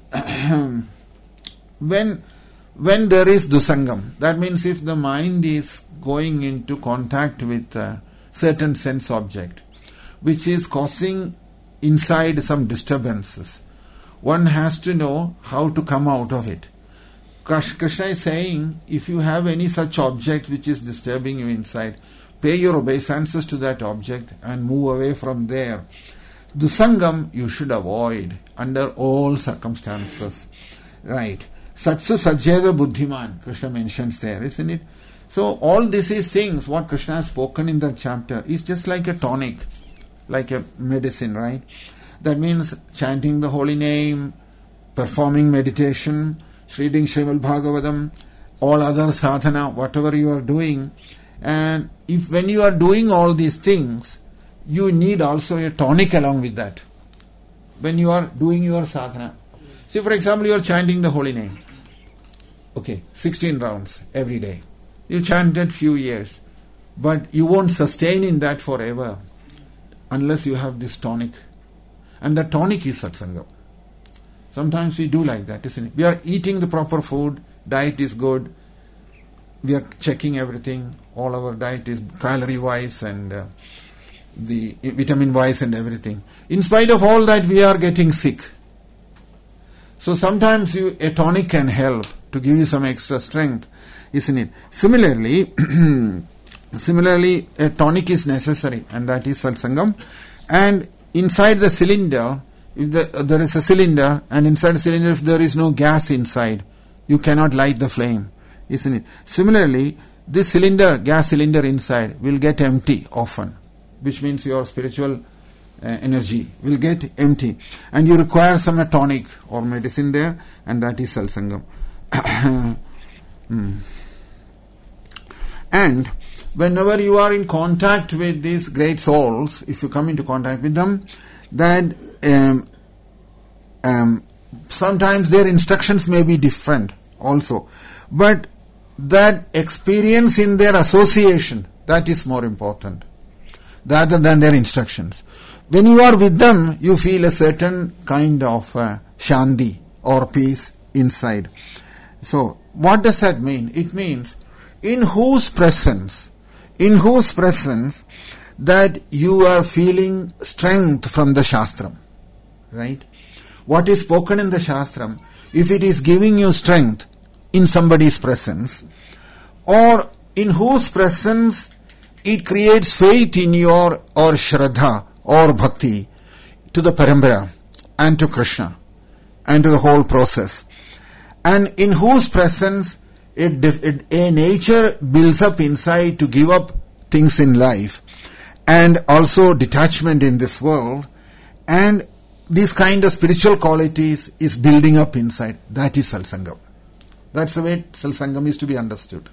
when there is dusangam, that means if the mind is going into contact with a certain sense object which is causing inside some disturbances, one has to know how to come out of it. Krishna is saying, if you have any such object which is disturbing you inside, pay your obeisances to that object and move away from there. Dusangam you should avoid under all circumstances. Right. Satsu Sajjeda Buddhiman, Krishna mentions there, isn't it? So all this is things, what Krishna has spoken in that chapter, is just like a tonic, like a medicine, right? That means chanting the holy name, performing meditation, reading Srimad Bhagavatam, all other sadhana, whatever you are doing. And if when you are doing all these things, you need also a tonic along with that. When you are doing your sadhana. See, for example, you are chanting the holy name. Okay, 16 rounds every day. You chanted few years. But you won't sustain in that forever unless you have this tonic. And the tonic is satsangam. Sometimes we do like that, isn't it? We are eating the proper food, diet is good, we are checking everything, all our diet is calorie-wise and the vitamin-wise and everything. In spite of all that, we are getting sick. So sometimes a tonic can help to give you some extra strength, isn't it? Similarly, a tonic is necessary, and that is satsangam. And inside the cylinder, if there is a cylinder, and inside the cylinder if there is no gas inside, you cannot light the flame, isn't it? Similarly, this gas cylinder inside will get empty often, which means your spiritual energy will get empty. And you require some tonic or medicine there, and that is satsangam. And whenever you are in contact with these great souls, if you come into contact with them, then sometimes their instructions may be different also. But that experience in their association, that is more important rather than their instructions. When you are with them, you feel a certain kind of shanti or peace inside. So, what does that mean? It means in whose presence that you are feeling strength from the Shastram, right? What is spoken in the Shastram, if it is giving you strength in somebody's presence, or in whose presence it creates faith in your or Shraddha or Bhakti to the Parambara and to Krishna and to the whole process, and in whose presence a nature builds up inside to give up things in life, and also detachment in this world, and these kind of spiritual qualities is building up inside. That is satsangam. That's the way satsangam is to be understood.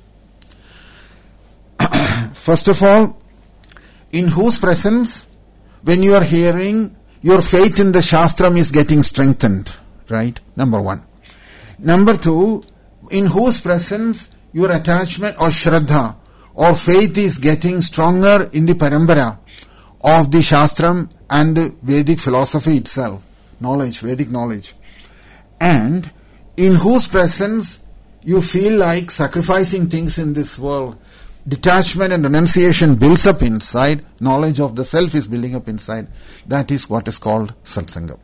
First of all, in whose presence, when you are hearing, your faith in the Shastram is getting strengthened, right? Number one. Number two, in whose presence your attachment or Shraddha or faith is getting stronger in the Parambara of the Shastram and the Vedic philosophy itself, knowledge, Vedic knowledge. And in whose presence you feel like sacrificing things in this world. Detachment and renunciation builds up inside, knowledge of the self is building up inside. That is what is called satsangam.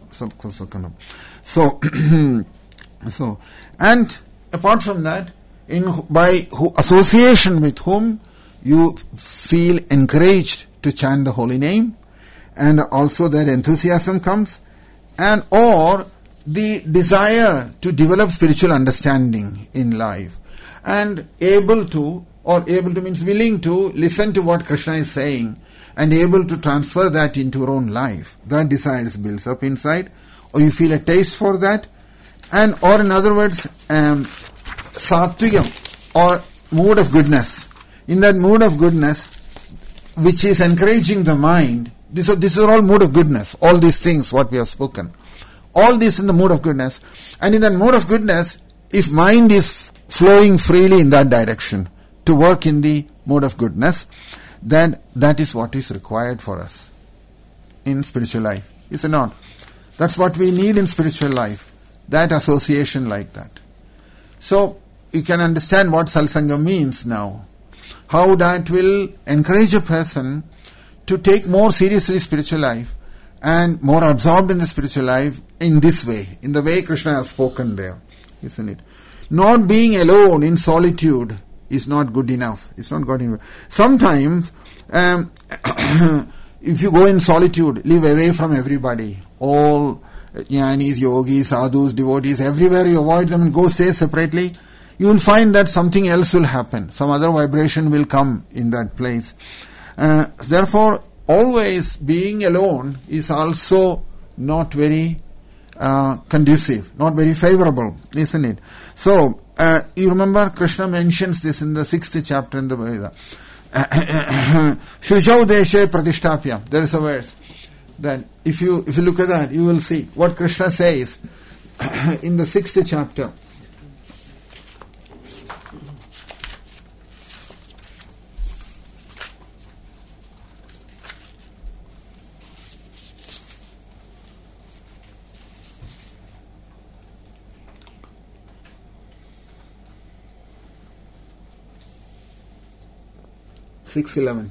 So, and apart from that, association with whom you feel encouraged to chant the holy name, and also that enthusiasm comes, and or the desire to develop spiritual understanding in life, and able to means willing to listen to what Krishna is saying and able to transfer that into your own life. That desire builds up inside, or you feel a taste for that, and or in other words, sattvigam or mood of goodness. In that mood of goodness, which is encouraging the mind, this is all mood of goodness, all these things what we have spoken. All this in the mood of goodness. And in that mood of goodness, if mind is flowing freely in that direction, to work in the mode of goodness, then that is what is required for us in spiritual life. Is it not? That's what we need in spiritual life. That association like that. So, you can understand what satsangam means now. How that will encourage a person to take more seriously spiritual life and more absorbed in the spiritual life in this way, in the way Krishna has spoken there. Isn't it? not being alone in solitude is not good enough. It's not good enough. Sometimes, if you go in solitude, live away from everybody, all jnanis, yogis, sadhus, devotees, everywhere you avoid them and go stay separately, you will find that something else will happen. Some other vibration will come in that place. Therefore, always being alone is also not very conducive, not very favorable, isn't it? So, you remember Krishna mentions this in the 6th chapter in the Veda. Shujau deshe pratishtapya. There is a verse that if you look at that, you will see what Krishna says in the 6th chapter. (6:11).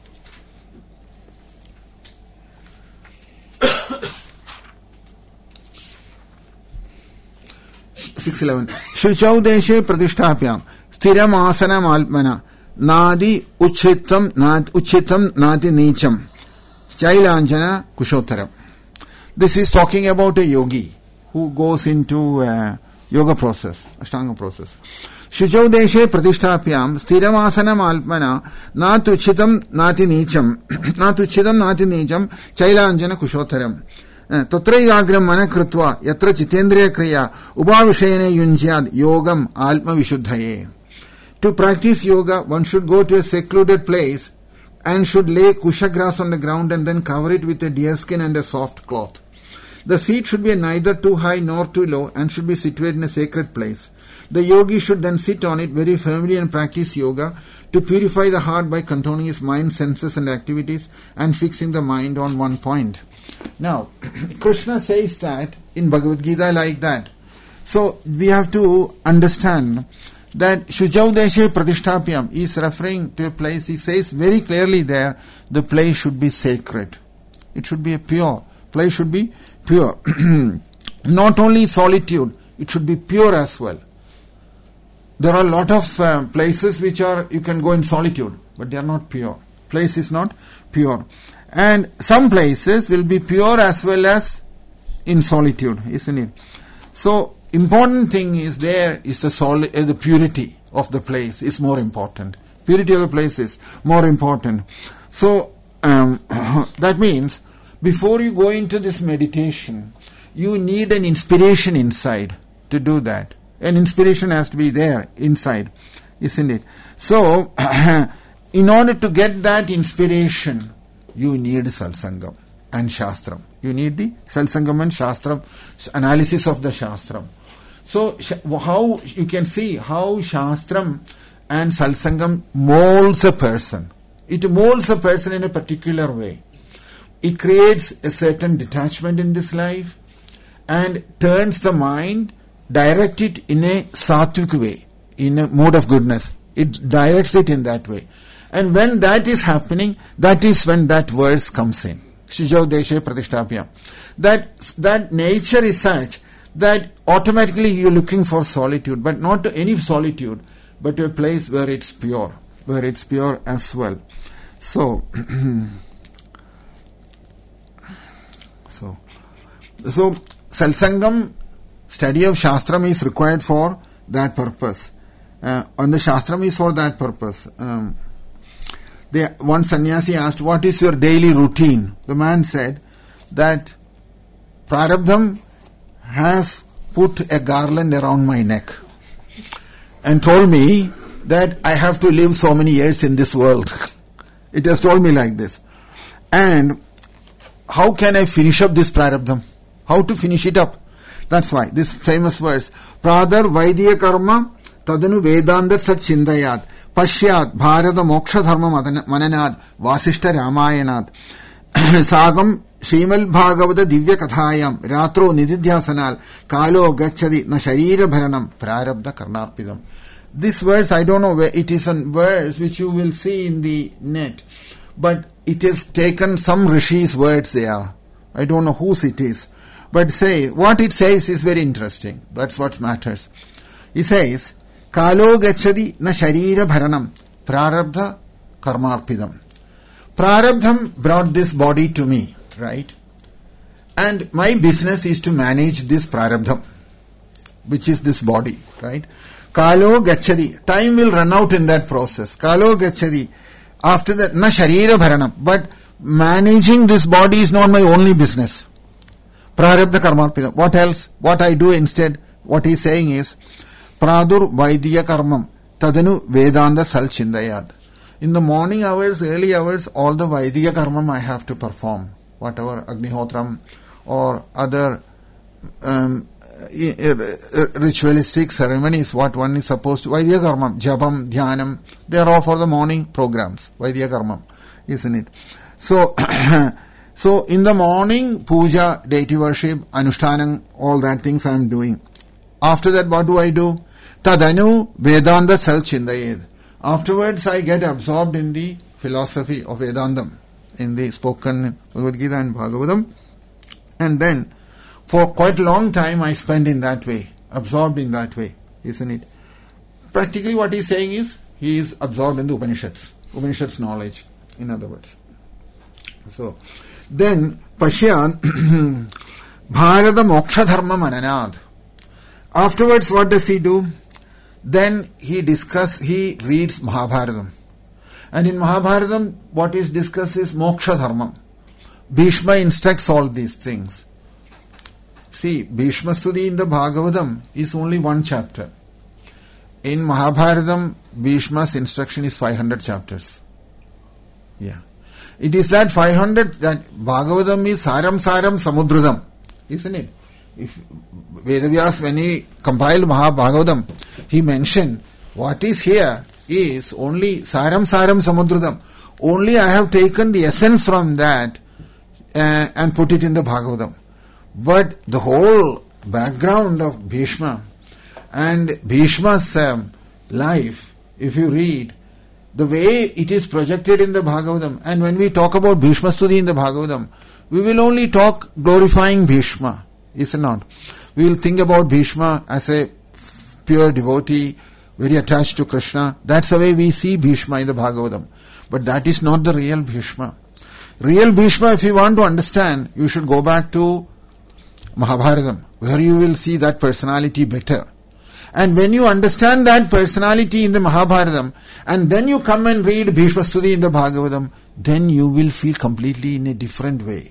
Shuchau deshe pratishtapyam sthiram asanam alpmana nadi uchitam nati nicham chailanjana kushotaram. This is talking about a yogi who goes into yoga process, ashtanga process. Shuchau deshe pratishtapyam sthiram asanam alpmana natuchitam nati nicham chailanjana kushotaram. Tatraigagram mana krutva yatra chitendriya kriya ubhavishayane yunjyad yogam alma vishuddhaye. To practice yoga, one should go to a secluded place and should lay kusha grass on the ground and then cover it with a deer skin and a soft cloth. The seat should be neither too high nor too low and should be situated in a sacred place. The yogi should then sit on it very firmly and practice yoga to purify the heart by controlling his mind, senses and activities and fixing the mind on one point. Now, Krishna says that in Bhagavad Gita like that. So, we have to understand that Shujau Deshe Pratishtapyam is referring to a place. He says very clearly there, the place should be sacred. It should be a pure. Place should be pure. Not only solitude, it should be pure as well. There are a lot of places which are, you can go in solitude, but they are not pure. Place is not pure. And some places will be pure as well as in solitude, isn't it? So, important thing is there is the purity of the place is more important. Purity of the place is more important. So, that means before you go into this meditation, you need an inspiration inside to do that. An inspiration has to be there inside, isn't it? So, in order to get that inspiration, you need Satsangam and Shastram. You need the Satsangam and Shastram, analysis of the Shastram. So, how you can see how Shastram and Satsangam molds a person. It molds a person in a particular way. It creates a certain detachment in this life and turns the mind, directs it in a sattvic way, in a mode of goodness. It directs it in that way. And when that is happening, that is when that verse comes in. Shujau Deshe Pratishtapya. That nature is such that automatically you are looking for solitude, but not to any solitude, but to a place where it's pure as well. So, Satsangam, study of Shastram is required for that purpose. And the Shastram is for that purpose. One sannyasi asked, what is your daily routine? The man said that Prarabdham has put a garland around my neck and told me that I have to live so many years in this world. It has told me like this. And how can I finish up this Prarabdham? How to finish it up? That's why this famous verse, Pradar Vaidya Karma Tadanu Vedandar Sat Chindayat Pashyat Bharata Moksha Dharma Mananad Vasishta Ramayanat Sagam Shrimal Bhagavata Divya Kathayam Ratro Nididhyasanal Kalo Gachadi Na Sharira Bharanam Prarabdha Karnarpidam. This verse, I don't know where it is, a verse which you will see in the net, but it has taken some Rishi's words there. I don't know whose it is, but what it says is very interesting. That's what matters. He says, Kalo gachadi na sharira bharanam prarabdha karmarpidam. Prarabdham brought this body to me, right? And my business is to manage this prarabdham, which is this body, right? Kalo gachadi. Time will run out in that process. Kalo gachadi. After that, na sharira bharanam. But managing this body is not my only business. Prarabdha karmarpidam. What else? What I do instead, what he is saying is, Pradur Vaidya Karmam Tadanu Vedanta Salchindayad. In the morning hours, early hours, all the Vaidya Karmam I have to perform. Whatever Agnihotram or other ritualistic ceremonies, what one is supposed to, Vaidya Karmam, Jabam, Dhyanam, they are all for the morning programs, Vaidya Karmam, isn't it? So, so in the morning, puja, deity worship, anushtanam, all that things I am doing. After that, what do? Tadanu Vedanta Salchindayed. Afterwards, I get absorbed in the philosophy of Vedantam, in the spoken Bhagavad Gita and Bhagavatam. And then, for quite a long time, I spend in that way, absorbed in that way, isn't it? Practically what he is saying is, he is absorbed in the Upanishads knowledge, in other words. So, then, Pashyan, Bharata Moksha Dharma Mananad. Afterwards, what does he do? Then he reads Mahabharatam. And in Mahabharatam, what is discussed is Moksha Dharma. Bhishma instructs all these things. See, Bhishma Stuti in the Bhagavatam is only one chapter. In Mahabharatam, Bhishma's instruction is 500 chapters. Yeah. It is that 500, that Bhagavatam is Saram Samudradam, isn't it? If Vedavyas, when he compiled Mahabhagavatam, he mentioned what is here is only Saram Samudradam. Only I have taken the essence from that and put it in the Bhagavatam. But the whole background of Bhishma and Bhishma's life, if you read, the way it is projected in the Bhagavatam, and when we talk about Bhishma Stuti in the Bhagavatam, we will only talk glorifying Bhishma, is it not? We will think about Bhishma as a pure devotee, very attached to Krishna. That's the way we see Bhishma in the Bhagavatam. But that is not the real Bhishma. Real Bhishma, if you want to understand, you should go back to Mahabharatam, where you will see that personality better. And when you understand that personality in the Mahabharatam, and then you come and read Bhishma Stuti in the Bhagavatam, then you will feel completely in a different way.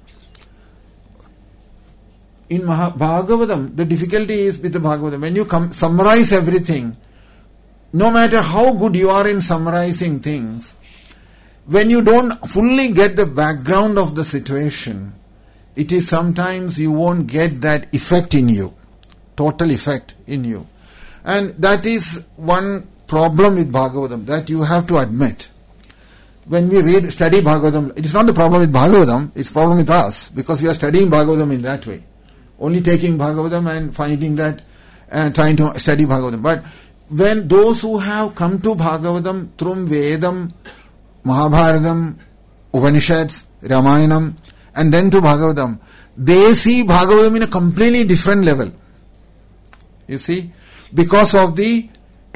In Bhagavatam, the difficulty is with the Bhagavatam. When you summarize everything, no matter how good you are in summarizing things, when you don't fully get the background of the situation, it is sometimes you won't get that effect in you, total effect in you. And that is one problem with Bhagavatam, that you have to admit. When we study Bhagavatam, it is not the problem with Bhagavatam, it's the problem with us, because we are studying Bhagavatam in that way. Only taking Bhagavatam and finding that and trying to study Bhagavatam. But when those who have come to Bhagavatam through Vedam, Mahabharatam, Upanishads, Ramayanam, and then to Bhagavatam, they see Bhagavatam in a completely different level. You see, because of the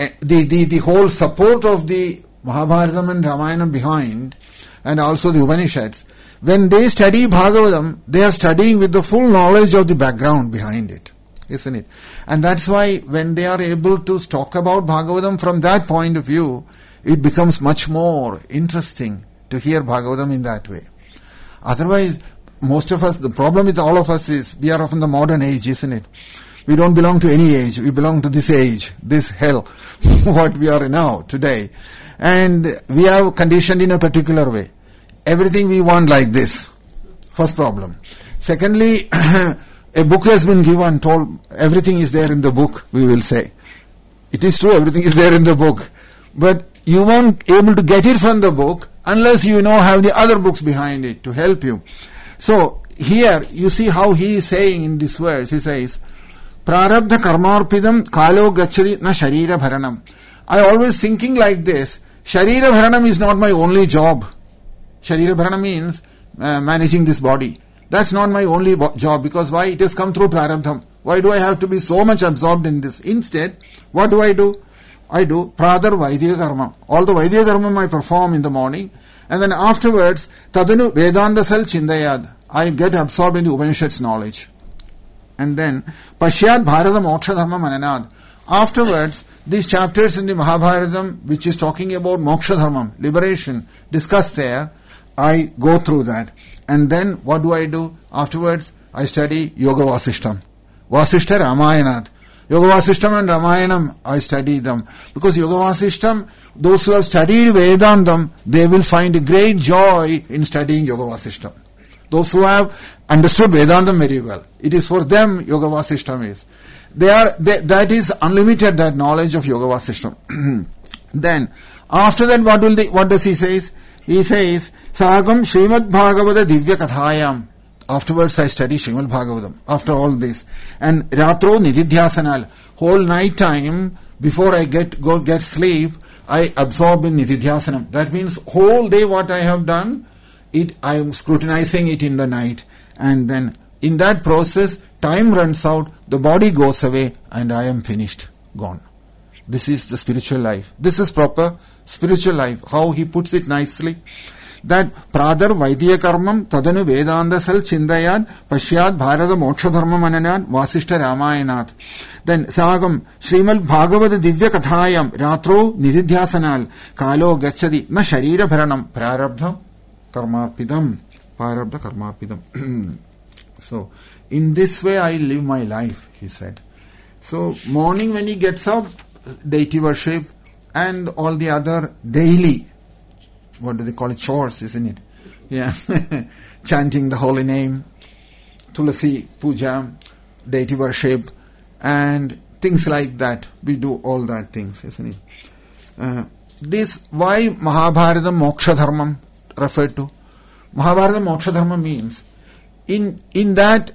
whole support of the Mahabharatam and Ramayana behind, and also the Upanishads, when they study Bhagavatam, they are studying with the full knowledge of the background behind it, isn't it? And that's why when they are able to talk about Bhagavatam from that point of view, it becomes much more interesting to hear Bhagavatam in that way. Otherwise, most of us, the problem with all of us is, we are from the modern age, isn't it? We don't belong to any age, we belong to this age, this hell, what we are in now, today. And we are conditioned in a particular way. Everything we want like this. First problem. Secondly, a book has been given, told everything is there in the book, we will say. It is true, everything is there in the book. But you won't be able to get it from the book unless you have the other books behind it to help you. So, here, you see how he is saying in this verse, he says, Prarabdha karmarpidam kalo gachadi na sharira bharanam. I always thinking like this, sharira bharanam is not my only job. Sharira bharana means managing this body. That's not my only job, because why? It has come through prarabdham. Why do I have to be so much absorbed in this? Instead, what do? I do Pradar Vaidika Karma. All the Vaidika Karma I perform in the morning, and then afterwards, Tadanu Vedanta Sal Chindayad. I get absorbed in the Upanishad's knowledge. And then, Pashyad Bharata Moksha Dharma Mananad. Afterwards, these chapters in the Mahabharatam, which is talking about Moksha Dharma, liberation, discussed there, I go through that. And then, what do? Afterwards, I study Yoga Vasishtam. Vasishta Ramayanat. Yoga Vasishtam and Ramayanam, I study them. Because Yoga Vasishtam, those who have studied Vedantam, they will find great joy in studying Yoga Vasishtam. Those who have understood Vedantam very well. It is for them Yoga Vasishtam is. That is unlimited, that knowledge of Yoga Vasishtam. Then, after that, what does he say? He says, Sagam Srimad Bhagavata Divya Kathayam. Afterwards I study Srimad Bhagavatam. After all this. And Ratro Nididhyasanal. Whole night time, before I get sleep, I absorb in Nididhyasanam. That means whole day what I have done, I am scrutinizing it in the night. And then in that process, time runs out, the body goes away, and I am finished, gone. This is the spiritual life. This is proper spiritual life. How he puts it nicely. That Pradar Vaidya Karmam Tadanu Vedanta Sal Chindayad Pashyad Bharata Moksha Dharma Mananad Vasishta Ramayanat. Then Sagam Srimad Bhagavad Divya Kathayam Ratro Nididhyasanal Kalo Gachadi Na Sharira Bharanam Prarabdha Karmarpidam. Prarabdha Karmarpidam. So, in this way I live my life, he said. So, morning when he gets up, deity worship and all the other daily, what do they call it, chores, isn't it? Yeah. Chanting the holy name, Tulasi Puja, deity worship, and things like that. We do all that things, isn't it? Why Mahabharata Moksha Dharmam referred to? Mahabharata Moksha Dharma means, in that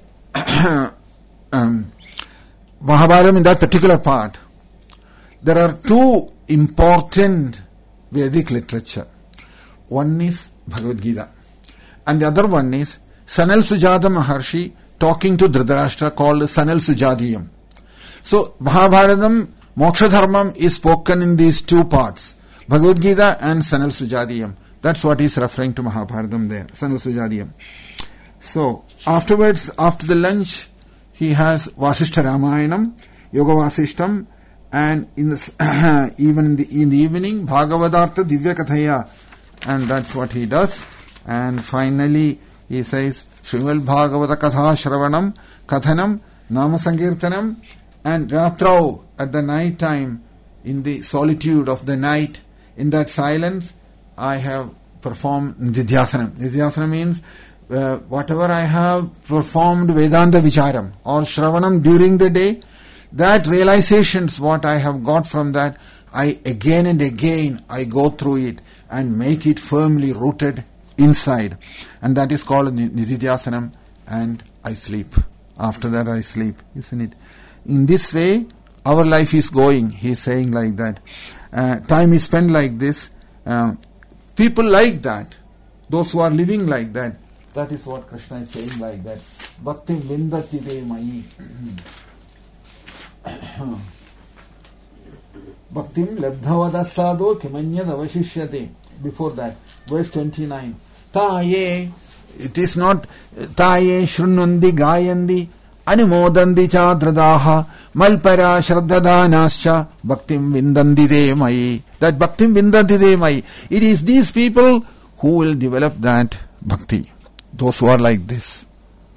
Mahabharata, in that particular part, there are two important Vedic literature. One is Bhagavad Gita, and the other one is Sanal Sujata Maharshi talking to Dhritarashtra, called Sanal Sujadiyam. So Mahabharatam, Moksha Dharmam is spoken in these two parts, Bhagavad Gita and Sanal Sujadiyam. That's what he's referring to Mahabharatam there, Sanal Sujadiyam. So afterwards, after the lunch, he has Vasishta Ramayanam, Yoga Vasishtam, and even in the evening, Bhagavadartha Divya Kathaya, and that's what he does. And finally, he says, Srimad Bhagavata Katha Shravanam, Kathanam, Nama Sankirtanam, and Ratrao, at the night time, in the solitude of the night, in that silence, I have performed Nididhyasanam. Nididhyasanam means whatever I have performed Vedanta Vicharam or Shravanam during the day, that realizations, what I have got from that, I again and again, I go through it and make it firmly rooted inside. And that is called Nididhyasanam, and I sleep. After that I sleep, isn't it? In this way, our life is going, he is saying like that. Time is spent like this. People like that. Those who are living like that. That is what Krishna is saying like that. Bhakti vindati de mayi. Bhaktim labdhavadasado kimanyad avashishyate. Before that, verse 29. Taye, it is not Taye shrunvandi gayandi animodandi chadradaha malpara shraddhadanascha bhaktim vindandi de mayi. That bhaktim vindandi de mayi. It is these people who will develop that bhakti. Those who are like this.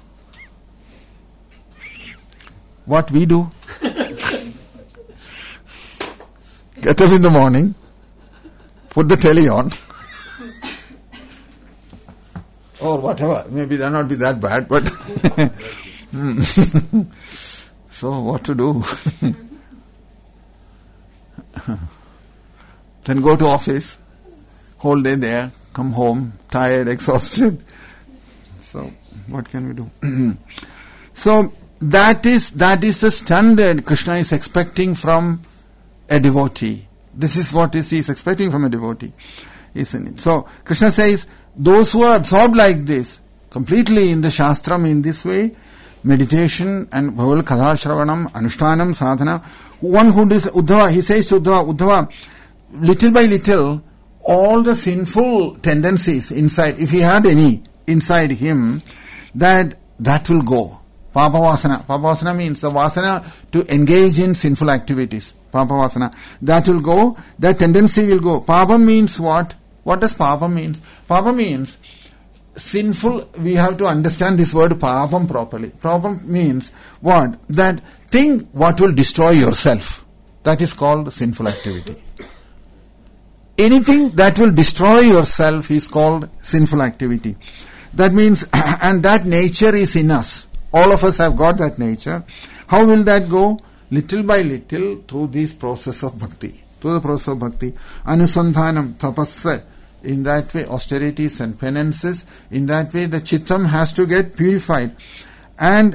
What we do? Get up in the morning, put the telly on, or whatever. Maybe they'll not be that bad, but so what to do? Then go to office, whole day there, come home, tired, exhausted. So what can we do? So that is the standard Krishna is expecting from a devotee. This is what he is expecting from a devotee, isn't it? So Krishna says, those who are absorbed like this, completely in the Shastram in this way, meditation and Bhaval Katha Shravanam, Anushtanam, Sadhana. One who is Uddhava, he says to Uddhava, little by little, all the sinful tendencies inside, if he had any inside him, that will go. Papa Vasana. Papa Vasana means the Vasana to engage in sinful activities. Papa Vasana. That will go, that tendency will go. Papa means what? What does Papa means? Papa means sinful. We have to understand this word Papam properly. Papam means what? That thing what will destroy yourself. That is called sinful activity. Anything that will destroy yourself is called sinful activity. That means, and that nature is in us. All of us have got that nature. How will that go? Little by little through this process of bhakti. Through the process of bhakti. Anusandhanam, tapassa. In that way, austerities and penances. In that way, the chittam has to get purified. And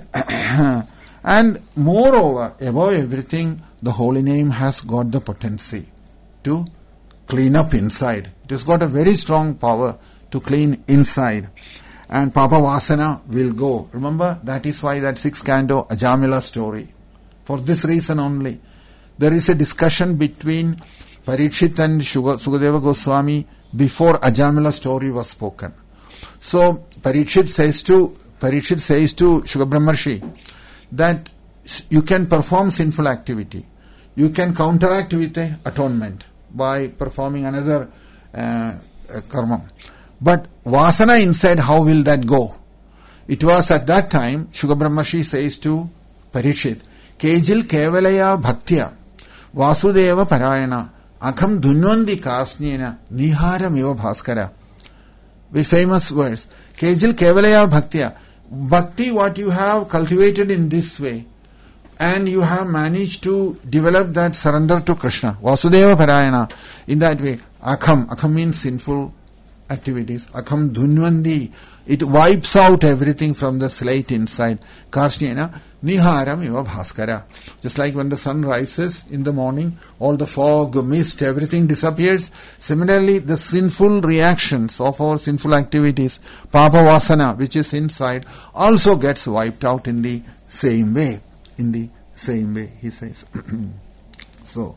moreover, above everything, the holy name has got the potency to clean up inside. It has got a very strong power to clean inside. And Papa Vasana will go. Remember, that is why that 6th canto Ajamila story. For this reason only. There is a discussion between Parikshit and Sukadeva Goswami before Ajamila story was spoken. So Parikshit says to Shuka Brahmarshi that you can perform sinful activity. You can counteract with atonement by performing another karma. But Vasana inside, how will that go? It was at that time, Shuka Brahmarshi says to Parikshit, Kejil Kevalaya Bhaktya Vasudeva Parayana Akham Dhunvandi Kasnina Niharam Eva Bhaskara. Very famous words. Kejil Kevalaya Bhaktya. Bhakti, what you have cultivated in this way, and you have managed to develop that surrender to Krishna. Vasudeva Parayana. In that way, Akham means sinful activities. Akham Dhunvandi. It wipes out everything from the slate inside. Karshnena Niharam Eva Bhaskara. Just like when the sun rises in the morning, all the fog, mist, everything disappears. Similarly, the sinful reactions of our sinful activities, Papa Vasana, which is inside, also gets wiped out in the same way. In the same way, he says. So,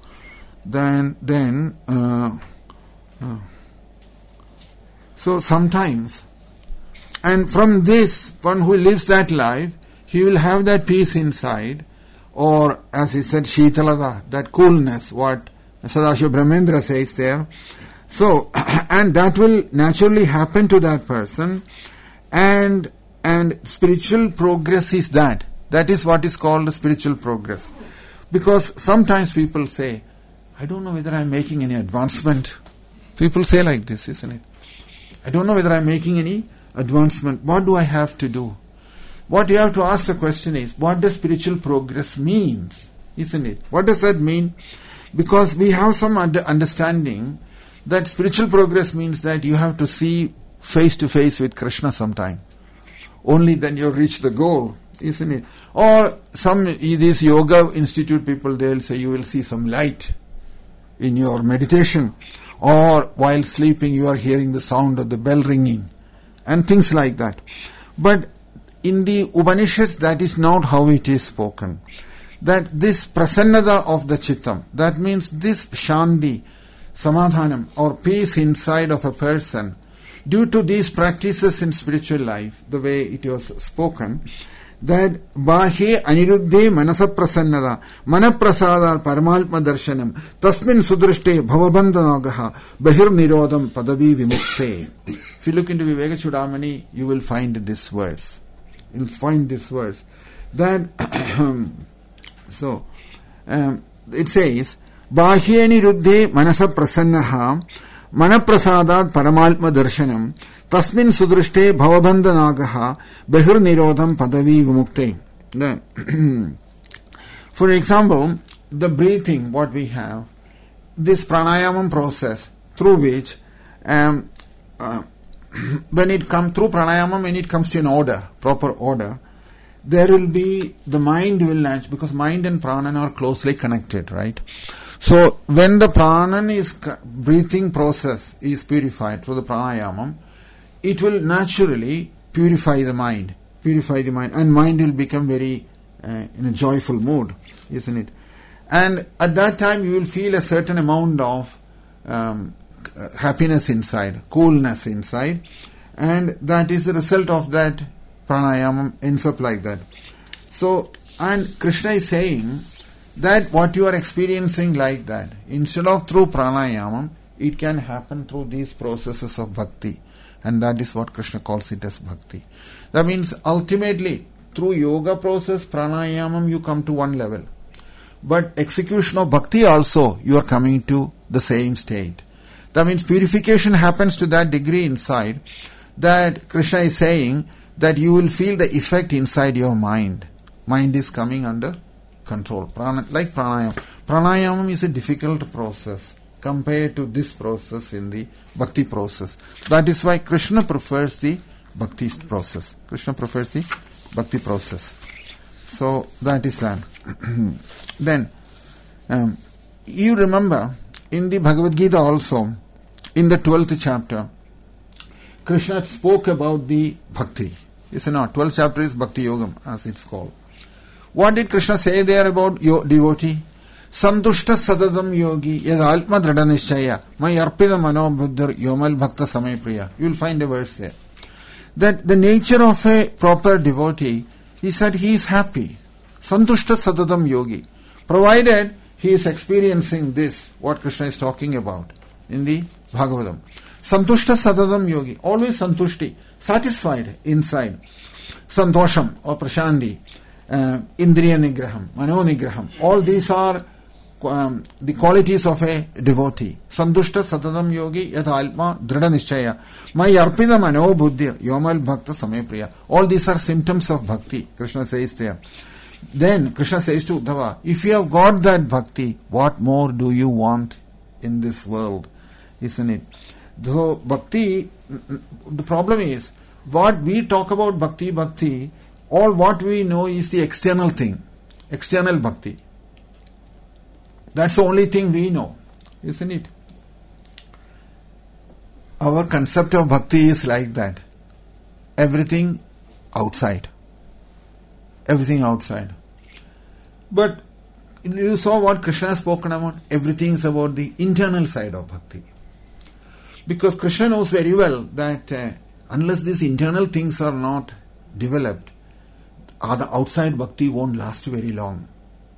so sometimes, and from this, one who lives that life, he will have that peace inside, or as he said, Sheetalada, that coolness, what Sadashiva Brahmendra says there. So, and that will naturally happen to that person, and spiritual progress is that. That is what is called spiritual progress. Because sometimes people say, I don't know whether I am making any advancement. People say like this, isn't it? I don't know whether I am making any advancement. What do I have to do? What you have to ask the question is, what does spiritual progress means? Isn't it? What does that mean? Because we have some understanding that spiritual progress means that you have to see face to face with Krishna sometime. Only then you reach the goal, isn't it? Or these yoga institute people, they'll say you will see some light in your meditation. Or while sleeping you are hearing the sound of the bell ringing. And things like that. But in the Upanishads, that is not how it is spoken. That this prasannada of the chittam, that means this shanti, samadhanam, or peace inside of a person, due to these practices in spiritual life, the way it was spoken, that Bahe Aniruddhe Manasa Prasannada, Manaprasada Paramalpa Darshanam, Tasmin Sudrishte Bhavabandhanagaha, Bahir Nirodham Padavi Vimukte. If you look into Viveka Chudamani, you will find this verse. You'll find this verse. That it says, Bahe Aniruddhe Manasa Prasannaha, Manaprasadat Paramalpa Darshanam, Tasmin Sudrishte Bhavabandhanagaha Bahir Nirodham Padavi Vimukte. For example, the breathing, what we have, this pranayama process through which when it comes through pranayama, when it comes to an order, proper order, there will be, the mind will latch, because mind and prana are closely connected, right? So when the prana is, breathing process is purified through the pranayama, it will naturally purify the mind. Purify the mind. And mind will become very in a joyful mood, isn't it? And at that time you will feel a certain amount of happiness inside, coolness inside. And that is the result of that pranayama ends up like that. So, and Krishna is saying that what you are experiencing like that, instead of through pranayama, it can happen through these processes of bhakti. And that is what Krishna calls it as bhakti. That means ultimately, through yoga process, pranayama, you come to one level. But execution of bhakti also, you are coming to the same state. That means purification happens to that degree inside that Krishna is saying that you will feel the effect inside your mind. Mind is coming under control. Like pranayama. Pranayama is a difficult process compared to this process in the bhakti process. That is why Krishna prefers the bhakti process. Krishna prefers the bhakti process. So that is that. Then, you remember in the Bhagavad Gita also, in the 12th chapter, Krishna spoke about the bhakti. Isn't it? 12th chapter is Bhakti Yogam, as it's called. What did Krishna say there about your devotee? Santushta sadadam yogi yad altma drada nishchaya may arpida mano buddhar yomal bhakta samay priya. You will find a verse there. That the nature of a proper devotee is that he is happy. Santushta sadadam yogi. Provided he is experiencing this, what Krishna is talking about in the Bhagavatam. Santushta sadadam yogi. Always santushti. Satisfied inside. Santosham or prashanti. Indriya nigraham. Mano nigraham. All these are the qualities of a devotee. Santushta sadadam yogi yatha alma drada nishchaya. May arpida mano buddhir yomal bhakta samay priya. All these are symptoms of bhakti. Krishna says there. Then Krishna says to Uddhava, if you have got that bhakti, what more do you want in this world? Isn't it? So bhakti, the problem is, what we talk about bhakti, all what we know is the external thing, external bhakti. That's the only thing we know, isn't it? Our concept of bhakti is like that. Everything outside. Everything outside. But you saw what Krishna has spoken about. Everything is about the internal side of bhakti. Because Krishna knows very well that unless these internal things are not developed, the outside bhakti won't last very long.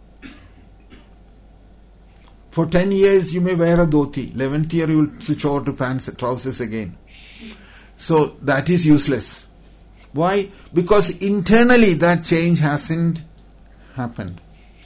For 10 years you may wear a dhoti. 11th year you will switch over to pants and trousers again. So that is useless. Why? Because internally that change hasn't happened.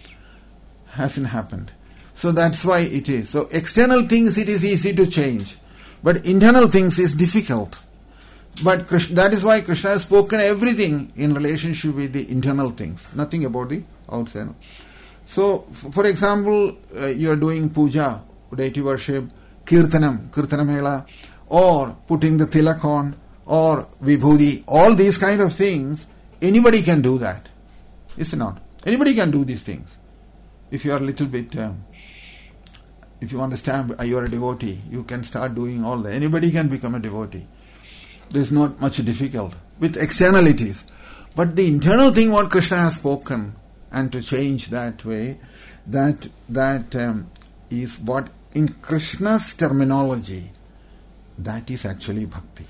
So that's why it is. So external things it is easy to change. But internal things is difficult. But that is why Krishna has spoken everything in relationship with the internal things. Nothing about the outside. So, for example, you are doing puja, deity worship, kirtana mela, or putting the tilak on, or vibhudi, all these kind of things, anybody can do that. Is it not? Anybody can do these things. If you are a little bit, if you understand you are a devotee, you can start doing all that. Anybody can become a devotee. There is not much difficult with externalities. But the internal thing what Krishna has spoken, and to change that way, that is what in Krishna's terminology, that is actually bhakti.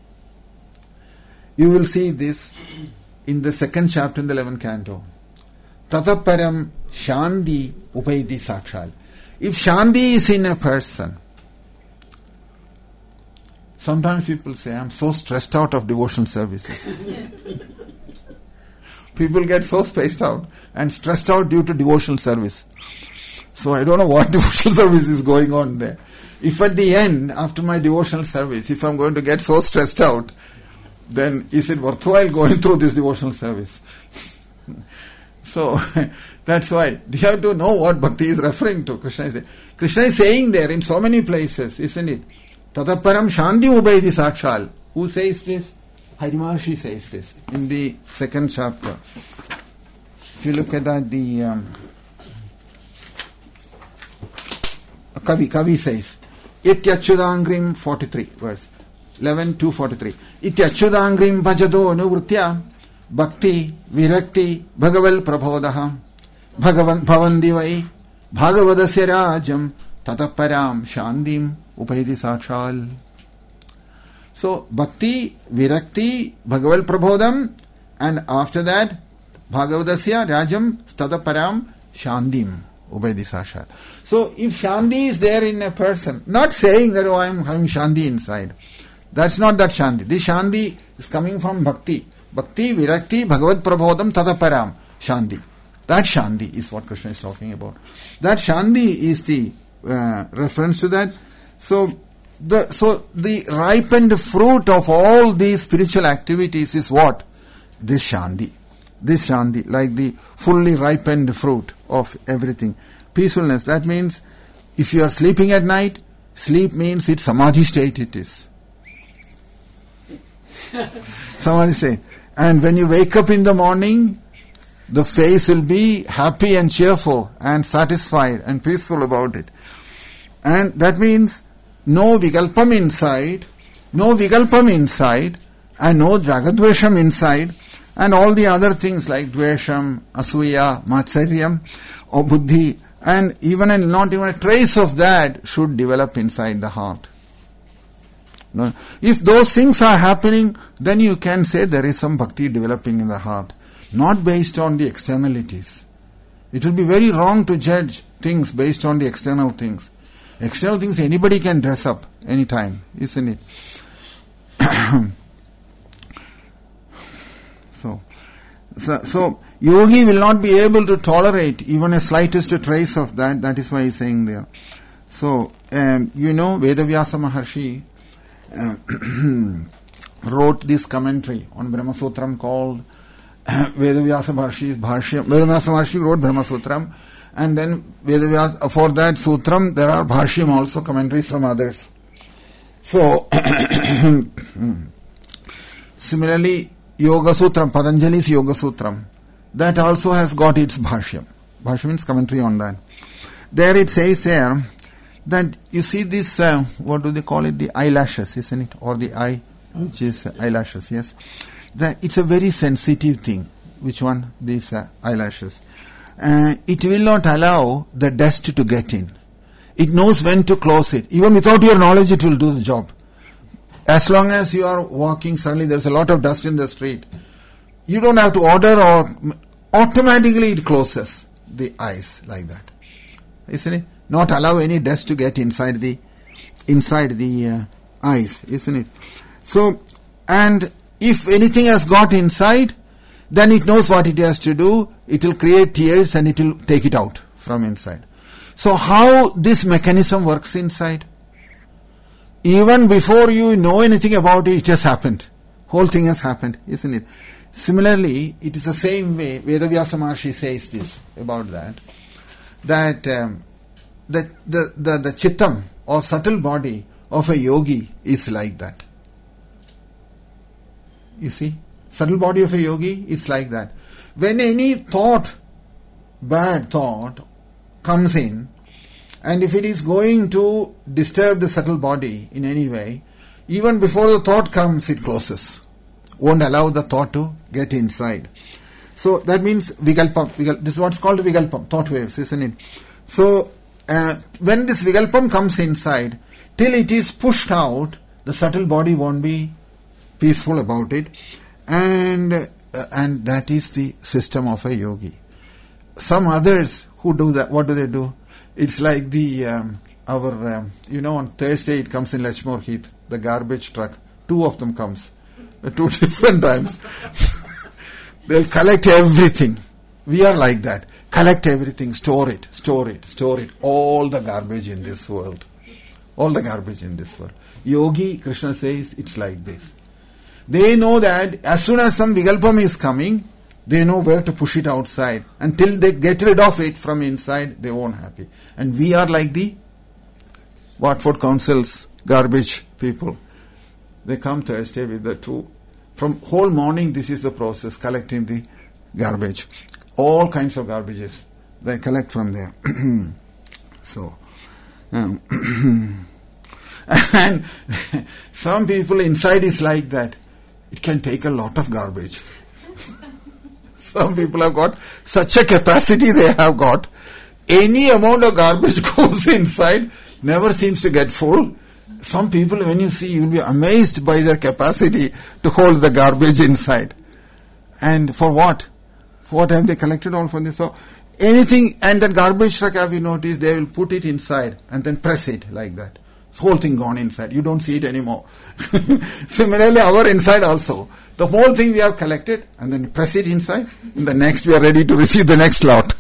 You will see this in the 2nd chapter in the 11th canto. Tataparam Shanti Upaiti Sakshal. If Shanti is in a person, sometimes people say, I'm so stressed out of devotional services. People get so spaced out and stressed out due to devotional service. So I don't know what devotional service is going on there. If at the end, after my devotional service, if I'm going to get so stressed out, then is it worthwhile going through this devotional service? So that's why you have to know what bhakti is referring to. Krishna is saying there in so many places, isn't it? Tataparam Shanti Upaiti Sakshal. Who says this? Hari Maharshi says this in the 2nd chapter. If you look at that, the Kavi says, Ityachudangrim 43 verse 11 to 43. Ityachudangrim bhajado nuvritya bhakti, virakti, bhagaval prabodha, bhagavan bhavandi vai, bhagavadasya rajam, tataparam shandim upayati sakshal. So, bhakti, virakti, bhagaval prabodham, and after that, bhagavadasya rajam, tataparam shandim upayati sakshal. So, if Shanti is there in a person, not saying that, I am having Shanti inside. That's not that Shanti. This Shanti is coming from Bhakti. Bhakti, Virakti, Bhagavad Prabodham, Tadaparam, Shanti. That Shanti is what Krishna is talking about. That Shanti is the reference to that. So the ripened fruit of all these spiritual activities is what? This Shanti. This Shanti, like the fully ripened fruit of everything. Peacefulness, that means if you are sleeping at night, sleep means it's Samadhi state it is. Samadhi state. And when you wake up in the morning, the face will be happy and cheerful and satisfied and peaceful about it. And that means no vikalpam inside, and no ragadvesham inside, and all the other things like dvesham, asuya, matsaryam, or buddhi, and not even a trace of that should develop inside the heart. No. If those things are happening, then you can say there is some bhakti developing in the heart, not based on the externalities. It will be very wrong to judge things based on the external things. External things anybody can dress up anytime, isn't it? So yogi will not be able to tolerate even a slightest trace of that. That is why he is saying there. So, Vedavyasa Maharshi wrote this commentary on Brahma Sutram called Vedavyasa Maharshi's Bhashyam. Vedavyasa Maharshi wrote Brahma Sutram, and then Vedavyasa, for that Sutram there are Bhashyam also, commentaries from others. So, similarly, Yoga Sutram, Patanjali's Yoga Sutram, that also has got its Bhashyam. Bhashyam means commentary on that. There it says there that you see this, what do they call it, the eyelashes, isn't it? Or the eye, which is eyelashes, yes. It's a very sensitive thing. Which one? These eyelashes. It will not allow the dust to get in. It knows when to close it. Even without your knowledge, it will do the job. As long as you are walking, suddenly there's a lot of dust in the street. You don't have to order, or automatically it closes the eyes like that. Isn't it? Not allow any dust to get inside the eyes, isn't it? So, and if anything has got inside, then it knows what it has to do. It will create tears and it will take it out from inside. So how this mechanism works inside? Even before you know anything about it, it has happened. Whole thing has happened, isn't it? Similarly, it is the same way, Vedavyasa Maharshi says this about that the chittam or subtle body of a yogi is like that. You see? Subtle body of a yogi is like that. When any thought, bad thought, comes in, and if it is going to disturb the subtle body in any way, even before the thought comes, it closes. Won't allow the thought to get inside. So that means vikalpam. This is what's called vikalpam, thought waves, isn't it? So when this vikalpam comes inside, till it is pushed out, the subtle body won't be peaceful about it. And that is the system of a yogi. Some others who do that, what do they do? It's like on Thursday it comes in Lechmore Heath, the garbage truck. 2 of them comes, 2 different times. They'll collect everything. We are like that. Collect everything, store it. All the garbage in this world. Yogi, Krishna says, it's like this. They know that as soon as some vikalpam is coming, they know where to push it outside. Until they get rid of it from inside, they won't happy. And we are like the Watford Council's garbage people. They come Thursday with the 2. From whole morning, this is the process, collecting the garbage. All kinds of garbages. They collect from there. So, and some people inside is like that. It can take a lot of garbage. Some people have got such a capacity they have got. Any amount of garbage goes inside, never seems to get full. Some people, when you see, you will be amazed by their capacity to hold the garbage inside. And for what? For what have they collected all for this? So anything, and the garbage truck, have you noticed, they will put it inside and then press it like that. The whole thing gone inside. You don't see it anymore. Similarly, our inside also. The whole thing we have collected and then press it inside. And the next we are ready to receive the next lot.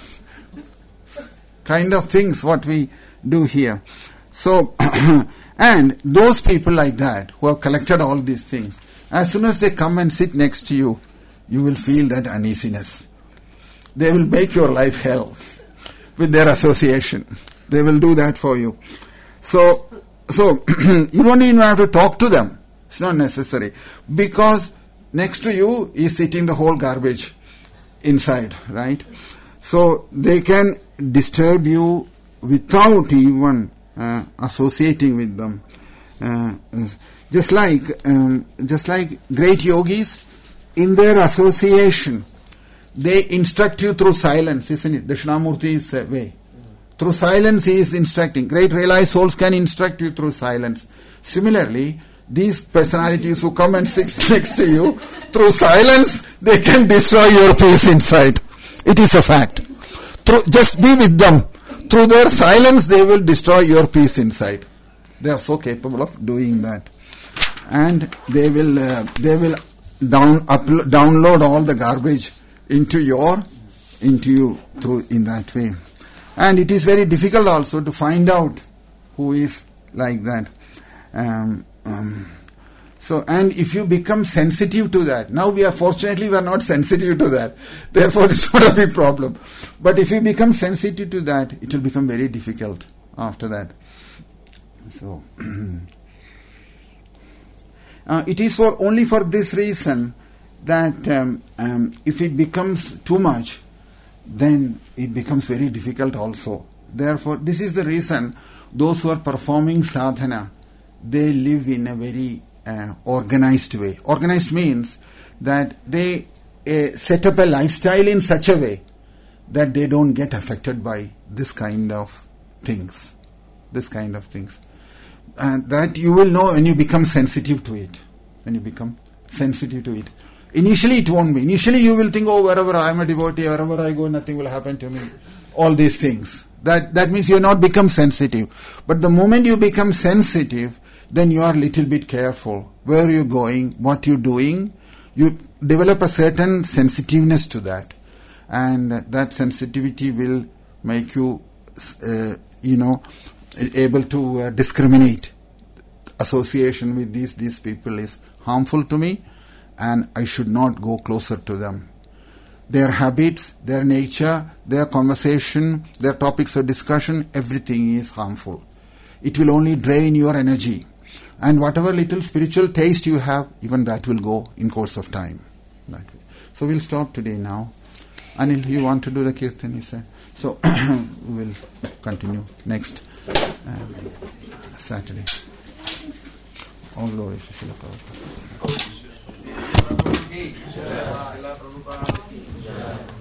Kind of things what we do here. So, and those people like that who have collected all these things, as soon as they come and sit next to you, you will feel that uneasiness. They will make your life hell with their association. They will do that for you. So you don't even have to talk to them. It's not necessary. Because next to you is sitting the whole garbage inside, right? So they can disturb you without even associating with them. Just like great yogis, in their association, they instruct you through silence, isn't it? Dakshinamurti's way. Through silence he is instructing. Great realized souls can instruct you through silence. Similarly, these personalities who come and sit next to you, through silence, they can destroy your peace inside. It is a fact. Just be with them. Through their silence, they will destroy your peace inside. They are so capable of doing that. And they will download all the garbage into you through in that way. And it is very difficult also to find out who is like that. So, and if you become sensitive to that, now fortunately we are not sensitive to that, therefore it's not a big problem. But if you become sensitive to that, it will become very difficult after that. So, it is only for this reason that if it becomes too much, then it becomes very difficult also. Therefore, this is the reason those who are performing sadhana, they live in a very organized way. Organized means that they set up a lifestyle in such a way that they don't get affected by this kind of things. And that you will know when you become sensitive to it. Initially it won't be. Initially you will think, wherever I am a devotee, wherever I go, nothing will happen to me. All these things. That means you have not become sensitive. But the moment you become sensitive, then you are a little bit careful. Where you're going, what you're doing, you develop a certain sensitiveness to that. And that sensitivity will make you, able to discriminate. Association with these people is harmful to me, and I should not go closer to them. Their habits, their nature, their conversation, their topics of discussion, everything is harmful. It will only drain your energy. And whatever little spiritual taste you have, even that will go in course of time. That way. So we'll stop today now. Anil, you want to do the kirtan, he said. So we will continue next Saturday. All glory to Srila Prabhupada.